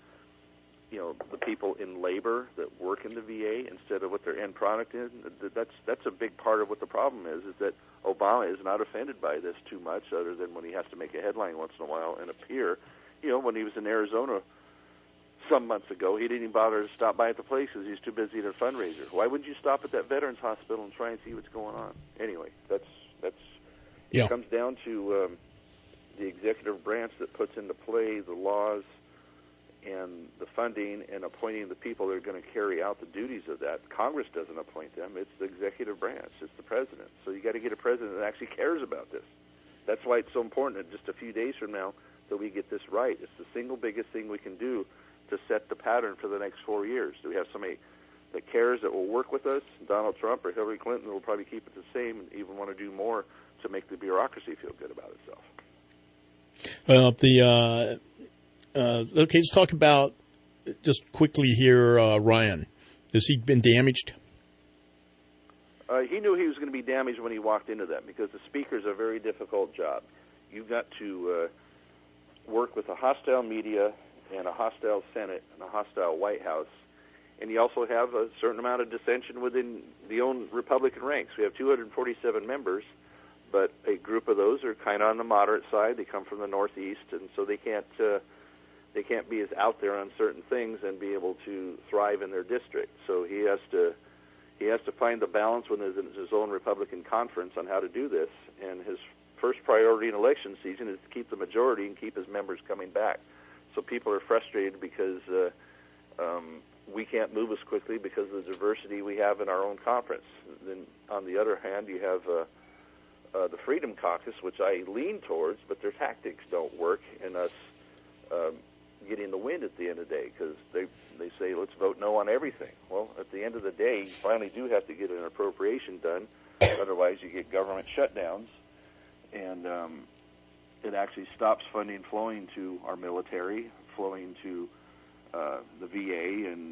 you know, the people in labor that work in the V A instead of what their end product is. That's that's a big part of what the problem is. Is that Obama is not offended by this too much, other than when he has to make a headline once in a while and appear. You know, when he was in Arizona some months ago, he didn't even bother to stop by at the place because he was too busy at a fundraiser. Why wouldn't you stop at that Veterans Hospital and try and see what's going on? Anyway, that's that's. Yeah. It comes down to um, the executive branch that puts into play the laws and the funding and appointing the people that are going to carry out the duties of that. Congress doesn't appoint them. It's the executive branch. It's the president. So you got to get a president that actually cares about this. That's why it's so important that just a few days from now that we get this right. It's the single biggest thing we can do to set the pattern for the next four years. Do we have somebody that cares, that will work with us? Donald Trump or Hillary Clinton will probably keep it the same and even want to do more to make the bureaucracy feel good about itself. Well, the uh, uh, okay, let's talk about just quickly here. Uh, Ryan, has he been damaged? Uh, he knew he was going to be damaged when he walked into that, because the speaker is a very difficult job. You've got to uh, work with a hostile media and a hostile Senate and a hostile White House. And you also have a certain amount of dissension within the own Republican ranks. We have two hundred forty-seven members, but a group of those are kind of on the moderate side. They come from the Northeast, and so they can't uh, they can't be as out there on certain things and be able to thrive in their district. So he has to he has to find the balance within his own Republican conference on how to do this. And his first priority in election season is to keep the majority and keep his members coming back. So people are frustrated because uh, um, we can't move as quickly because of the diversity we have in our own conference. Then on the other hand, you have Uh, Uh, the Freedom Caucus, which I lean towards, but their tactics don't work in us um, getting the wind at the end of the day, because they they say, let's vote no on everything. Well, at the end of the day, you finally do have to get an appropriation done, otherwise you get government shutdowns, and um, it actually stops funding flowing to our military, flowing to uh, the V A, and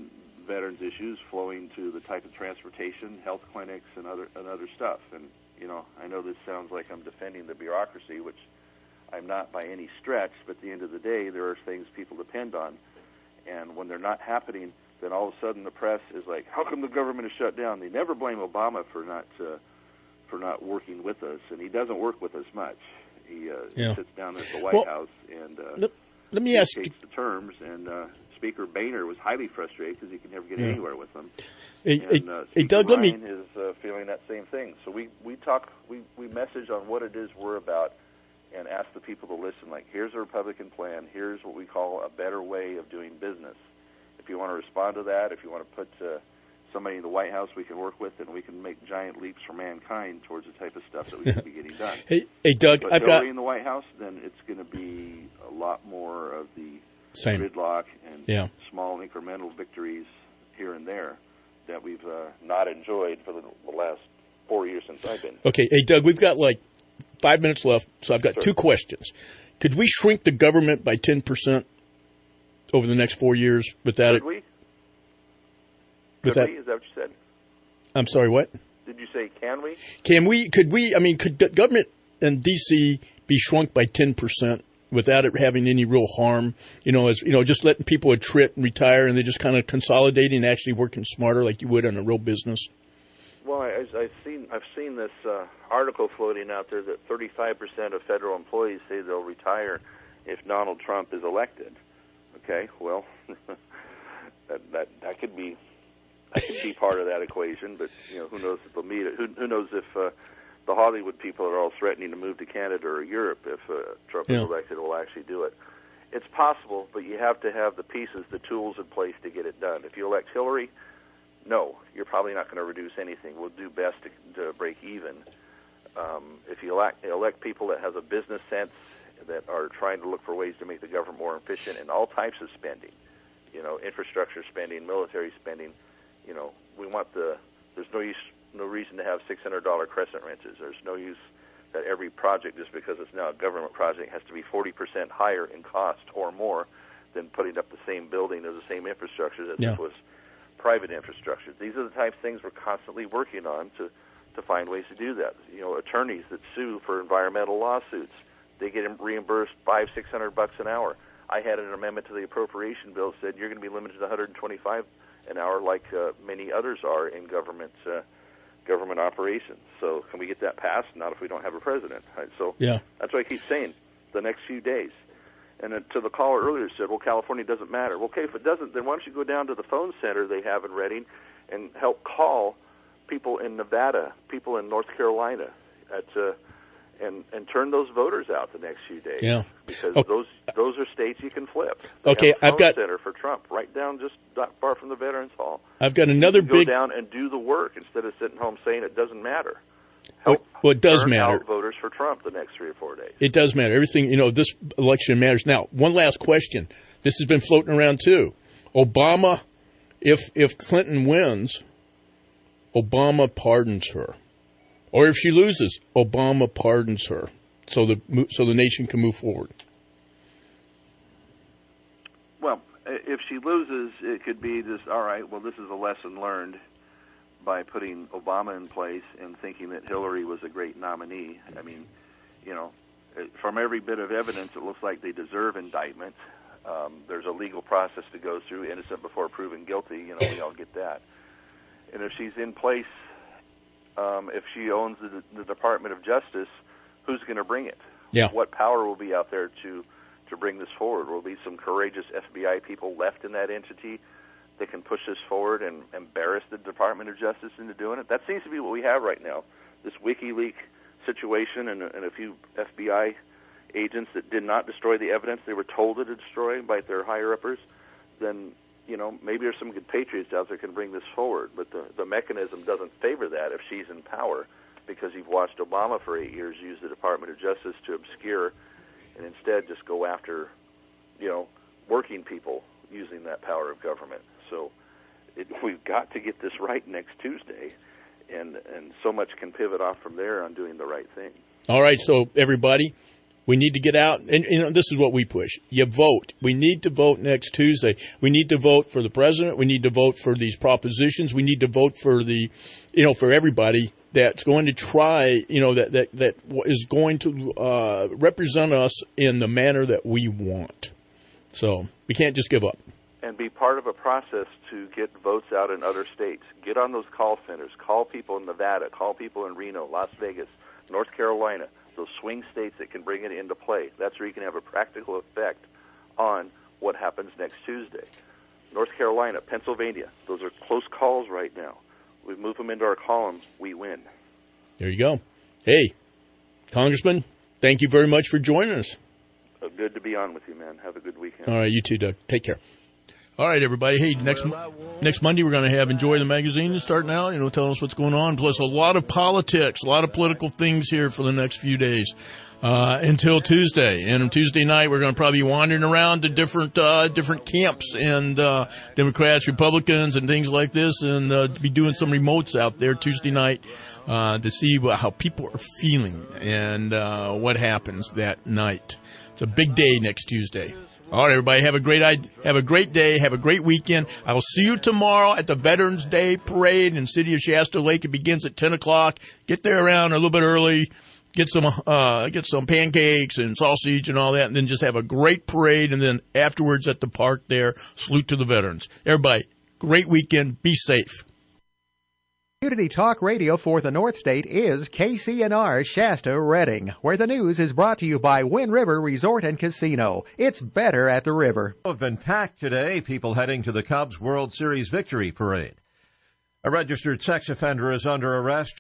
veterans issues flowing to the type of transportation, health clinics, and other and other stuff. And, you know, I know this sounds like I'm defending the bureaucracy, which I'm not by any stretch, but at the end of the day, there are things people depend on. And when they're not happening, then all of a sudden the press is like, how come the government is shut down? They never blame Obama for not uh, for not working with us, and he doesn't work with us much. He, uh, yeah. he sits down at the White well, House and uh, let, let me ask the terms, and uh, Speaker Boehner was highly frustrated because he could never get yeah. anywhere with them. Hey, and uh, hey, Doug, let me... is uh, feeling that same thing. So we, we talk, we, we message on what it is we're about and ask the people to listen, like, here's a Republican plan, here's what we call a better way of doing business. If you want to respond to that, if you want to put uh, somebody in the White House we can work with, and we can make giant leaps for mankind towards the type of stuff that we can be getting done. Hey, hey Doug, but I've Hillary got... in the White House, then it's going to be a lot more of the Same. gridlock and yeah. small incremental victories here and there that we've uh, not enjoyed for the, the last four years since I've been. Okay, hey, Doug, we've got like five minutes left, so I've got sure. two questions. Could we shrink the government by ten percent over the next four years without Could it? we? With Could that, we? Is that what you said? I'm sorry, what? Did you say can we? Can we, could we, I mean, could the government in D C be shrunk by ten percent without it having any real harm? You know, as, you know, just letting people attrit and retire and they just kind of consolidating and actually working smarter like you would on a real business? Well, I, I've seen I've seen this uh, article floating out there that thirty-five percent of federal employees say they'll retire if Donald Trump is elected. Okay, well, that, that that could be that could be part of that equation, but you know, who knows if they'll meet it? Who, who knows if uh, the Hollywood people are all threatening to move to Canada or Europe if uh, Trump yeah. is elected? Will actually do it? It's possible, but you have to have the pieces, the tools in place to get it done. If you elect Hillary, no, you're probably not going to reduce anything. We'll do best to, to break even. Um, if you elect, elect people that have a business sense, that are trying to look for ways to make the government more efficient in all types of spending, you know, infrastructure spending, military spending, you know, we want the, there's no use, no reason to have six hundred dollars crescent wrenches. There's no use that every project, just because it's now a government project, has to be forty percent higher in cost or more than putting up the same building or the same infrastructure that yeah. was private infrastructure. These are the types of things we're constantly working on to, to find ways to do that. You know, attorneys that sue for environmental lawsuits, they get reimbursed five, six hundred bucks an hour. I had an amendment to the appropriation bill that said you're going to be limited to one hundred twenty-five an hour, like uh, many others are in government uh, government operations. So can we get that passed? Not if we don't have a president. Right? So yeah. that's why I keep saying the next few days. And then to the caller earlier said, well, California doesn't matter. Well, okay, if it doesn't, then why don't you go down to the phone center they have in Redding and help call people in Nevada, people in North Carolina, at uh, and and turn those voters out the next few days. Yeah. Because okay. those those are states you can flip. They okay, have a phone I've got center for Trump right down just not far from the Veterans Hall. I've got another go big go down and do the work instead of sitting home saying it doesn't matter. Help well, well, it does turn matter. Out voters for Trump the next three or four days. It does matter. Everything, you know, this election matters. Now, one last question. This has been floating around too. Obama, if if Clinton wins, Obama pardons her. Or if she loses, Obama pardons her. So the so the nation can move forward. Well, if she loses, it could be just, all right, well, this is a lesson learned by putting Obama in place and thinking that Hillary was a great nominee. I mean, you know, from every bit of evidence, it looks like they deserve indictment. Um, there's a legal process to go through, innocent before proven guilty. You know, we all get that. And if she's in place, um, if she owns the, the Department of Justice, who's going to bring it? Yeah. What power will be out there to, to bring this forward? Will be some courageous F B I people left in that entity that can push this forward and embarrass the Department of Justice into doing it? That seems to be what we have right now, this WikiLeaks situation and, and a few F B I agents that did not destroy the evidence they were told to destroy by their higher-uppers. Then, you know, maybe there's some good patriots out there that can bring this forward. But the, the mechanism doesn't favor that if she's in power, because you've watched Obama for eight years use the Department of Justice to obscure and instead just go after, you know, working people using that power of government. So it, we've got to get this right next Tuesday, and, and so much can pivot off from there on doing the right thing. All right, so everybody, We need to get out, and you know, this is what we push. You vote. We need to vote next Tuesday. We need to vote for the president. We need to vote for these propositions. We need to vote for the, you know, for everybody that's going to try, you know, that, that, that is going to uh, represent us in the manner that we want. So we can't just give up. And be part of a process to get votes out in other states. Get on those call centers. Call people in Nevada. Call people in Reno, Las Vegas, North Carolina, those swing states that can bring it into play. That's where you can have a practical effect on what happens next Tuesday. North Carolina, Pennsylvania, those are close calls right now. We move them into our column, we win. There you go. Hey, Congressman, thank you very much for joining us. Uh, good to be on with you, man. Have a good weekend. All right, you too, Doug. Take care. All right, everybody. Hey, next next Monday we're going to have Enjoy the Magazine starting out, you know, telling us what's going on. Plus a lot of politics, a lot of political things here for the next few days uh, until Tuesday. And on Tuesday night we're going to probably be wandering around to different uh, different camps and uh, Democrats, Republicans, and things like this, and uh, be doing some remotes out there Tuesday night uh, to see how people are feeling and uh, what happens that night. It's a big day next Tuesday. All right, everybody, have a great have a great day. Have a great weekend. I will see you tomorrow at the Veterans Day Parade in the city of Shasta Lake. It begins at ten o'clock. Get there around a little bit early. Get some uh, get some pancakes and sausage and all that, and then just have a great parade. And then afterwards at the park there, salute to the veterans. Everybody, great weekend. Be safe. Community Talk Radio for the North State is K C N R Shasta Redding, where the news is brought to you by Wind River Resort and Casino. It's better at the river. Have been packed today, people heading to the Cubs World Series victory parade. A registered sex offender is under arrest.